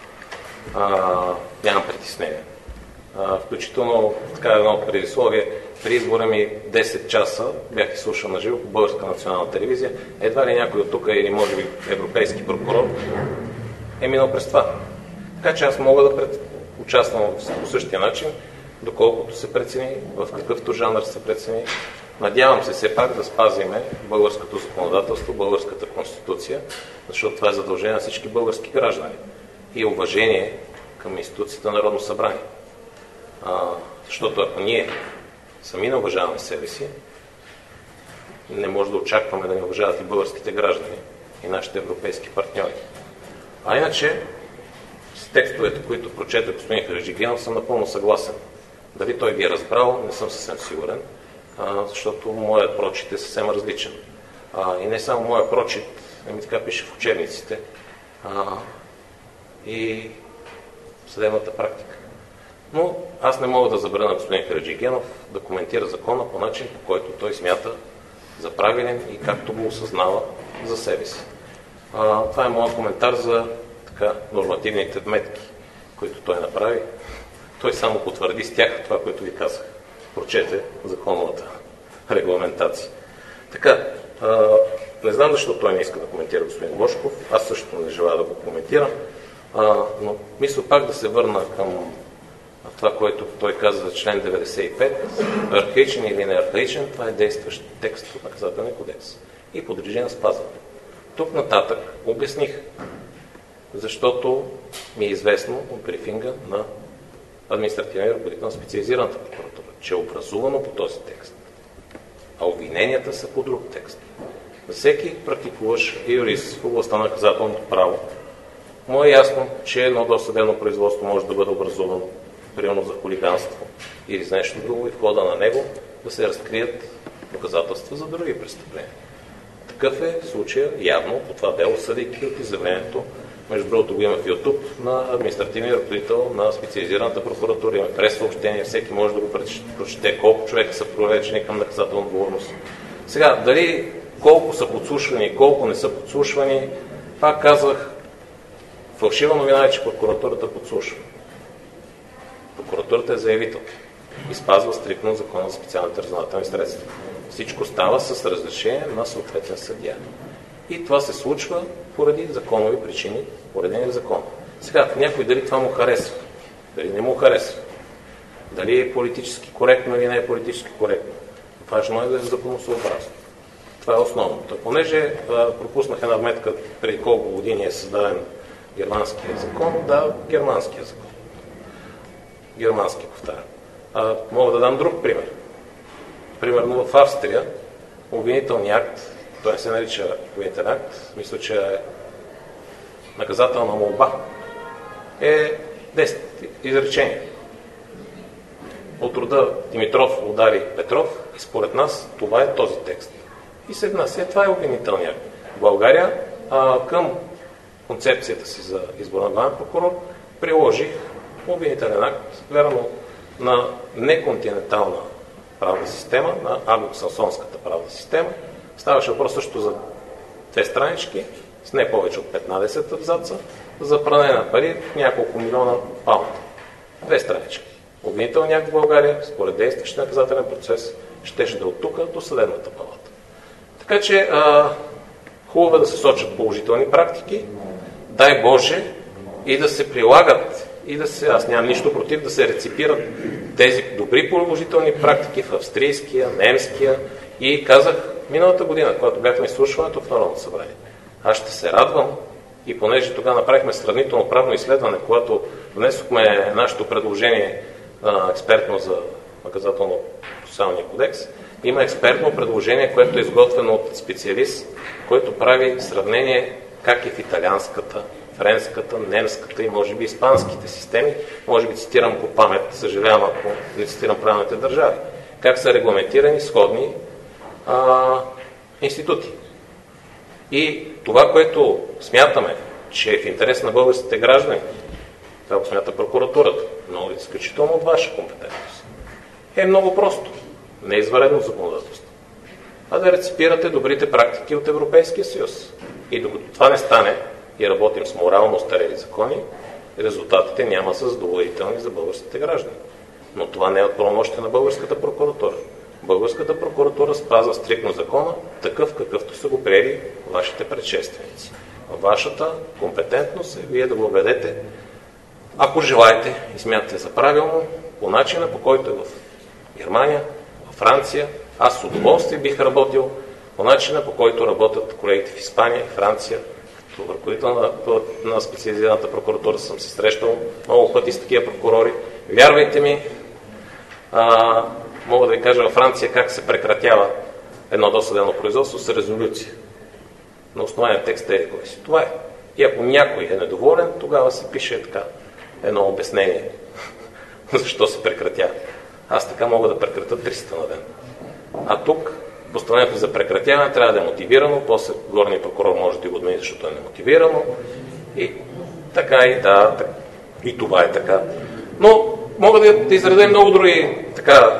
А, нямам притеснение. А, включително така едно предисловие. При избора ми десет часа бях изслушан на живо по Българска национална телевизия. Едва ли някой от тук или може би европейски прокурор е минал през това. Така че аз мога да пред... участвам по същия начин, доколкото се прецени, в какъвто жанр се прецени. Надявам се все пак да спазиме българското законодателство, българската конституция, защото това е задължение на всички български граждани. И уважение към институцията на Народно събрание. А, защото ако ние сами не уважаваме себе си, не може да очакваме да ни уважават и българските граждани и нашите европейски партньори. А иначе, с текстовете, които прочете господин Хаджигенов, съм напълно съгласен. Дали той ги е разбрал, не съм съвсем сигурен, а, защото моят прочит е съвсем различен. А, и не само моят прочит, ами така пише в учебниците а, и в съдебната практика. Но аз не мога да забраня господин Хаджигенов да коментира закона по начин, по който той смята за правилен и както го осъзнава за себе си. А, това е моят коментар за така, нормативните вметки, които той направи. Той само потвърди с тях това, което ви казах. Прочете законовата регламентация. Така, а, не знам защо той не иска да коментира господин Божков. Аз също не желая да го коментирам. А, но мисля пак да се върна към това, което той каза за член деветдесет и пет. Архаичен или не архаичен, това е действащ текст от наказателния кодекс. И подлежи на спазване. Тук нататък обясних, защото ми е известно от брифинга на административния ръководител на специализираната прокуратура, че е образувано по този текст. А обвиненията са по друг текст. За всеки практикуващ юрист в областта на наказателното право му е ясно, че едно досъдебно производство може да бъде образувано примерно за хулиганство или за нещо друго и в хода на него да се разкрият доказателства за други престъпления. Такъв е случая явно по това дело, съдейки от изявлението, между другото го има в YouTube, на административния ръководител на специализираната прокуратура. Има прес-съобщение, всеки може да го прочете колко човека са привлечени към наказателна отговорност. Сега, дали колко са подслушвани, колко не са подслушвани, пак казах, фалшива новина е, че прокуратурата подслушва. Прокуратурата е заявител и спазва стриктно закона за специалните разузнавателни средства. Всичко става с разрешение на съответен съдия. И това се случва поради законови причини, поредени в закона. Сега, някой дали това му харесва, дали не му харесва, дали е политически коректно или не е политически коректно. Важно е да е законосъобразно. Това е основното. Понеже а, пропуснах една вметка преди колко години е създаден германския закон, да, германския закон. Германски, повтарям. А, мога да дам друг пример. Примерно в Австрия обвинителният акт, той не се нарича обвинителен акт, мисля, че е наказателна молба, е десет изречения. От рода Димитров удари Петров и според нас това е този текст. И се внася, това е обвинителният акт. В България а, към концепцията си за избор на главен прокурор приложих обвинителен акт, верно на неконтинентална правна система, на англосаксонската правна система. Ставаше въпрос също за две странички, с не повече от петнадесет абзаца, за пране на пари няколко милиона паунда. Две странички. Обвинителният акт в България, според действащ наказателен процес, щеше да е от тук до съдебната палата. Така че а, хубаво е да се сочат положителни практики, дай Боже, и да се прилагат, и да се, аз нямам нищо против, да се реципират тези добри положителни практики в австрийския, немския, и казах миналата година, когато бяхме изслушването в Народното събрание. Аз ще се радвам, и понеже тогава направихме сравнително правно изследване, когато внесохме нашето предложение а, експертно за наказателно-процесуалния кодекс, има експертно предложение, което е изготвено от специалист, който прави сравнение как е в италианската, френската, немската и може би испанските системи. Може би цитирам по памет, съжалявам ако не цитирам правилните държави. Как са регламентирани сходни а, институти. И това, което смятаме, че е в интерес на българските граждани, това го смята прокуратурата, но изключително от ваша компетентност, е много просто. Не е извънредно законодателство. А да реципирате добрите практики от Европейския съюз. И докато това не стане и работим с морално остарели закони, резултатите няма са задоволителни за българските граждани. Но това не е от правомощите на българската прокуратура. Българската прокуратура спазва стриктно закона, такъв какъвто са го приели вашите предшественици. Вашата компетентност е вие да го ведете, ако желаете и смятате за правилно, по начина, по който е в Германия, в Франция. Аз с удоволствие бих работил по начина, по който работят колегите в Испания и Франция. Като ръководител на, на специализираната прокуратура съм се срещал много пъти с такива прокурори. Вярвайте ми, а, мога да ви кажа във Франция как се прекратява едно досъдебно производство с резолюция. На основание текст е кой си. Това е. И ако някой е недоволен, тогава се пише така едно обяснение защо се прекратява. Аз така мога да прекратя триста на ден. А тук постановлението за прекратяване трябва да е мотивирано, после горният прокурор може да го отмени, защото е немотивирано. И така и да, так, и това е така. Но мога да, да изредя много други така.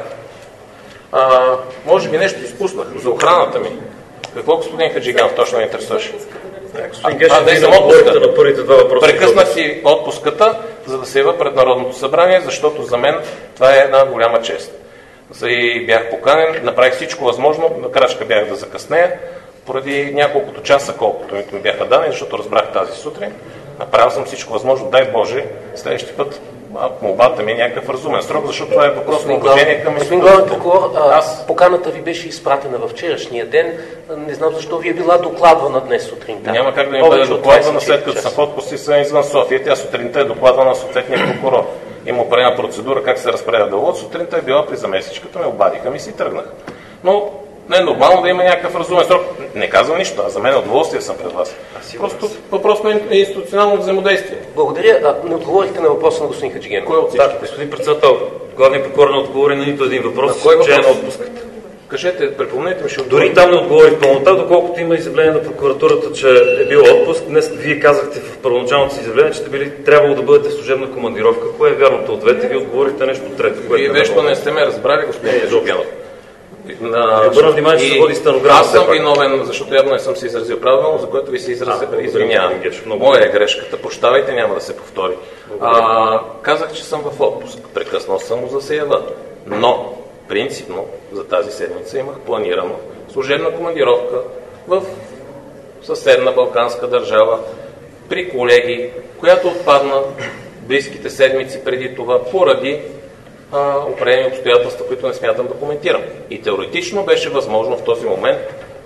А, може би нещо изпуснах за охраната ми. Какво господин Хаджиганов точно ме интересуваше? Господин Гешев, вие не отговорите на първите два въпроса. Прекъснах си отпуската, за да се ява пред Народното събрание, защото за мен това е една голяма чест. И бях поканен, направих всичко възможно, на крачка бях да закъснея, поради няколкото часа, колкото ми бяха дадени, защото разбрах тази сутрин. Направил съм всичко възможно, дай Боже, следващия път молбата ми е някакъв разумен срок, защото това е въпрос на уважение към господин главен прокурор, аз... поканата ви беше изпратена във вчерашния ден. Не знам защо ви е била докладвана днес сутринта. Няма как да ми бъде докладвана, след като съм в отпуск и съм извън София. Тя сутринта е докладвана на съответния прокурор. Има определена процедура как се разпределя делото. Сутринта е била при заместничката, ме обадиха ми си и тръгнах. Но не е нормално да има някакъв разумен срок. Не казвам нищо, а за мен удоволствие съм пред вас. Просто въпрос на институционално взаимодействие. Благодаря. А, не отговорихте на въпроса на господин Хаджигенов. Кой от всички? Да, господин председател, главният прокурор не отговори на нито един въпрос. На кой въпрос? Че е на отпуската. Кажете, припомнете ми, ще Дори там не отговори в пълнота, доколкото има изявление на прокуратурата, че е бил отпуск. Днес вие казахте в първоначалното си изявление, че сте били трябвало да бъдете в служебна командировка. Кое е вярното от двете? Вие отговорихте нещо трето. Вие нещо не сте ме разбрали, господин Хаджигенов. На... Обърна внимание, че се води стенограма. Аз съм виновен, защото явно не съм се изразил правилно, за което ви се изразя, извинявам. Моя е грешката, прощавайте, няма да се повтори. А, казах, че съм в отпуск. Прекъснал съм го за се ява. Но, принципно, за тази седмица имах планирано служебна командировка в съседна балканска държава при колеги, която отпадна близките седмици преди това поради определени обстоятелства, които не смятам да коментирам. И теоретично беше възможно в този момент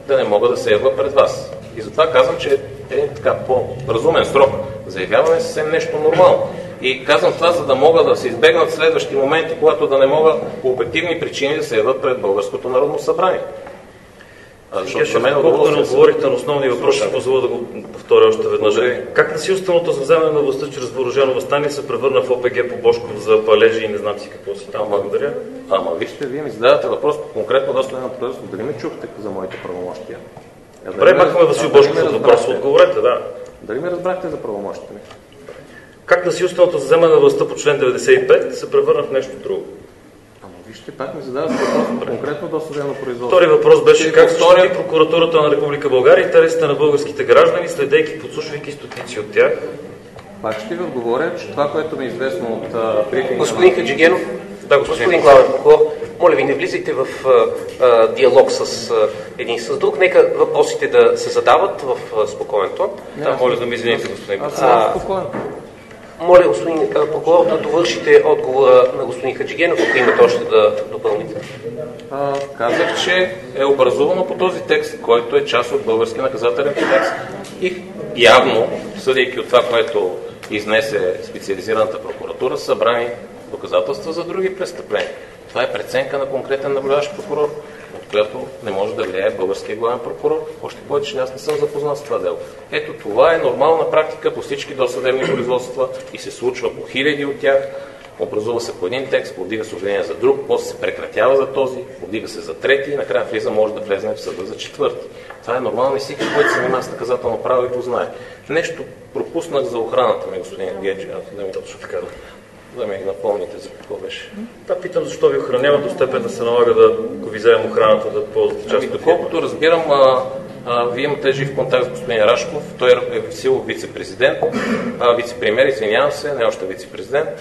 да не мога да се явя пред вас. И затова казвам, че е така по-разумен срок за явяване е съвсем нещо нормално. И казвам това, за да мога да се избегнат следващи моменти, когато да не мога по обективни причини да се явят пред Българското народно събрание. Защото мен колкото не отговорихте на основни въпроси, ще позволя да го повторя още веднъж. Как насилственото завземане на властта чрез въоръжено въстание се превърна в ОПГ по Божков за палежи и не знам си какво си там? Благодаря. Ама вижте, вие ми задавате въпрос по конкретно достоянно производство. Дали ме чухте за моите правомощия? Добре, махаме Васил Божков за въпроса. Отговорете, да. Дали ме разбрахте за правомощите ми? Как насилственото завземане на властта по член деветдесет и пет се превърна в нещо друго? Вижте, пак ми задавате въпрос конкретно досъдебно производство. Втори въпрос беше как защити прокуратурата на Република България интересите на българските граждани, следейки, подслушвайки стотици от тях. Пак ще ви отговоря, че това, което ми е известно от брифинга... Господин Хаджигенов, да, господин главен прокурор, моля ви, не влизайте в а, а, диалог с а, един с друг. Нека въпросите да се задават в а, спокоен тон. Да, моля да ми извините, господин Аз съм спокоен. Моля, господин прокурор, да довършите отговора на господин Хаджигенов, ако имате още да допълните. А, казах, че е образувано по този текст, който е част от български наказателен кодекс. И явно, съдейки от това, което изнесе специализираната прокуратура, са събрани доказателства за други престъпления. Това е преценка на конкретен наблюдаващ прокурор, от която не може да влияе българския главен прокурор. Още повече, че аз не съм запознат с това дело. Ето това е нормална практика по всички досъдебни производства и се случва по хиляди от тях. Образува се по един текст, повдига се обвинение за друг, после се прекратява за този, повдига се за трети и накрая влиза, може да влезе в съда за четвърти. Това е нормално и всеки, който се занимава с наказателно право и го знае. Нещо пропуснах за охраната ми, господин Геджи, да ми точно така да ми напомните за какво беше. Да, питам защо ви охраняват до степен да се налага да, ако ви вземем охраната, да ползвате част от доколкото разбирам, а, а, вие имате жив контакт с господин Рашков, той е силов вице-президент, а, вице-премьер, извинявам се, не още вице-президент,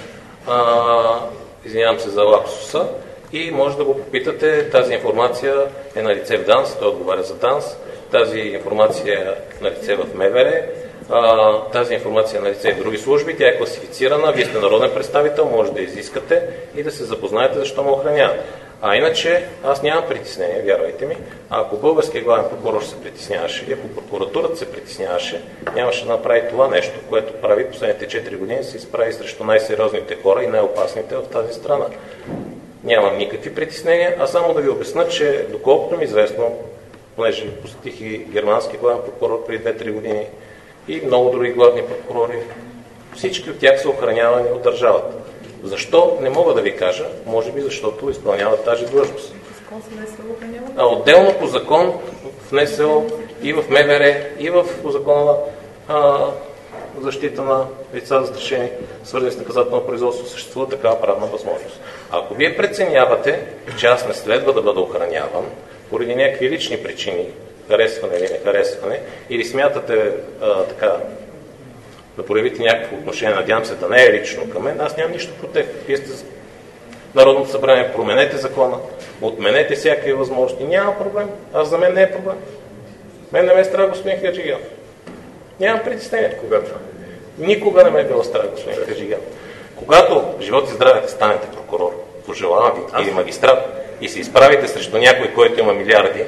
а, извинявам се за лапсуса и може да го попитате, тази информация е на лице в ДАНС, той отговаря за ДАНС, тази информация е на лице в МВР, А, тази информация на лице и в други служби, тя е класифицирана, вие сте народен представител, може да изискате и да се запознаете защо ме охраняват. А иначе аз нямам притеснение, вярвайте ми. А ако българският главен прокурор се притесняваше и ако прокуратурата се притесняваше, нямаше да направи това нещо, което прави последните четири години, се изправи срещу най-сериозните хора и най-опасните в тази страна. Нямам никакви притеснения, а само да ви обясна, че доколкото ми известно, понеже посетих и германски главен прокурор преди две-три години, и много други главни прокурори. Всички от тях са охранявани от държавата. Защо? Не мога да ви кажа. Може би защото изпълняват тази длъжност. А отделно по закон в НСО и в МВР и в закона на защита на лица застрашени, свързани с наказателно производство, съществува такава правна възможност. Ако вие преценявате, че аз не следва да бъда охраняван поради някакви лични причини, харесване или не харесване, или смятате а, така да проявите някакво отношение, надявам се да не е лично към мен, аз нямам нищо против. Вие сте Народното събрание, променете закона, отменете всякакви възможности, няма проблем. Аз за мен не е проблем. Мен не ме е страх господин Хаджигенов. Нямам притеснение. Когато? Никога не ме е било страх господин Хаджигенов. Когато живот и здраве станете прокурор, пожелавам ви, или магистрат, и се изправите срещу някой, който има милиарди,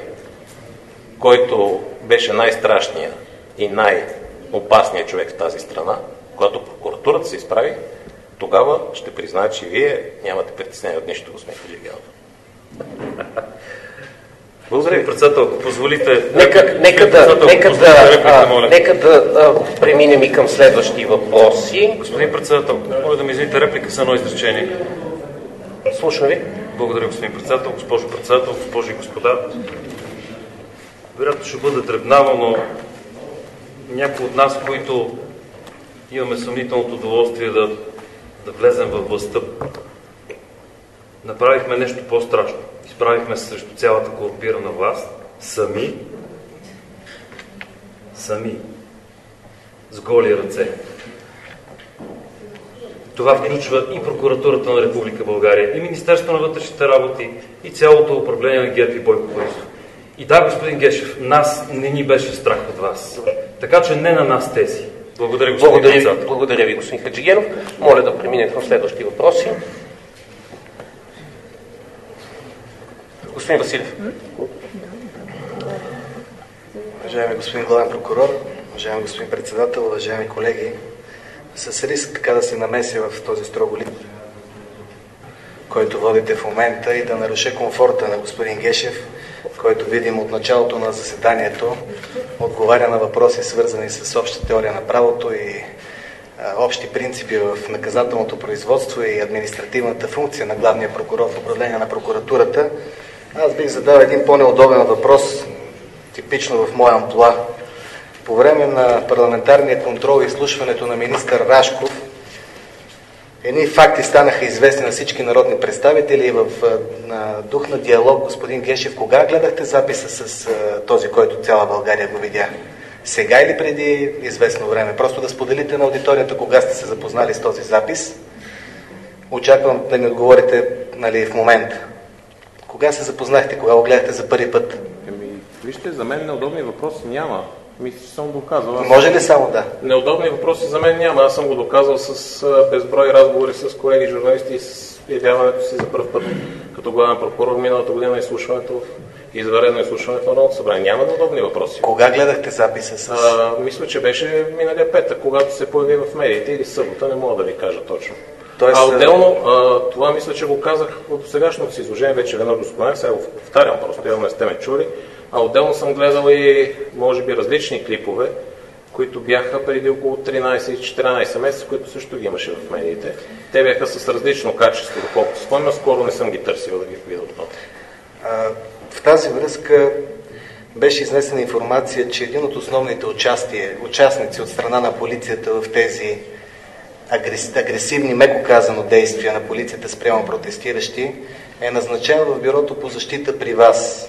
който беше най-страшният и най-опасният човек в тази страна, когато прокуратурата се изправи, тогава ще признае, че вие нямате притеснение от нищо, господин Хаджигенов. Благодаря ви, председател, ако позволите... Нека, нека да, нека да, а, нека да а, преминем и към следващи въпроси. Господин председател, моля да ми извините реплика с едно изречение. Слушам ви. Благодаря, господин председател, госпожо председател, госпожи и господа. Вероятно ще бъде дребнаво, но някои от нас, които имаме съмнителното удоволствие да, да влезем във властта, направихме нещо по-страшно. Изправихме се срещу цялата корумпирана власт, сами, сами, с голи ръце. Това включва и прокуратурата на Република България, и Министерството на вътрешните работи, и цялото управление на ГЕРБ и Бойко Борисов. И да, господин Гешев, нас не ни беше страх от вас. Така че не на нас тези. Благодаря, господин Благодаря, председател. благодаря ви, господин Хаджигенов. Моля да преминем към следващи въпроси. Господин Василев. Уважаеми господин главен прокурор, уважаеми господин председател, уважаеми колеги, с риск така да се намеся в този строго лист, който водите в момента, и да наруша комфорта на господин Гешев, който видим от началото на заседанието отговаря на въпроси, свързани с обща теория на правото и а, общи принципи в наказателното производство и административната функция на главния прокурор в управление на прокуратурата. Аз бих задал един по-неудобен въпрос, типично в моя амплоа. По време на парламентарния контрол и изслушването на министър Рашков, едни факти станаха известни на всички народни представители и в на дух на диалог, господин Гешев, кога гледахте записа с а, този, който цяла България го видя? Сега или преди известно време? Просто да споделите на аудиторията кога сте се запознали с този запис. Очаквам да ми отговорите, нали, в момента. Кога се запознахте, кога го гледахте за първи път? Еми, вижте, за мен неудобни въпроси няма. Мисля, че съм доказал. Аз... Може ли само да? Неудобни въпроси за мен няма. Аз съм го доказал с безброй разговори с колеги журналисти и с явяването си за първ път като главен прокурор миналата година изслушването в извънредно изслушване в Народното събрание. Няма неудобни въпроси. Кога гледахте записа с... А, мисля, че беше миналия петък, когато се появи в медиите, или събота, не мога да ви кажа точно. Тоест... А отделно, а, това мисля, че го казах в сегашното си изложение, вече веднъж го споменах, сега го повтарям просто, явно не сте ме чули. А отделно съм гледал и, може би, различни клипове, които бяха преди около тринайсет-четиринайсет месеца, които също ги имаше в медиите. Те бяха с различно качество, доколкото спомням, скоро не съм ги търсил да ги видя отново. В тази връзка беше изнесена информация, че един от основните участие, участници от страна на полицията в тези агрес, агресивни, меко казано, действия на полицията спрямо протестиращи, е назначен в бюрото по защита при вас.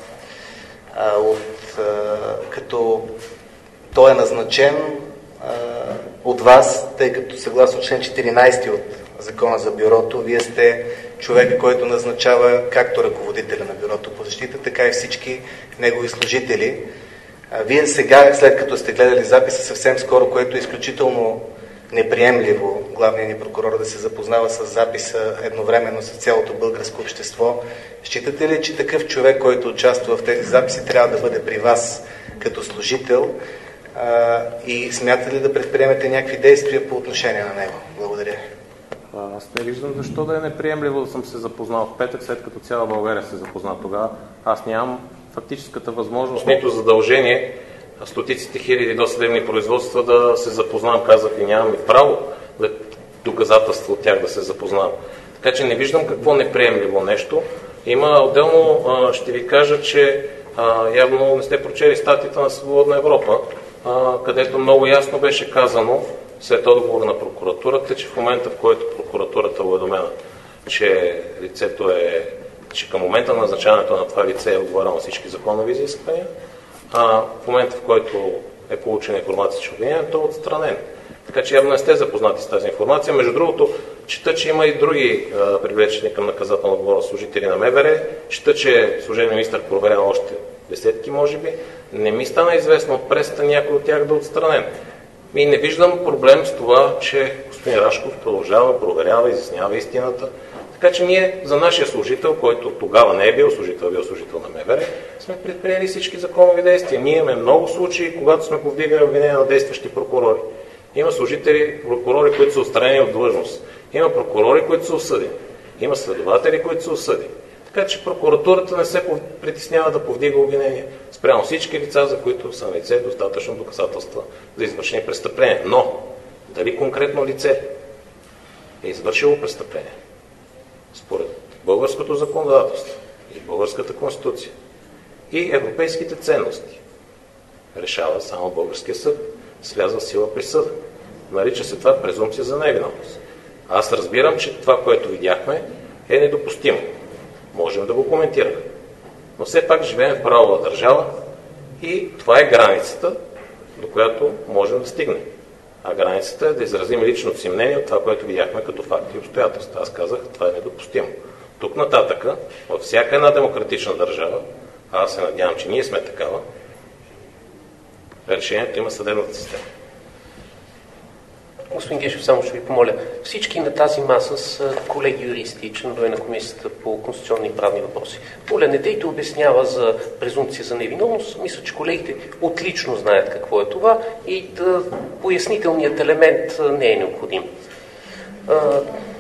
А, от, а, като той е назначен а, от вас, тъй като съгласно член четиринайсети от Закона за бюрото, вие сте човека, който назначава както ръководителя на бюрото по защита, така и всички негови служители. А, вие сега, след като сте гледали записа съвсем скоро, което е изключително неприемливо главният ни прокурор да се запознава с записа едновременно с цялото българско общество, считате ли, че такъв човек, който участва в тези записи, трябва да бъде при вас като служител а, и смятате ли да предприемете някакви действия по отношение на него? Благодаря. Аз не виждам защо да е неприемливо да съм се запознал в петък, след като цяла България се запозна тогава. Аз нямам фактическата възможност, нито задължение стотиците хиляди досъдебни производства да се запознавам, казах, и нямам и право да доказателства от тях да се запознавам. Така че не виждам какво неприемливо нещо. Има отделно, а, ще ви кажа, че а, явно не сте прочели статията на Свободна Европа, а, където много ясно беше казано след отговор на прокуратурата, че в момента, в който прокуратурата е уведомена, че лицето е, че към момента на назначаването на това лице е отговаряло на всички законови изисквания, а в момента, в който е получена информация, че обвинение, то е отстранен. Така че явно не сте запознати с тази информация. Между другото, чета, че има и други а, привлечени към наказателна отговорност служители на МВР. Чета, че служебният министър проверява още десетки, може би. Не ми стана известно от пресата някой от тях да е отстранен. И не виждам проблем с това, че господин Рашков продължава, проверява, изяснява истината. Така че ние за нашия служител, който тогава не е бил служител, е бил служител на МВР, сме предприели всички законови действия. Ние имаме много случаи, когато сме повдигали обвинения на действащи прокурори. Има служители, прокурори, които са отстранени от длъжност. Има прокурори, които са осъдени. Има следователи, които са осъдени. Така че прокуратурата не се притеснява да повдига обвинения спрямо всички лица, за които са на лице достатъчно доказателства за извършени престъпления. Но дали конкретно лице е извършило престъпление според българското законодателство и българската конституция и европейските ценности, решава само българския съд с влязла в сила присъда. Нарича се това презумпция за невиновност. Аз разбирам, че това, което видяхме, е недопустимо. Можем да го коментираме. Но все пак живеем в правова държава и това е границата, до която можем да стигнем. А границата е да изразим личното си мнение от това, което видяхме като факти и обстоятелства. Аз казах, това е недопустимо. Тук нататъка, във всяка една демократична държава, а аз се надявам, че ние сме такава, решението има съдебната система. Господин Гешев, само ще ви помоля. Всички на тази маса са колеги юристи и членове на Комисията по конституционни и правни въпроси. Моля, не дейте обяснява за презумпция за невиновност. Мисля, че колегите отлично знаят какво е това и да, пояснителният елемент не е необходим. А...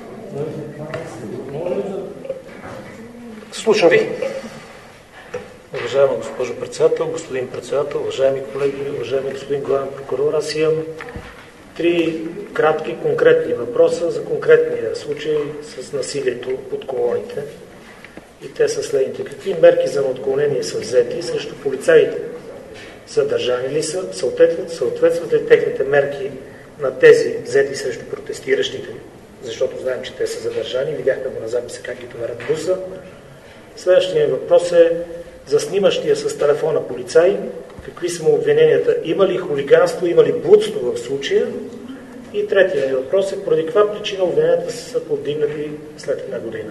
Слушам ви. Уважаема госпожо председател, господин председател, уважаеми колеги, уважаеми господин главен прокурор, аз имам три кратки, конкретни въпроса за конкретния случай с насилието под колоните. И те са следните. Какви мерки за неотклонение са взети срещу полицаите? Съдържани ли са? Съответстват, съответстват ли техните мерки на тези взети срещу протестиращите? Защото знаем, че те са задържани. Видяхме го на записа как ги товарят буса. Следващия въпрос е за снимащия с телефона полицай. Какви са му обвиненията? Има ли хулиганство, има ли блудство в случая? И третия ми въпрос е поради каква причина обвиненията са повдигнати след една година?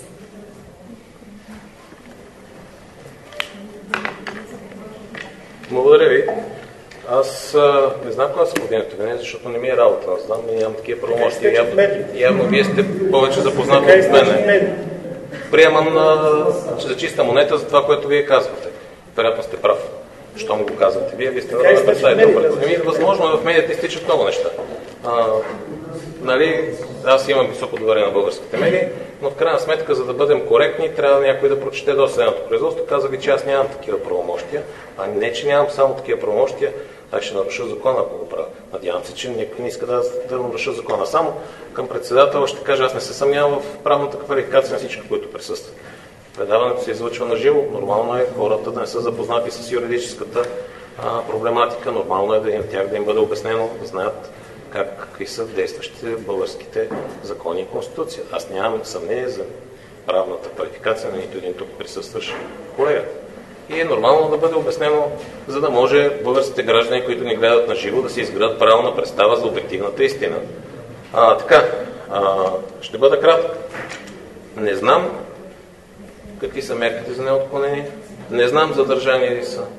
Благодаря ви. Аз а, не знам кога са повдигнати обвинения, защото не ми е работа. Не знам, и нямам такива правомощия. Явно, явно вие сте повече запознати от мен. Приемам а, за чиста монета за това, което вие казвате. Вероятно сте прав. Що му го казвате? Вие, вие сте народен представител. Ами, възможно е в медиите изтичат много неща. А, нали, аз имам високо доверие на българските медии, но в крайна сметка, за да бъдем коректни, трябва някой да прочете досъдебното производство. Каза ви, че аз нямам такива правомощия, а не, че нямам само такива правомощия, аз ще наруша закона, ако го правя. Надявам се, че никой не иска да, да наруша закона. Само към председател ще кажа, аз не се съмнявам в правната квалификация на всички, които присъстват. Предаването се излъчва на живо. Нормално е хората да не са запознати с юридическата а, проблематика. Нормално е да им, тях да им бъде обяснено, да знаят как, какви са действащите българските закони и конституция. Аз нямам съмнение за правната квалификация на нито един тук присъстващ колега. И е нормално да бъде обяснено, за да може българските граждани, които ни гледат на живо, да си изградят правилна представа за обективната истина. А, така, а, ще бъда кратък. Не знам какви са мерките за неотклонение, не знам задържани ли са.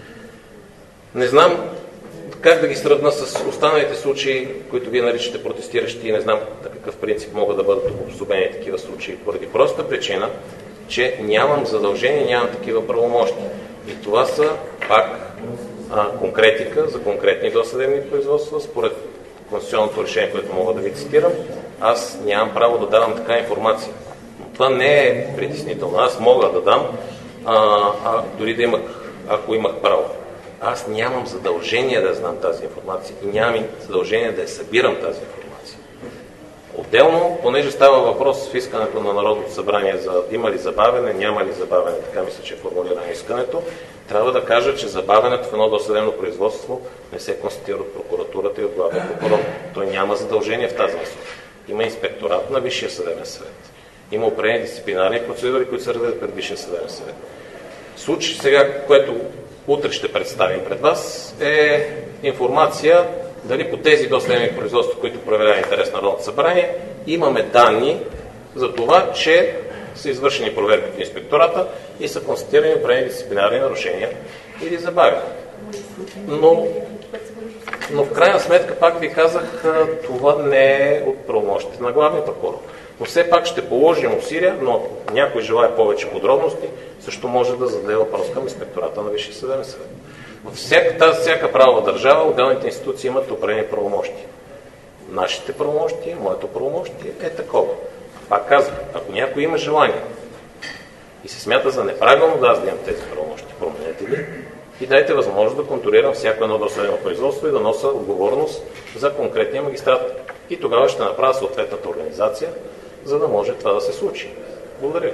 Не знам как да ги сравна с останалите случаи, които вие наричате протестиращи, и не знам на какъв принцип могат да бъдат обособени такива случаи, поради проста причина, че нямам задължение, нямам такива правомощия. И това са пак а, конкретика за конкретни досъдебни производства, според конституционното решение, което мога да ви цитирам. Аз нямам право да давам така информация. Но това не е притеснително. Аз мога да дам, а, а, дори да имах, ако имах право. Аз нямам задължение да знам тази информация и нямам задължение да я събирам тази информация. Отделно, понеже става въпрос в искането на Народното събрание за има ли забавене, няма ли забавене, така мисля, че е формулирано искането, трябва да кажа, че забавенето в едно досъдебно производство не се констатира от прокуратурата и от главния прокурор. Той няма задължение в тази насока. Има инспекторат на Висшия съдебен съвет. Има определени дисциплинарни процедури, които се разгледат пред Висшия съдебен съвет. Случай сега, което утре ще представим пред вас, е информация дали по тези досъдебни производства, които проявява интерес на Народното събрание, имаме данни за това, че са извършени проверки от инспектората и са констатирани определени дисциплинарни нарушения или забавяне. Но, но в крайна сметка, пак ви казах, това не е от правомощите на главния прокурор. Но все пак ще положим усилия, но ако някой желая повече подробности, също може да зададе въпрос към инспектората на Висшия съдебен съвет. Във всяка тази всяка правова държава отделните институции имат определени правомощия. Нашите правомощия, моето правомощие е такова. Пак казвам, ако някой има желание и се смята за неправилно да аз да имам тези правомощия, променете ли и дайте възможност да контролирам всяко едно досъдебно производство и да нося отговорност за конкретния магистрат. И тогава ще направя съответната организация, за да може това да се случи. Благодаря.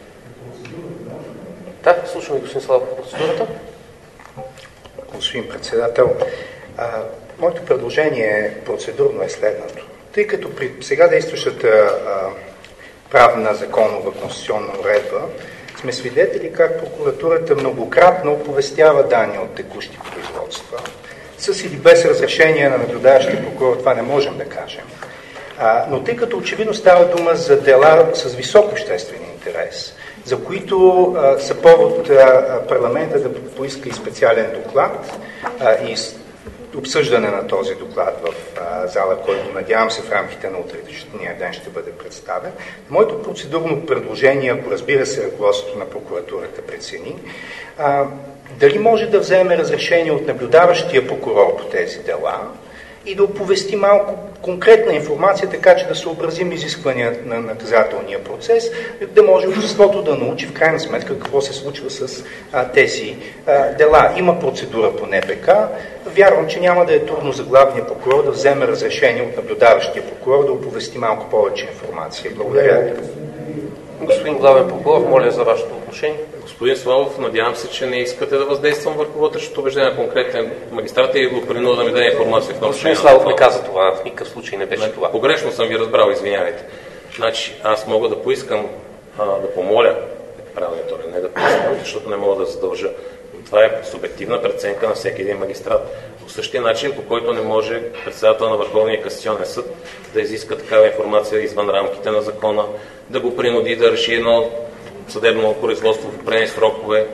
Да, слушаме господин Славов по процедурата. Господин председател, а, моето предложение процедурно е следното. Тъй като при сега действащата а, правна законова конституционна уредба сме свидетели как прокуратурата многократно оповестява данни от текущи производства, с или без разрешение на наблюдаващия прокурор, това не можем да кажем. А, но тъй като очевидно става дума за дела с висок обществен интерес, за които а, са повод а, парламента да поиска и специален доклад а, и обсъждане на този доклад в а, зала, който надявам се в рамките на утрешния ден ще бъде представен. Моето процедурно предложение, ако разбира се ръководството на прокуратурата прецени, а, дали може да вземе разрешение от наблюдаващия прокурор по тези дела и да оповести малко конкретна информация, така че да съобразим изисквания на наказателния процес, да може обществото да научи в крайна сметка какво се случва с а, тези а, дела. Има процедура по Н П К. Вярвам, че няма да е трудно за главния прокурор да вземе разрешение от наблюдаващия прокурор да оповести малко повече информация. Благодаря. Господин главен прокурор, моля за вашето отношение. Господин Славов, надявам се, че не искате да въздействам върху вътрешното убеждение на конкретен магистрат и го принуда да ми даде информация в Господин Славов не каза това, в никакъв случай не беше не, това. Погрешно съм ви разбрал, извинявайте. Значи, аз мога да поискам, а, да помоля, правилният орган, не да поискам, защото не мога да задължа. Това е субективна преценка на всеки един магистрат. По същия начин, по който не може председател на Върховния касационен съд да изиска такава информация извън рамките на закона, да го принуди да реши едно съдебно производство в определени срокове,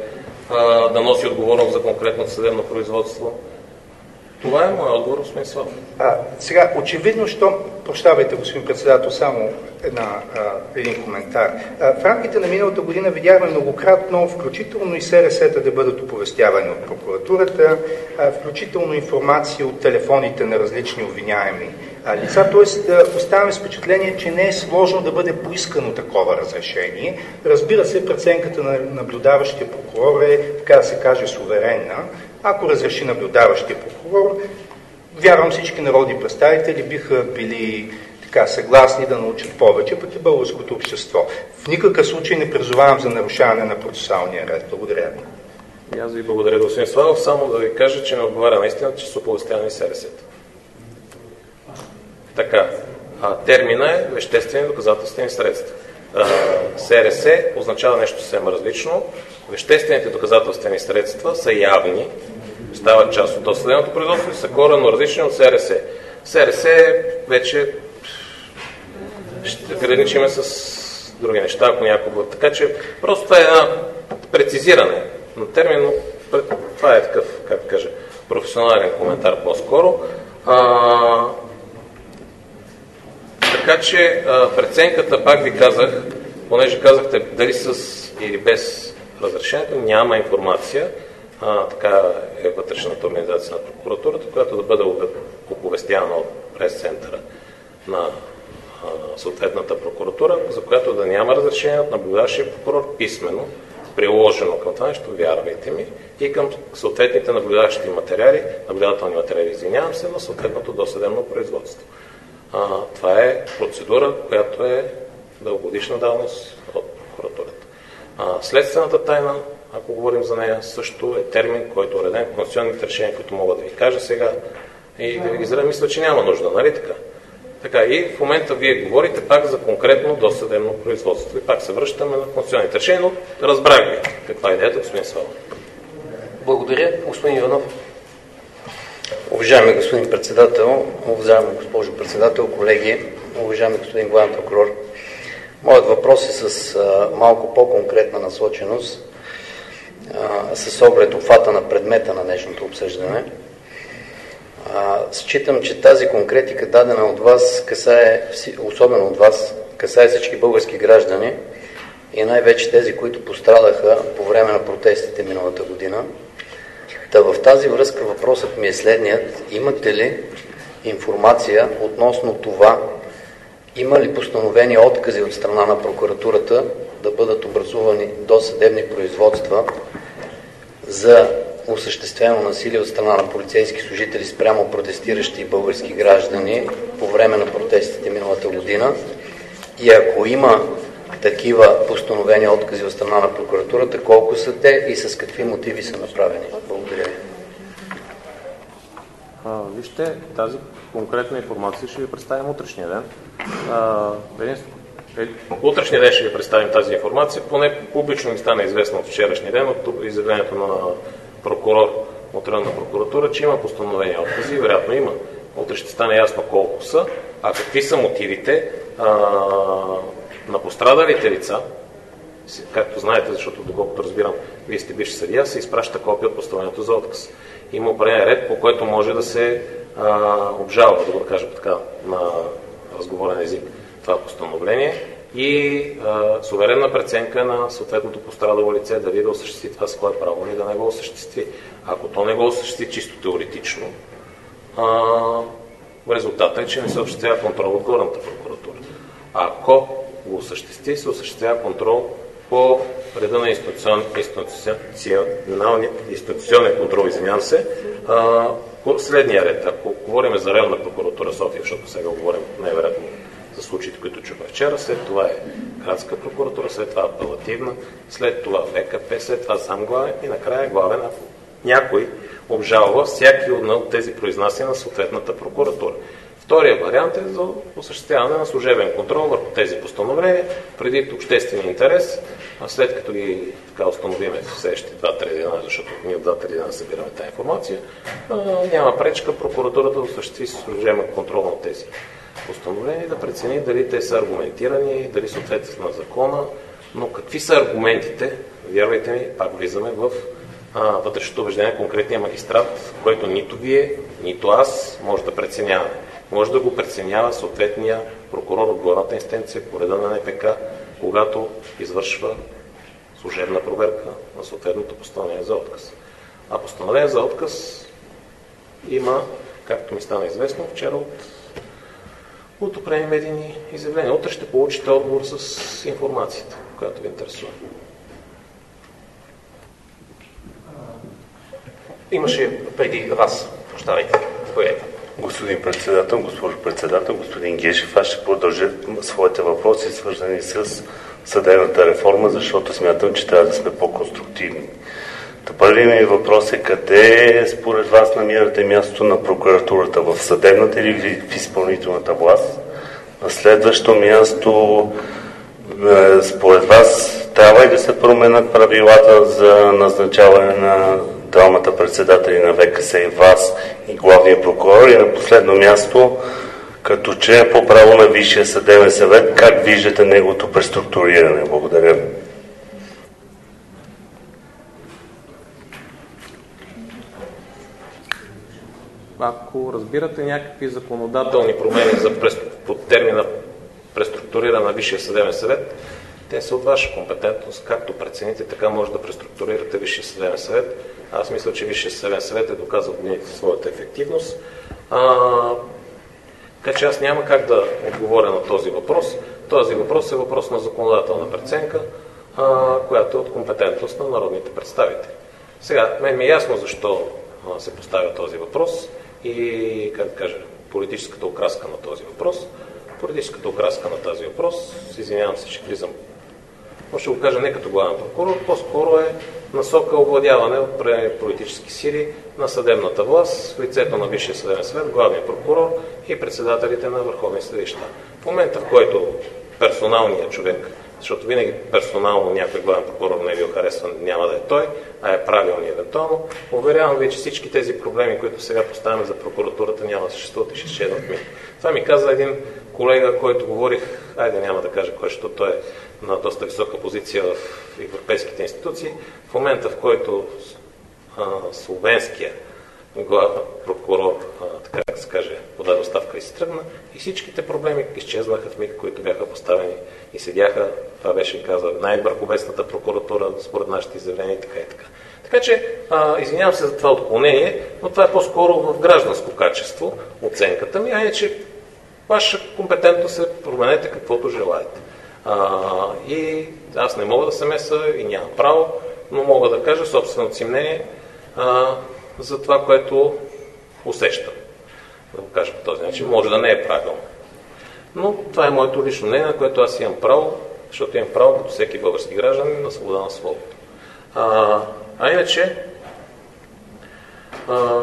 да носи отговорност за конкретното съдебно производство. Това е моят отговор, господин Славов. А, сега, очевидно, що... Прощавайте, господин председател, само една, а, един коментар. А, в рамките на миналата година видяхме многократно, включително и С Р С-та да бъдат оповестявани от прокуратурата, а, включително информация от телефоните на различни обвиняеми а, лица, т.е. да оставаме с впечатление, че не е сложно да бъде поискано такова разрешение. Разбира се, преценката на наблюдаващия прокурор е, така да се каже, суверенна. Ако разреши наблюдаващия прокурор, вярвам всички народни представители биха били така съгласни да научат повече, пък и българското общество. В никакъв случай не призовавам за нарушаване на процесуалния ред. Благодаря ви. И аз ви благодаря, господин Славов. Само да ви кажа, че не отговаря наистина, че са оповестявани С Р С-та. Така, а, термина е веществени доказателствени средства. А, С Р С означава нещо съвсем различно. Веществените доказателствени средства са явни, стават част от досъдебното производство и са коренно различни от С Р С. С Р С вече ще граничиме с други неща, ако някой бъде. Така че просто това е една прецизиране на термин, но това е такъв, как да кажа, професионален коментар по-скоро. А, така че а, преценката, пак ви казах, понеже казахте дали с или без разрешението, няма информация. А, така е вътрешната организация на прокуратурата, която да бъде оповестявана от прес-центъра на а, съответната прокуратура, за която да няма разрешение от наблюдаващия прокурор писмено, приложено към това нещо, вярвайте ми, и към съответните наблюдаващи материали, наблюдателни материали, извинявам се, на съответното досъдебно производство. А, това е процедура, която е дългогодишна давност от прокуратурата. А, следствената тайна, ако говорим за нея, също е термин, който е уреден в конституционните решения, които мога да ви кажа сега и да ви ги зря, мисля, че няма нужда, нали така? Така, и в момента вие говорите пак за конкретно досъдебно производство. И пак се връщаме на конституционните решения, но разбрах ви каква е идеята, господин Слава. Благодаря. Господин Иванов. Уважаеми господин председател, уважаема госпожо председател, колеги, уважаеми господин главен прокурор, моят въпрос е с а, малко по-конкретна насоченост, а, с оглед обхвата на предмета на днешното обсъждане. А, считам, че тази конкретика, дадена от вас, касае, особено от вас, касае всички български граждани и най-вече тези, които пострадаха по време на протестите миналата година. Та в тази връзка въпросът ми е следният. Имате ли информация относно това, има ли постановени откази от страна на прокуратурата да бъдат образувани досъдебни производства за осъществено насилие от страна на полицейски служители спрямо протестиращи български граждани по време на протестите миналата година? И ако има такива постановени откази от страна на прокуратурата, колко са те и с какви мотиви са направени? Благодаря ви. А, вижте, тази конкретна информация ще ви представим утрешния ден. А, е, утрешния ден ще ви представим тази информация, поне публично ми стана известно от вчерашния ден, от изявлението на прокурор от районна прокуратура, че има постановени откази, вероятно има. Утре ще стане ясно колко са, а какви са мотивите а, на пострадалите лица. Както знаете, защото доколкото разбирам, вие сте бивш съдия, се изпраща копия от постановлението за отказ. има определен ред, по който може да се а, обжалва, да го кажем така, на разговорен език това постановление и а, суверенна преценка на съответното пострадало лице дали да осъществи това свое право или да не го осъществи. Ако то не го осъществи чисто теоретично, а, резултатът е, че не се осъществява контрол от горната прокуратура. Ако го осъществи, се осъществява контрол по реда на институцион, институционалния, институционен контрол, извинявам се, а, по следния ред. Ако говорим за районна прокуратура София, защото сега говорим най-вероятно за случаите, които чухме вчера, след това е градска прокуратура, след това апелативна, след това ВКП, след това сам главен и накрая главен, ако някой обжалва всяки от тези произнасяния на съответната прокуратура. Втория вариант е за осъществяване на служебен контрол върху тези постановления, преди обществения интерес, а след като ги така установиме в следващите два-три дена, защото ние от два-три дена събираме тази информация, няма пречка прокуратурата да осъществи служебен контрол на тези постановления, да прецени дали те са аргументирани, дали съответстват на закона, но какви са аргументите, вярвайте ми, пак влизаме в вътрешното убеждение на конкретния магистрат, който нито вие, нито аз може да преценява. Може да го преценява съответния прокурор от главната инстанция по реда на Н П К, когато извършва служебна проверка на съответното постановление за отказ. А постановление за отказ има, както ми стана известно вчера от, от определени медийни изявления. Утре ще получите отговор с информацията, която ви интересува. Имаше преди вас. Прощавайте. Заповядайте. Господин председател, госпожо председател, господин Гешев, аз ще продължа своите въпроси, свързани с съдебната реформа, защото смятам, че трябва да сме по-конструктивни. Първият ми въпрос е: къде според вас намирате мястото на прокуратурата? В съдебната или в изпълнителната власт? На следващо място, според вас трябва ли да се променят правилата за назначаване на двамата председатели на В К С и вас и главния прокурор? И на последно място, като член по право на Висшия съдебен съвет, как виждате неговото преструктуриране? Благодаря ви. Ако разбирате някакви законодателни промени за прес... под термина преструктуриране на Висшия съдебен съвет, те са от ваша компетентност. Както прецените, така може да преструктурирате Висшия съдебен съвет. Аз мисля, че Висшия съдебен съвет е доказал своята ефективност. А, така че аз няма как да отговоря на този въпрос. Този въпрос е въпрос на законодателна преценка, а, която е от компетентност на народните представители. Сега, мен ми е ясно защо а, се поставя този въпрос и, как да кажа, политическата окраска на този въпрос. Политическата окраска на този въпрос, извинявам се, че влизам, но ще го кажа не като главен прокурор, по-скоро е насока овладяване от политически сили на съдебната власт в лицето на Висшия съдебен съвет, главния прокурор и председателите на върховни съдилища. В момента, в който персоналният човек, защото винаги персонално някой главен прокурор не е бил харесван, няма да е той, а е правилният евентуално, уверявам ви, че всички тези проблеми, които сега поставяме за прокуратурата, няма да съществуват и ще изчезнат ми. Това ми каза един колега, който говорих, айде няма да кажа кой, защото той е на доста висока позиция в европейските институции. В момента, в който а, словенския главен прокурор, а, така как се каже, подаде оставка и се тръгна, и всичките проблеми изчезнаха в миг, които бяха поставени и седяха, това беше казал, най-върховесната прокуратура, според нашите изявления и така и така. Така че, а, извинявам се за това отклонение, но това е по-скоро в гражданско качество оценката ми, а е, че ваша компетентност е променете каквото желаете. А, и аз не мога да се меса и нямам право, но мога да кажа собственото си мнение а, за това, което усещам. Да го кажа по този начин. Може да не е правилно. Но това е моето лично мнение, на което аз имам право, защото имам право, като всеки български гражданин, на свобода на словото. А, а иначе, а,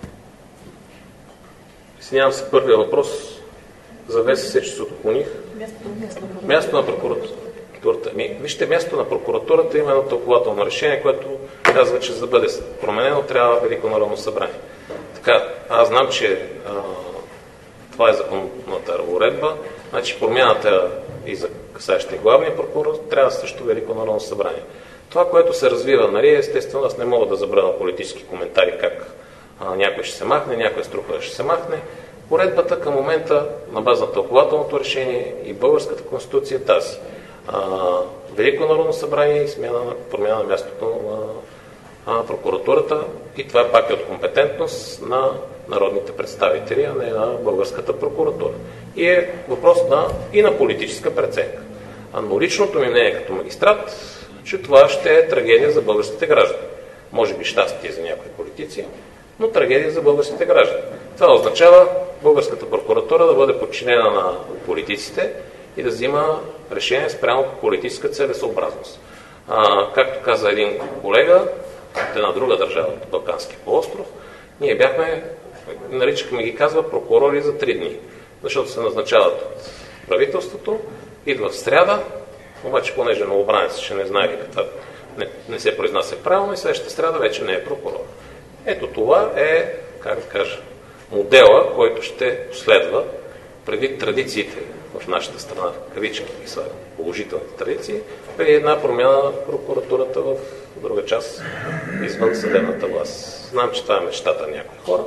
извинявам се, първия въпрос за В С С, че се отклоних. Място на прокуратурата. Ми, вижте, място на прокуратурата има едно тълкователно решение, което казва, че за да бъде променено, трябва Велико народно събрание. Така, аз знам, че а, това е законната уредба, значи промяната и за касаещия главния прокурор трябва също Велико народно събрание. Това, което се развива, нали, естествено, аз не мога да забравя политически коментари как а, някой ще се махне, някоя структура ще се махне. Уредбата към момента на база на тълкователното решение и българската конституция е тази. А, Велико народно събрание и смяна на промяна на мястото на а, прокуратурата, и това пак е от компетентност на народните представители, а не на българската прокуратура. И е въпрос на, и на политическа преценка. А но личното ми мнение като магистрат, че това ще е трагедия за българските граждани. Може би щастие за някои политици, но трагедия за българските граждани. Това означава българската прокуратура да бъде подчинена на политиците и да взима решение спрямо политическа целесъобразност. А, както каза един колега от една друга държава, от Балканския полуостров, ние бяхме, наричахме ги, казва, прокурори за три дни, защото се назначават от правителството, идва в сряда, обаче понеже новобранец ще не знае каква, не, не се произнася правилно и следващата сряда вече не е прокурор. Ето това е, как да кажа, модела, който ще последва предвид традициите в нашата страна, кавички и слагам, положителните традиции, при една промяна на прокуратурата в друга част извън съдебната власт. Знам, че това е мечтата на някои хора.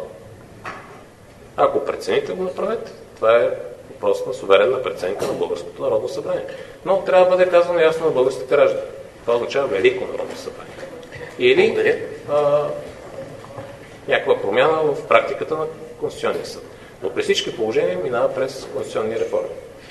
Ако прецените, го направете. Това е въпрос на суверенна преценка на Българското народно събрание. Но трябва да бъде казано ясно на българските граждани. Това означава Велико народно събрание. Или а, някаква промяна в практиката на Конституционния съд. Но при всички положения минава през конституционни реформи.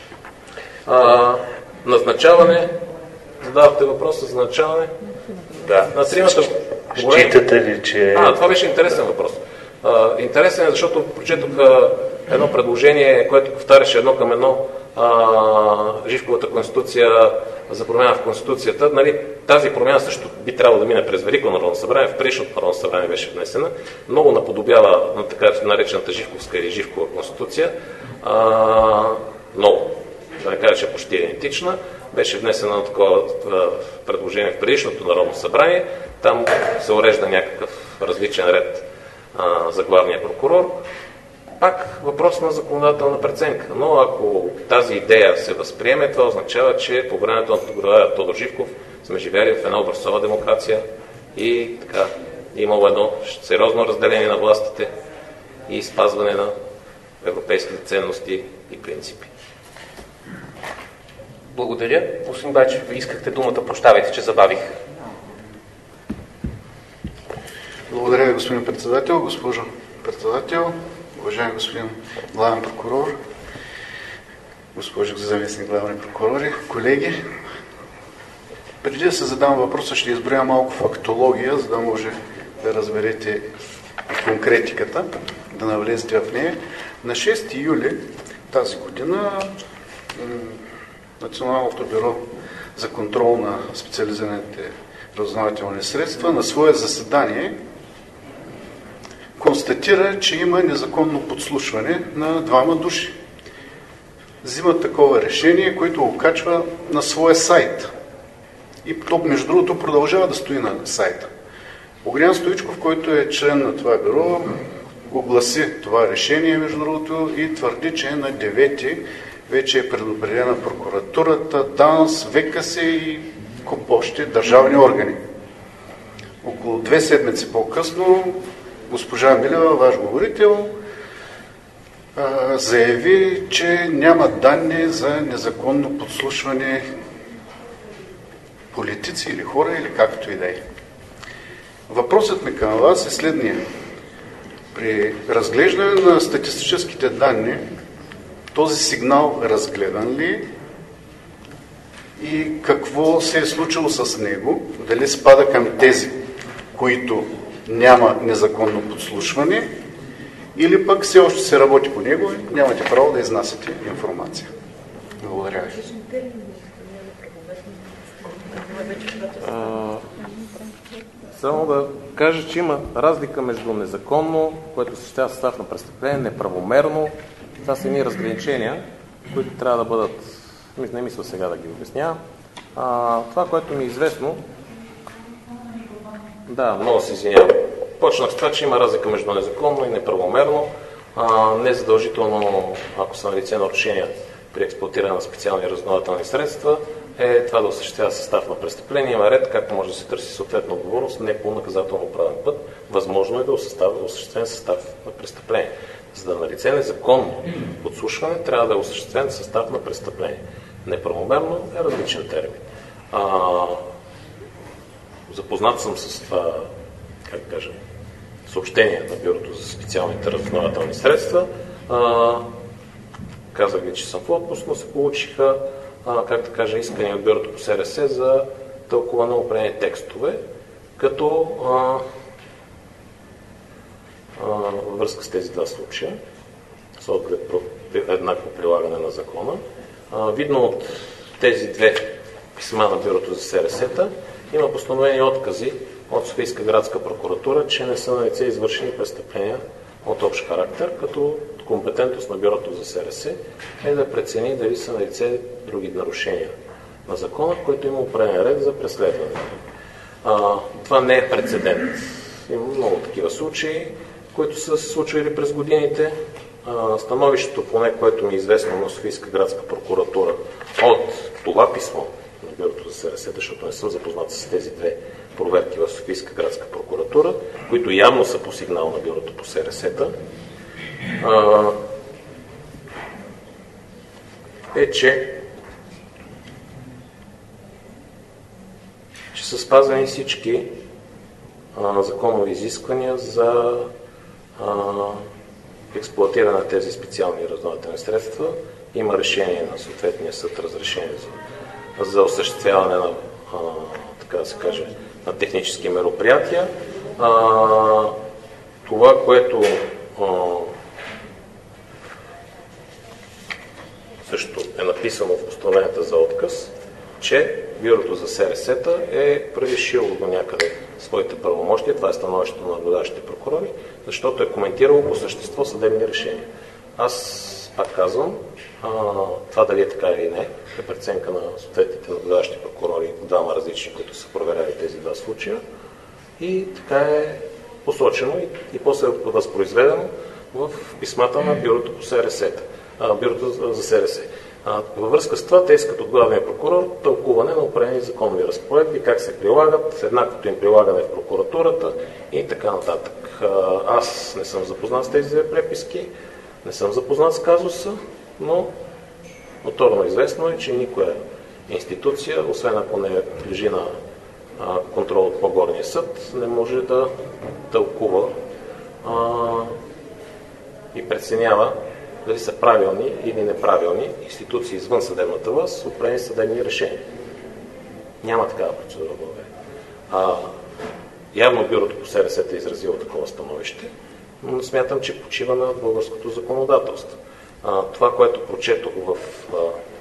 А, назначаване, задавахте въпроса за назначаване. Да. На тримата. Считате ли, че... А, това беше интересен въпрос. А, интересен е, защото прочетох а, едно предложение, което повтаряше едно към едно а, Живковата конституция за промяна в Конституцията. Нали, тази промяна също би трябвало да мине през Велико народно събрание, в предишното народно събрание беше внесена. Много наподобява на така наречената Живковска или Живкова конституция. А, много. Да не кажа, че почти идентична. Беше внесено такова предложение в предишното народно събрание. Там се урежда някакъв различен ред а, за главния прокурор. Пак въпрос на законодателна преценка. Но ако тази идея се възприеме, това означава, че по времето на Тодор Живков сме живели в една образцова демокрация и така имало едно сериозно разделение на властите и спазване на европейските ценности и принципи. Благодаря. Господин Байчев, ви искахте думата. Прощавайте, че забавих. Благодаря ви, господин председател. Госпожо председател, уважаеми господин главен прокурор, госпожо заместник главни прокурори, колеги. Преди да се задам въпроса, ще изброя малко фактология, за да може да разберете конкретиката, да навлезете в нея. На шести юли тази година Националното бюро за контрол на специализираните разузнавателни средства на свое заседание констатира, че има незаконно подслушване на двама души. Взима такова решение, което го качва на своя сайт. И то, между другото, продължава да стои на сайта. Огнян Стоичков, който е член на това бюро, огласи това решение, между другото, и твърди, че на девети вече е предупредена прокуратурата, ДАНС, ВКС и още държавни органи. Около две седмици по-късно госпожа Милева, ваш говорител, заяви, че няма данни за незаконно подслушване политици или хора, или както и да е. Въпросът ми към вас е следния. При разглеждане на статистическите данни, този сигнал разгледан ли и какво се е случило с него, дали спада към тези, които няма незаконно подслушване, или пък все още се работи по него и нямате право да изнасяте информация. Благодаря ви. А, само да кажа, че има разлика между незаконно, което съществява състав на престъпление, неправомерно. Това са едни разграничения, които трябва да бъдат, не мисля сега да ги обяснявам. А, това, което ми е известно, да, много се извинявам. Почнах с това, че има разлика между незаконно и неправомерно. А, не задължително, ако са налице нарушения при експлоатиране на специални разузнавателни средства, е това да осъществява състав на престъпление. Има ред как може да се търси съответна отговорност не по наказателно правен път. Възможно е да осъществен състав на престъпление. За да налице незаконно подслушване, трябва да е осъществен състав на престъпление. Неправомерно е различен термин. А, запознат съм с това, как да кажем, съобщение на Бюрото за специалните разузнавателни средства. А, казах ви, че съм в отпуск, но се получиха, а, как да кажа, искания от Бюрото по СРС за тълкуване на определени текстове, като а, а, във връзка с тези два случая, с оглед еднакво прилагане на закона. А, видно от тези две писма на Бюрото за СРС-та, има постановени откази от Софийска градска прокуратура, че не са налице извършени престъпления от общ характер, като компетентност на Бюрото за СРС е да прецени дали са налице други нарушения на закона, в който има определен ред за преследване. А, това не е прецедент. Има много такива случаи, които са се случвали през годините. А, становището, поне което ми е известно на Софийска градска прокуратура от това писмо на Бюрото за СРС, защото не съм запознат с тези две проверки в Софийска градска прокуратура, които явно са по сигнал на Бюрото по СРС-та, е, че, че са спазвани всички а, законови изисквания за а, експлоатиране на тези специални разузнавателни средства. Има решение на съответния съд, разрешение за, за осъществяване на, а, така да се каже, на технически мероприятия. А, това, което а, също е написано в постановленията за отказ, че Бюрото за СРС-та е превишило до някъде своите правомощия, това е становището на наблюдаващите прокурори, защото е коментирало по същество съдебни решения. Аз пак казвам, а, това дали е така или не, е преценка на съответните наблюдаващи прокурори, двама различни, които са проверяли тези два случая, и така е посочено и, и после е възпроизведено в писмата на Бюрото по СРС-та. Бюрото за СРС. А, във връзка с това те искат от главния прокурор тълкуване на определени законови разпоредби, как се прилагат, еднаквото им прилагане в прокуратурата и така нататък. А, аз не съм запознат с тези две преписки, не съм запознат с казуса, но ноторно известно е, че никоя институция, освен ако не лежи на а, контрол от по-горния съд, не може да тълкува а, и преценява дали са правилни или неправилни институции извън съдебната власт с определени съдебни решения. Няма такава процедура в България. А, явно Бюрото по СРС е изразило такова становище, но смятам, че почива на българското законодателство. А, това, което прочетох в а,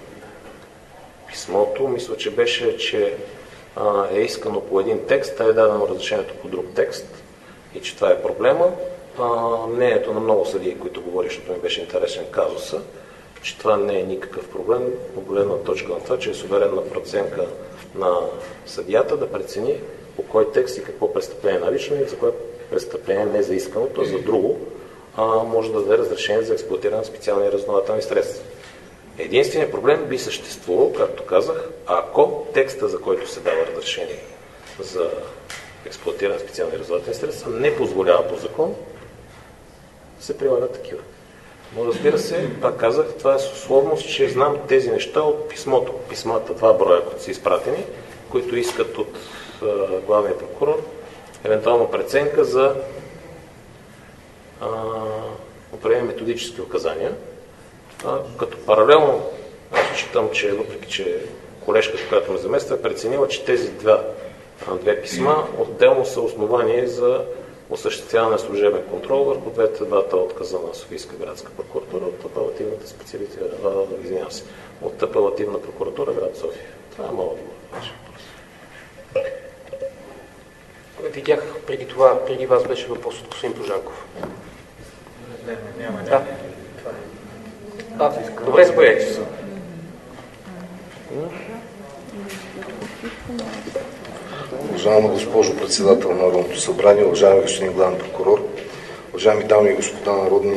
писмото, мисля, че беше, че а, е искано по един текст, а е дадено разрешението по друг текст и че това е проблема. Uh, мнението на много съдии, които говори, защото ми беше интересен казуса, че това не е никакъв проблем, от гледна точка на това, че е суверенна преценка на съдията да прецени по кой текст и какво престъпление е налично и за кое престъпление не е заисканото, а за друго а, може да даде разрешение за експлоатиране на специални разузнавателни средства. Единственият проблем би съществувал, както казах, ако текста, за който се дава разрешение за експлоатиране на специални разузнавателни средства, не позволява по закон се прилагат такива. Но разбира се, пак казах, това е с условност, че знам тези неща от писмото. Писмата, два броя, които са изпратени, които искат от е, главния прокурор евентуално преценка за е, определени методически указания. А, като паралелно, аз считам, че въпреки, че колежката, която ме замества, е преценила, че тези два, две писма отделно са основание за осъществяване на служебен контрол върху двете двата отказа на Софийска градска прокуратура от апелативната специалите, извинявам се, от апелативна прокуратура град София. Това е моят отговор. Видях преди това, преди вас беше въпрос от господин Божанков. Не, не, няма. Да. А, добре, заповядайте се. Уважаема госпожо председател на Народното събрание, уважаеми господин главен прокурор, уважаеми дами и господа народни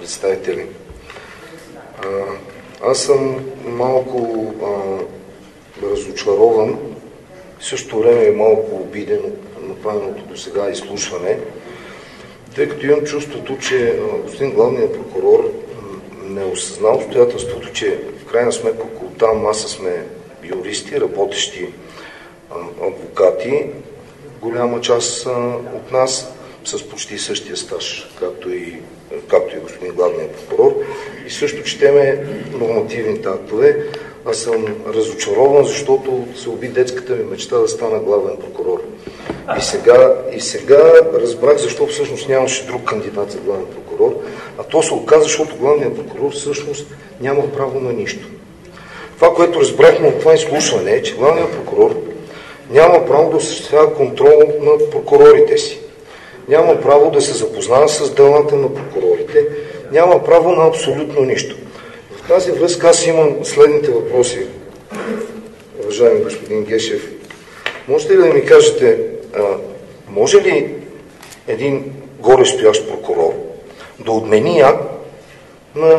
представители. Аз съм малко а, разочарован, в същото време е малко обиден от направеното до сега изслушване, тъй като имам чувството, че господин главният прокурор не осъзна обстоятелството, че в крайна сметка около тази маса сме юристи, работещи адвокати, голяма част от нас с почти същия стаж, както и, както и господин главният прокурор, и също четеме нормативните актове. Аз съм разочарован, защото се уби детската ми мечта да стана главен прокурор. И сега, и сега разбрах защо всъщност нямаше друг кандидат за главен прокурор, а то се оказа, защото главният прокурор всъщност няма право на нищо. Това, което разбрахме от това изслушване е, че главният прокурор няма право да осъществява контрол над прокурорите си. Няма право да се запознава с делата на прокурорите. Няма право на абсолютно нищо. В тази връзка аз имам следните въпроси. Уважаеми господин Гешев, можете ли да ми кажете, а, може ли един горестоящ прокурор да отмени акт на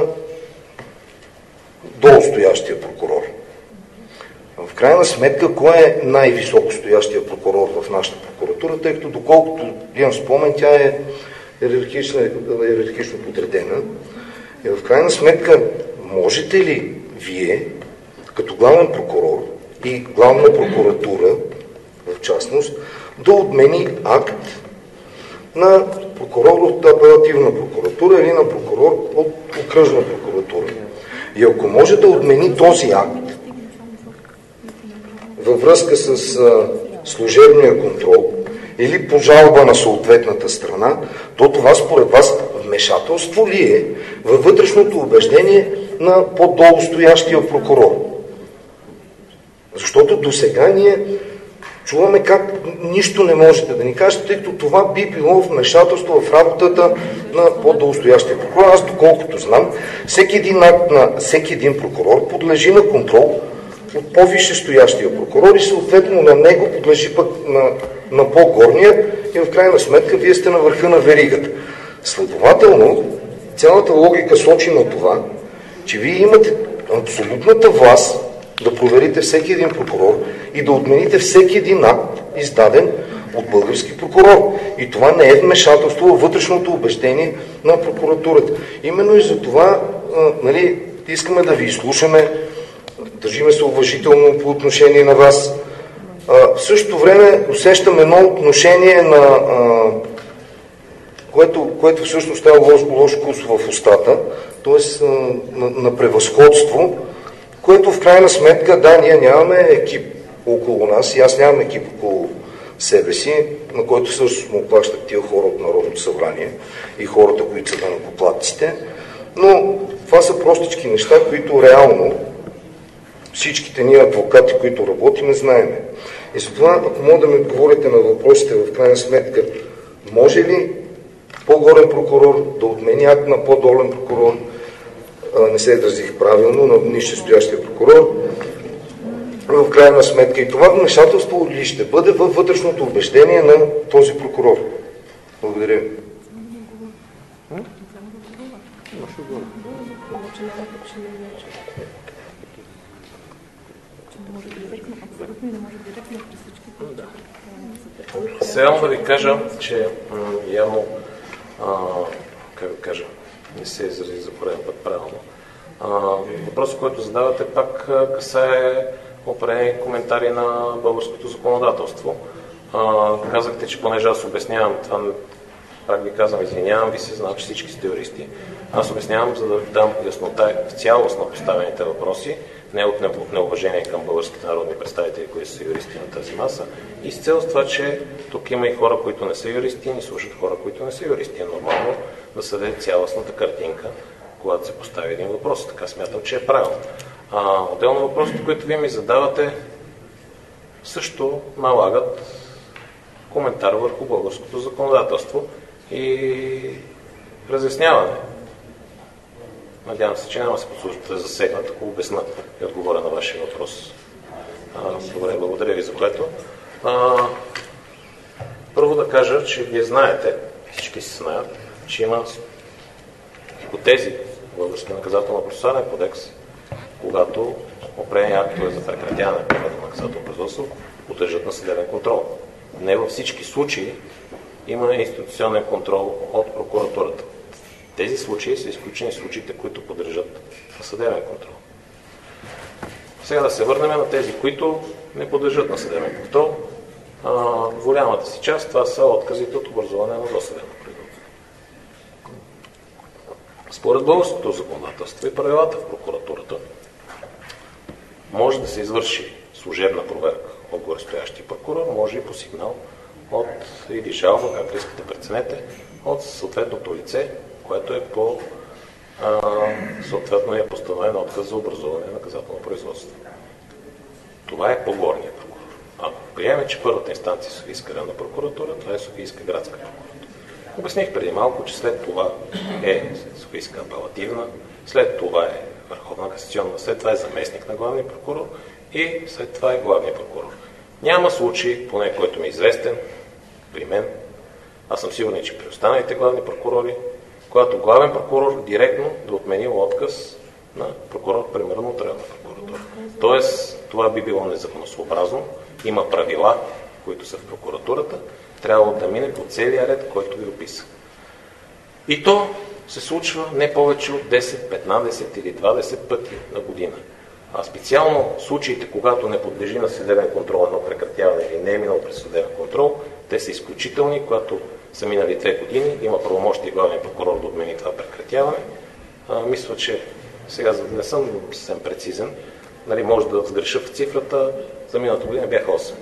долустоящия прокурор? В крайна сметка, кой е най-високо стоящия прокурор в нашата прокуратура, тъй като доколкото имам спомен, тя е иерархично подредена. И в крайна сметка, можете ли вие, като главен прокурор и главна прокуратура, в частност, да отмени акт на прокурор от апелативна прокуратура или на прокурор от окръжна прокуратура? И ако може да отмени този акт във връзка с а, служебния контрол или по жалба на съответната страна, то това според вас вмешателство ли е във вътрешното убеждение на по-долу стоящия прокурор? Защото до сега ние чуваме как нищо не можете да ни кажете, тъй като това би било вмешателство в работата на по-долу стоящия прокурор. Аз, доколкото знам, всеки един акт на всеки един прокурор подлежи на контрол от по-висше стоящия прокурор и съответно на него подлежи пък на, на по-горния и в крайна сметка вие сте на върха на веригата. Следователно, цялата логика сочи на това, че вие имате абсолютната власт да проверите всеки един прокурор и да отмените всеки един акт, издаден от български прокурор. И това не е вмешателство във вътрешното убеждение на прокуратурата. Именно и за това а, нали, искаме да ви изслушаме, държиме се уважително по отношение на вас. А, в същото време усещам едно отношение на а, което, което всъщност става лош, лош вкус в устата, т.е. На, на превъзходство, което в крайна сметка, да, ние нямаме екип около нас и аз нямам екип около себе си, на който също му плащат тия хора от Народното събрание и хората, които са данъкоплатците, но това са простички неща, които реално всичките ние адвокати, които работим, знаеме. И затова, ако мога да ми отговорите на въпросите, в крайна сметка, може ли по-горен прокурор да отмени акт на по-долен прокурор, а, не се изразих правилно, на нисшестоящия прокурор, в крайна сметка и това вмешателство ли ще бъде във вътрешното убеждение на този прокурор? Благодаря. Сега да ви кажа, че явно, а, как да кажа, не се изрази за пореден път правилно. Въпросът, който задавате, пак касае определени коментари на българското законодателство. А, казахте, че понеже аз обяснявам това, пак ви казвам, извинявам ви се, знам, че всички сте юристи. Аз обяснявам, за да дам яснота в цялост на поставените въпроси, не от неуважение към българските народни представители, които са юристи на тази маса, и с цел с това, че тук има и хора, които не са юристи, и слушат хора, които не са юристи. Е нормално да се даде цялостната картинка, когато се постави един въпрос. Така смятам, че е правилно. А, отделно въпросите, които вие ми задавате, също налагат коментар върху българското законодателство и разясняване. Надявам се, че няма да се послужите да засегнат, ако обясна и отговоря на вашия въпрос. А, добре, благодаря ви за което. А, първо да кажа, че вие знаете, всички си знаят, че има хипотези в Българския наказателно-процесуален кодекс, когато определени актове за прекратяване на наказателно производство подлежат на съдебен контрол. Не във всички случаи има институционен контрол от прокуратурата. Тези случаи са изключени случаите, които подлежат на съдебен контрол. Сега да се върнем на тези, които не подлежат на съдебен контрол. А, в голямата си част това са отказите от образуване на досъдебно производство. Според българското законодателство и правилата в прокуратурата може да се извърши служебна проверка от горестоящия прокурор, може и по сигнал от или жалба, както искате преценете, от съответното лице, което е по а, съответно е постановен отказ за образуване на наказателно производство. Това е по-горния прокурор. Ако приемем, че първата инстанция е Софийска районна прокуратура, това е Софийска градска прокуратура. Обясних преди малко, че след това е Софийска апелативна, след това е Върховна касационна, след това е заместник на главния прокурор и след това е главния прокурор. Няма случай, поне който ми е известен, при мен, аз съм сигурен, че при останалите главни прокурори, когато главен прокурор директно да отменил отказ на прокурор, примерно от районна прокуратура. Тоест, това би било незаконосъобразно. Има правила, които са в прокуратурата, трябва да мине по целия ред, който ви описах. И то се случва не повече от десет, петнадесет или двадесет пъти на година. А специално случаите, когато не подлежи на съдебен контрол едно прекратяване или не е минал през съдебен контрол, те са изключителни, когато са минали две години, има правомощие главния прокурор да отмени това прекратяване. А, мисля, че сега, за да не съм съвсем прецизен, нали, може да сгреша в цифрата, за миналата година бяха осем.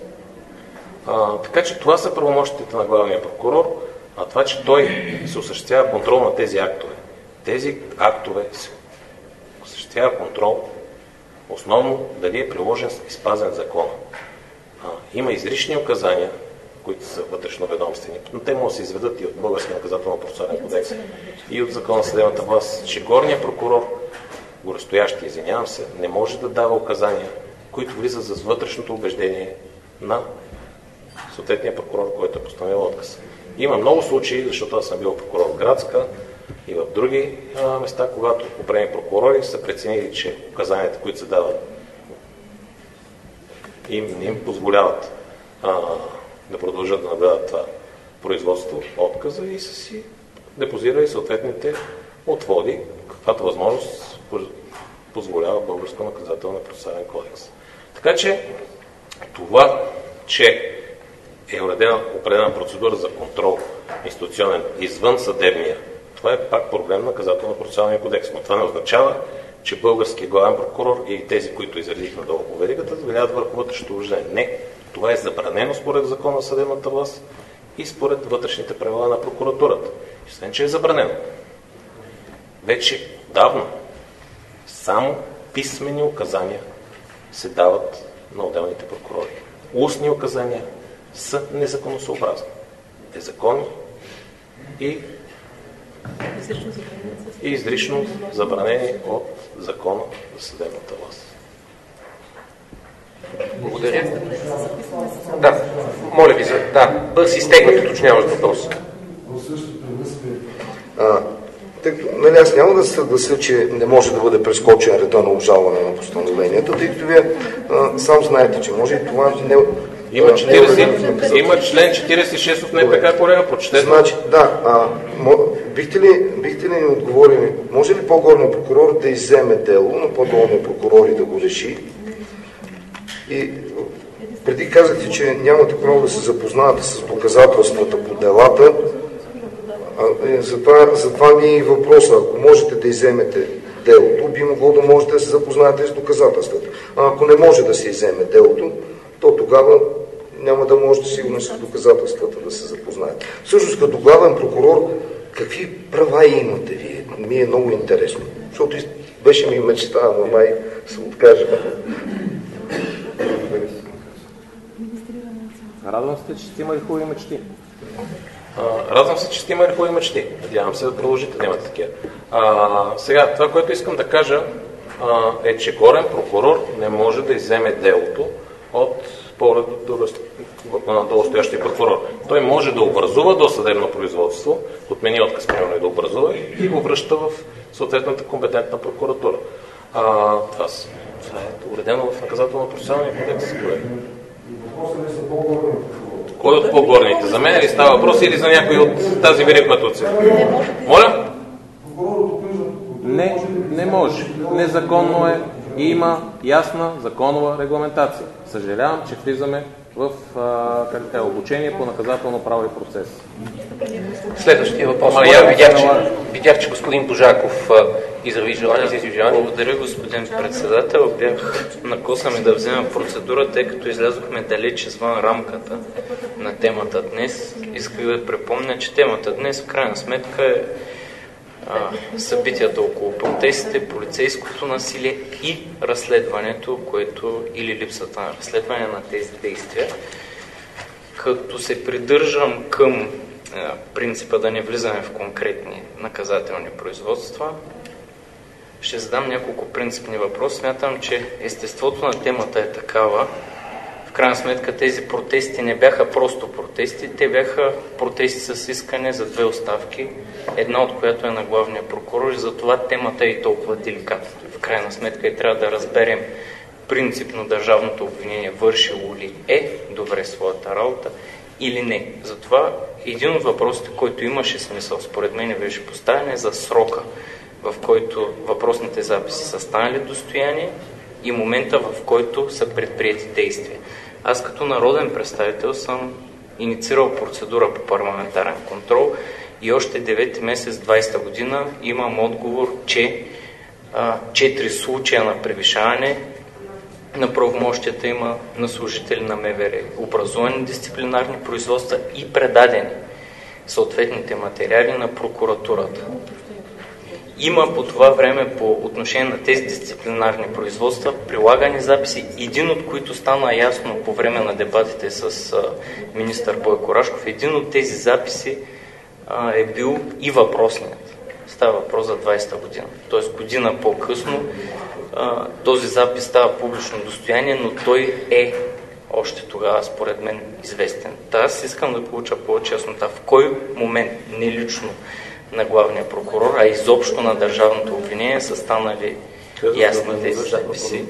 А, така че това са правомощията на главния прокурор, а това, че той се осъществява контрол на тези актове. Тези актове се осъществява контрол основно дали е приложен и спазен закон. А, има изрични указания, които са вътрешноведомствени, но те могат да се изведат и от Българския наказателно-процесуален кодекс и от закона на съдебната власт, че горният прокурор, горестоящи, извинявам се, не може да дава указания, които влизат за вътрешното убеждение на съответния прокурор, който е постановил отказ. Има много случаи, защото аз съм бил прокурор в Градска и в други а, места, когато определени прокурори са преценили, че указанията, които се дават, им не им позволяват а, да продължат да наблюдават това производство, отказа и са си депозирали съответните отводи, каквато възможност позволява Българско наказателно процесуален кодекс. Така че това, че е уредена определена процедура за контрол институционен извън съдебния, това е пак проблем на наказателно-процесуалния кодекс. Но това не означава, че българският главен прокурор и тези, които изредих надолу по веригата, влияят върху вътрешното убеждение. Не. Това е забранено според закона на съдебната власт и според вътрешните правила на прокуратурата. Освен, че е забранено. Вече давно само писмени указания се дават на отделните прокурори. Устни указания са незаконосъобразни, незаконни и, и изрично забранени от закона за съдебната власт. Благодаря. Да, моля ви за... Да, бърз и стегнат уточняващ въпрос. А, тъй като, нали, аз няма да се съглася, че не може да бъде прескочен реда на обжалване на постановленията, тъй като вие а, сам знаете, че може и това не... Има, четиридесет, има член четиридесет и шест от НПК, колега, прочетете. Значи, да, а, мо, бихте, ли, бихте ли ни отговорили, може ли по-горният прокурор да изземе дело на по-долния прокурор и да го реши? И преди казахте, че нямате право да се запознавате с доказателствата по делата, а, затова, затова ми е въпроса. Ако можете да изземете делото, би могло да можете да се запознаете с доказателствата. А ако не може да се изземе делото, то тогава няма да можете сигурно с доказателствата да се запознаете. Всъщност, като главен прокурор, какви права имате вие? Ми е много интересно. Защото беше ми мечта, но май се откажа. Радвам се, че сте имали хубави мечти. А, радвам се, че сте имали хубави мечти. Надявам се да продължите да имате такива. А, сега, това, което искам да кажа, а, е, че горен прокурор не може да изземе делото от по-долстоящия прокурор. Той може да образува досъдебно производство, отмени отказ, примерно, и да образува и го връща в съответната компетентна прокуратура. А, това, с, това е уредено в наказателно-процесуалния кодекс, колеги. Кой от по-горните? За мен ли става въпрос или за някой от тази вирикматуция? Моля? Не, не може. Незаконно е и има ясна законова регламентация. Съжалявам, че влизаме в а, обучение по наказателно право и процес. Следващия въпрос. Моля, видях, че, видях, че господин Божаков изрази желание. Благодаря, господин председател. Бях накосан да взема процедура, тъй като излязохме далеч извън рамката на темата днес. Исках да припомня, че темата днес в крайна сметка е а, събитията около протестите, полицейското насилие и разследването, което или липсата на разследване на тези действия. Като се придържам към а, принципа да не влизаме в конкретни наказателни производства, ще задам няколко принципни въпроси. Смятам, че естеството на темата е такава. В крайна сметка тези протести не бяха просто протести, те бяха протести с искане за две оставки, една от която е на главния прокурор и затова темата е толкова деликатна. В крайна сметка и трябва да разберем принципно държавното обвинение вършило ли е добре своята работа или не. Затова един от въпросите, който имаше смисъл, според мен беше поставен е за срока, в който въпросните записи са станали достояние и момента, в който са предприети действия. Аз като народен представител съм инициирал процедура по парламентарен контрол и още девети месец двадесета година имам отговор, че четири случая на превишаване на правомощията има на служители на МВР, образувани дисциплинарни производства и предадени съответните материали на прокуратурата. Има по това време по отношение на тези дисциплинарни производства прилагани записи, един от които стана ясно по време на дебатите с а, министър Бойко Рашков. Един от тези записи а, е бил и въпросният. Става въпрос за двадесета година. Тоест година по-късно а, този запис става публично достояние, но той е още тогава, според мен, известен. Та аз искам да получа повече яснота в кой момент, не лично на главния прокурор, а изобщо на държавното обвинение са станали ясни тези записи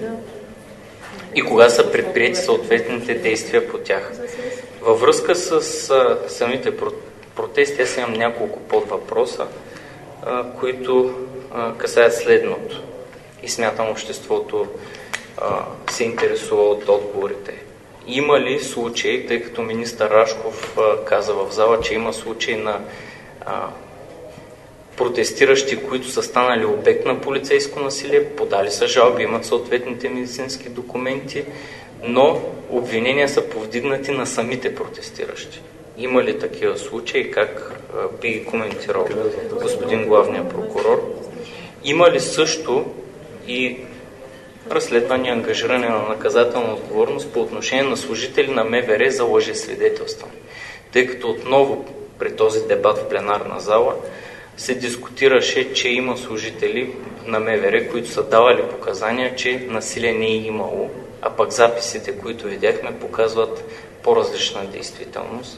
и кога са предприети съответните действия по тях. Във връзка с а, самите протести, аз имам няколко подвъпроса, а, които а, касаят следното и смятам обществото а, се интересува от отговорите. Има ли случаи, тъй като министър Рашков а, каза в зала, че има случаи на а, протестиращи, които са станали обект на полицейско насилие, подали са жалби, имат съответните медицински документи, но обвинения са повдигнати на самите протестиращи. Има ли такива случаи? Как а, би ги коментирал господин главния прокурор? Има ли също и разследване и ангажиране на наказателна отговорност по отношение на служители на МВР за лъжесвидетелстване? Тъй като отново при този дебат в пленарна зала се дискутираше, че има служители на МВР, които са давали показания, че насилие не е имало, а пък записите, които видяхме, показват по-различна действителност.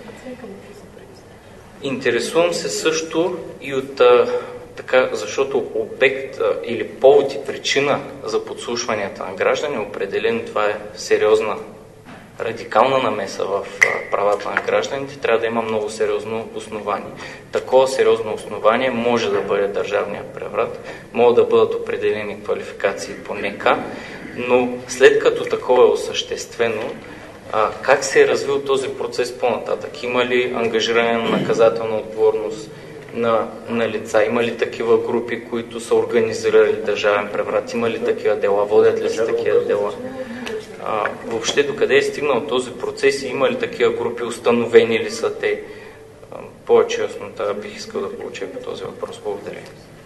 Интересувам се също и от а, така, защото обект а, или повод и причина за подслушванията на граждани, определено това е сериозна радикална намеса в а, правата на гражданите, трябва да има много сериозно основание. Такова сериозно основание може да бъде държавния преврат, могат да бъдат определени квалификации по НК, но след като такова е осъществено, а, как се е развил този процес по-нататък? Има ли ангажиране на наказателна отговорност на, на лица? Има ли такива групи, които са организирали държавен преврат? Има ли такива дела? Водят ли се такива дела? А, въобще докъде е стигнал този процес и има ли такива групи, установени ли са те? А, повече яснота бих искал да получа по този въпрос. Благодаря.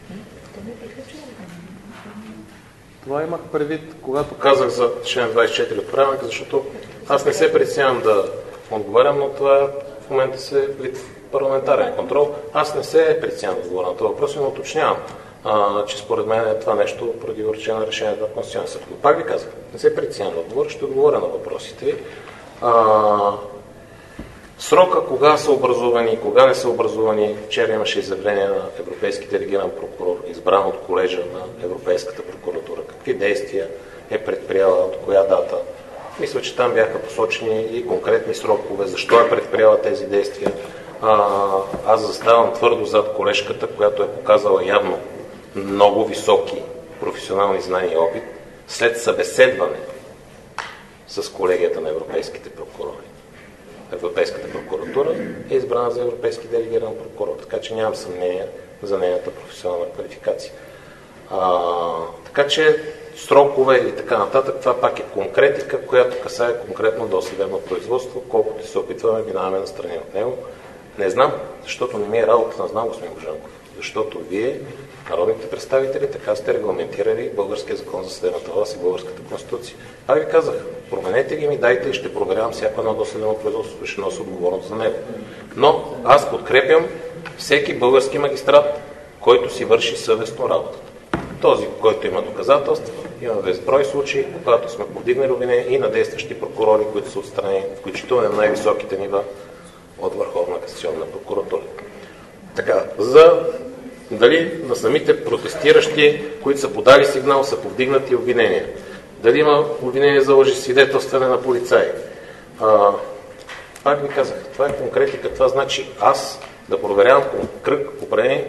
Това имах предвид, когато казах за член двадесет и четири от правилника, защото аз не се притеснявам да отговарям, но това в момента се вид парламентарен контрол. Аз не се притеснявам да отговоря на това въпрос, но уточнявам, а, че според мен е това нещо противоречие на решението на Конституционния съд. Пак ви казах, не се притеснявам да отговоря, ще отговоря на въпросите ви. А, Срока кога са образувани, кога не са образувани. Вчера имаше изявление на европейски делегиран прокурор, избран от колежа на Европейската прокуратура. Какви действия е предприела, от коя дата. Мисля, че там бяха посочени и конкретни срокове, защо е предприела тези действия. А, аз заставам твърдо зад колежката, която е показала явно много високи професионални знания и опит, след събеседване с колегията на европейските прокурори. Европейската прокуратура е избрана за европейски делегиран прокурор, така че нямам съмнение за нейната професионална квалификация. А, така че срокове и така нататък, това пак е конкретика, която касае конкретно досъдебно производство, колкото се опитваме, минаваме настрани от него. Не знам, защото не ми е работа, не знам, господин Божанков. Защото вие, народните представители, така сте регламентирали Българския закон за съдебната власт и Българската конституция. Аз ви казах, променете ги ми, дайте и ще проверявам всяко едно досъдебно производство, ще нося отговорност за него. Но аз подкрепям всеки български магистрат, който си върши съвестно работата. Този, който има доказателства, има безброй случаи, когато сме повдигнали обвинения и на действащи прокурори, които са отстранени, включително на най-високите нива от Върховна касационна прокуратура. Така, за дали на самите протестиращи, които са подали сигнал, са повдигнати обвинения. Дали има обвинение за лъжесвидетелстване на полицаи. А, пак ви казах, това е конкретика. Това значи аз да проверявам кръг определени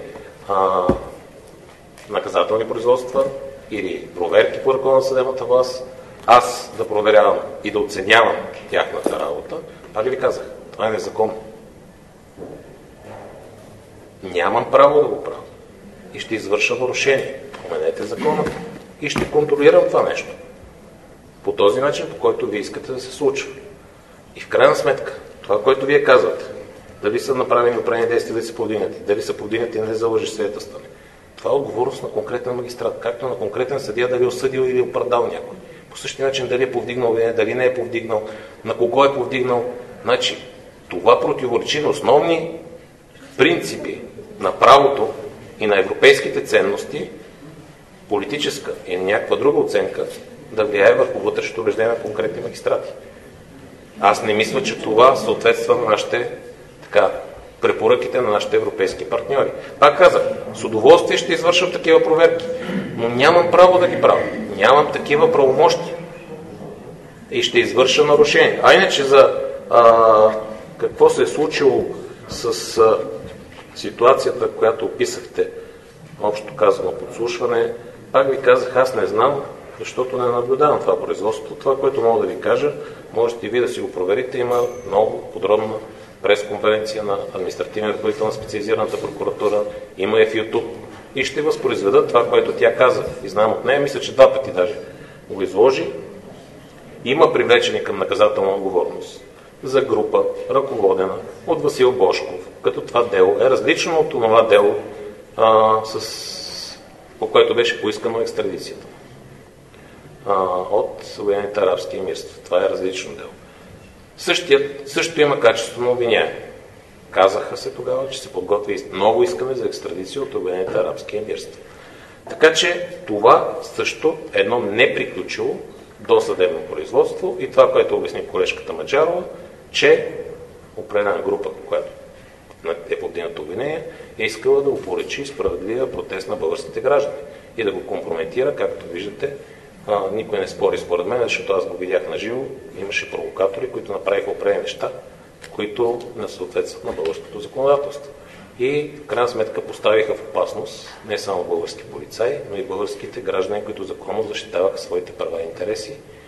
наказателни производства или проверки по ръководна съдебната власт, аз да проверявам и да оценявам тяхната работа. Пак ви казах, това е незаконно. Нямам право да го правя. И ще извърша нарушение. Променете закона. И ще контролирам това нещо. По този начин, по който вие искате да се случва. И в крайна сметка, това, което вие казвате, дали са направени определени действия да се повдигнати, дали са повдигнати не за лъжесвидетелстване, това е отговорност на конкретен магистрат, както на конкретен съдия дали е осъдил или оправдал някой. По същия начин дали е повдигнал, дали не е повдигнал, на кого е повдигнал. Значи, това противоречи на основни принципи на правото и на европейските ценности, политическа или някаква друга оценка, да влияе върху вътрешното убеждение на конкретни магистрати. Аз не мисля, че това съответства на нашите така, препоръките на нашите европейски партньори. Пак казах, с удоволствие ще извършвам такива проверки, но нямам право да ги правя. Нямам такива правомощия. И ще извърша нарушение. А иначе за а, какво се е случило с а, ситуацията, която описахте, общо казано подслушване, пак ви казах, аз не знам, защото не наблюдавам това производство. Това, което мога да ви кажа, можете и вие да си го проверите. Има много подробна пресконференция на административния ръководител на специализираната прокуратура. Има е в YouTube. И ще възпроизведа това, което тя каза. И знам от нея, мисля, че два пъти даже го изложи. Има привлечени към наказателна отговорност за група, ръководена от Васил Божков, като това дело е различно от това дело, а, с, по което беше поискано екстрадицията а, от Обединените арабски емирства. Това е различно дело. Същият, също има качество на обвиняем. Казаха се тогава, че се подготвя много искане за екстрадиция от Обединените арабски емирства. Така че това също е едно неприключило досъдебно производство и това, което обясни колежката Маджарова, че определена група, която е повдигнато обвинение, е искала да опоречи справедливия протест на българските граждани и да го компрометира, както виждате. А, никой не спори според мен, защото аз го видях на живо. Имаше провокатори, които направиха определени неща, които не съответстват на българското законодателство. И в крайна сметка поставиха в опасност не само български полицаи, но и българските граждани, които законно защитаваха своите права и интереси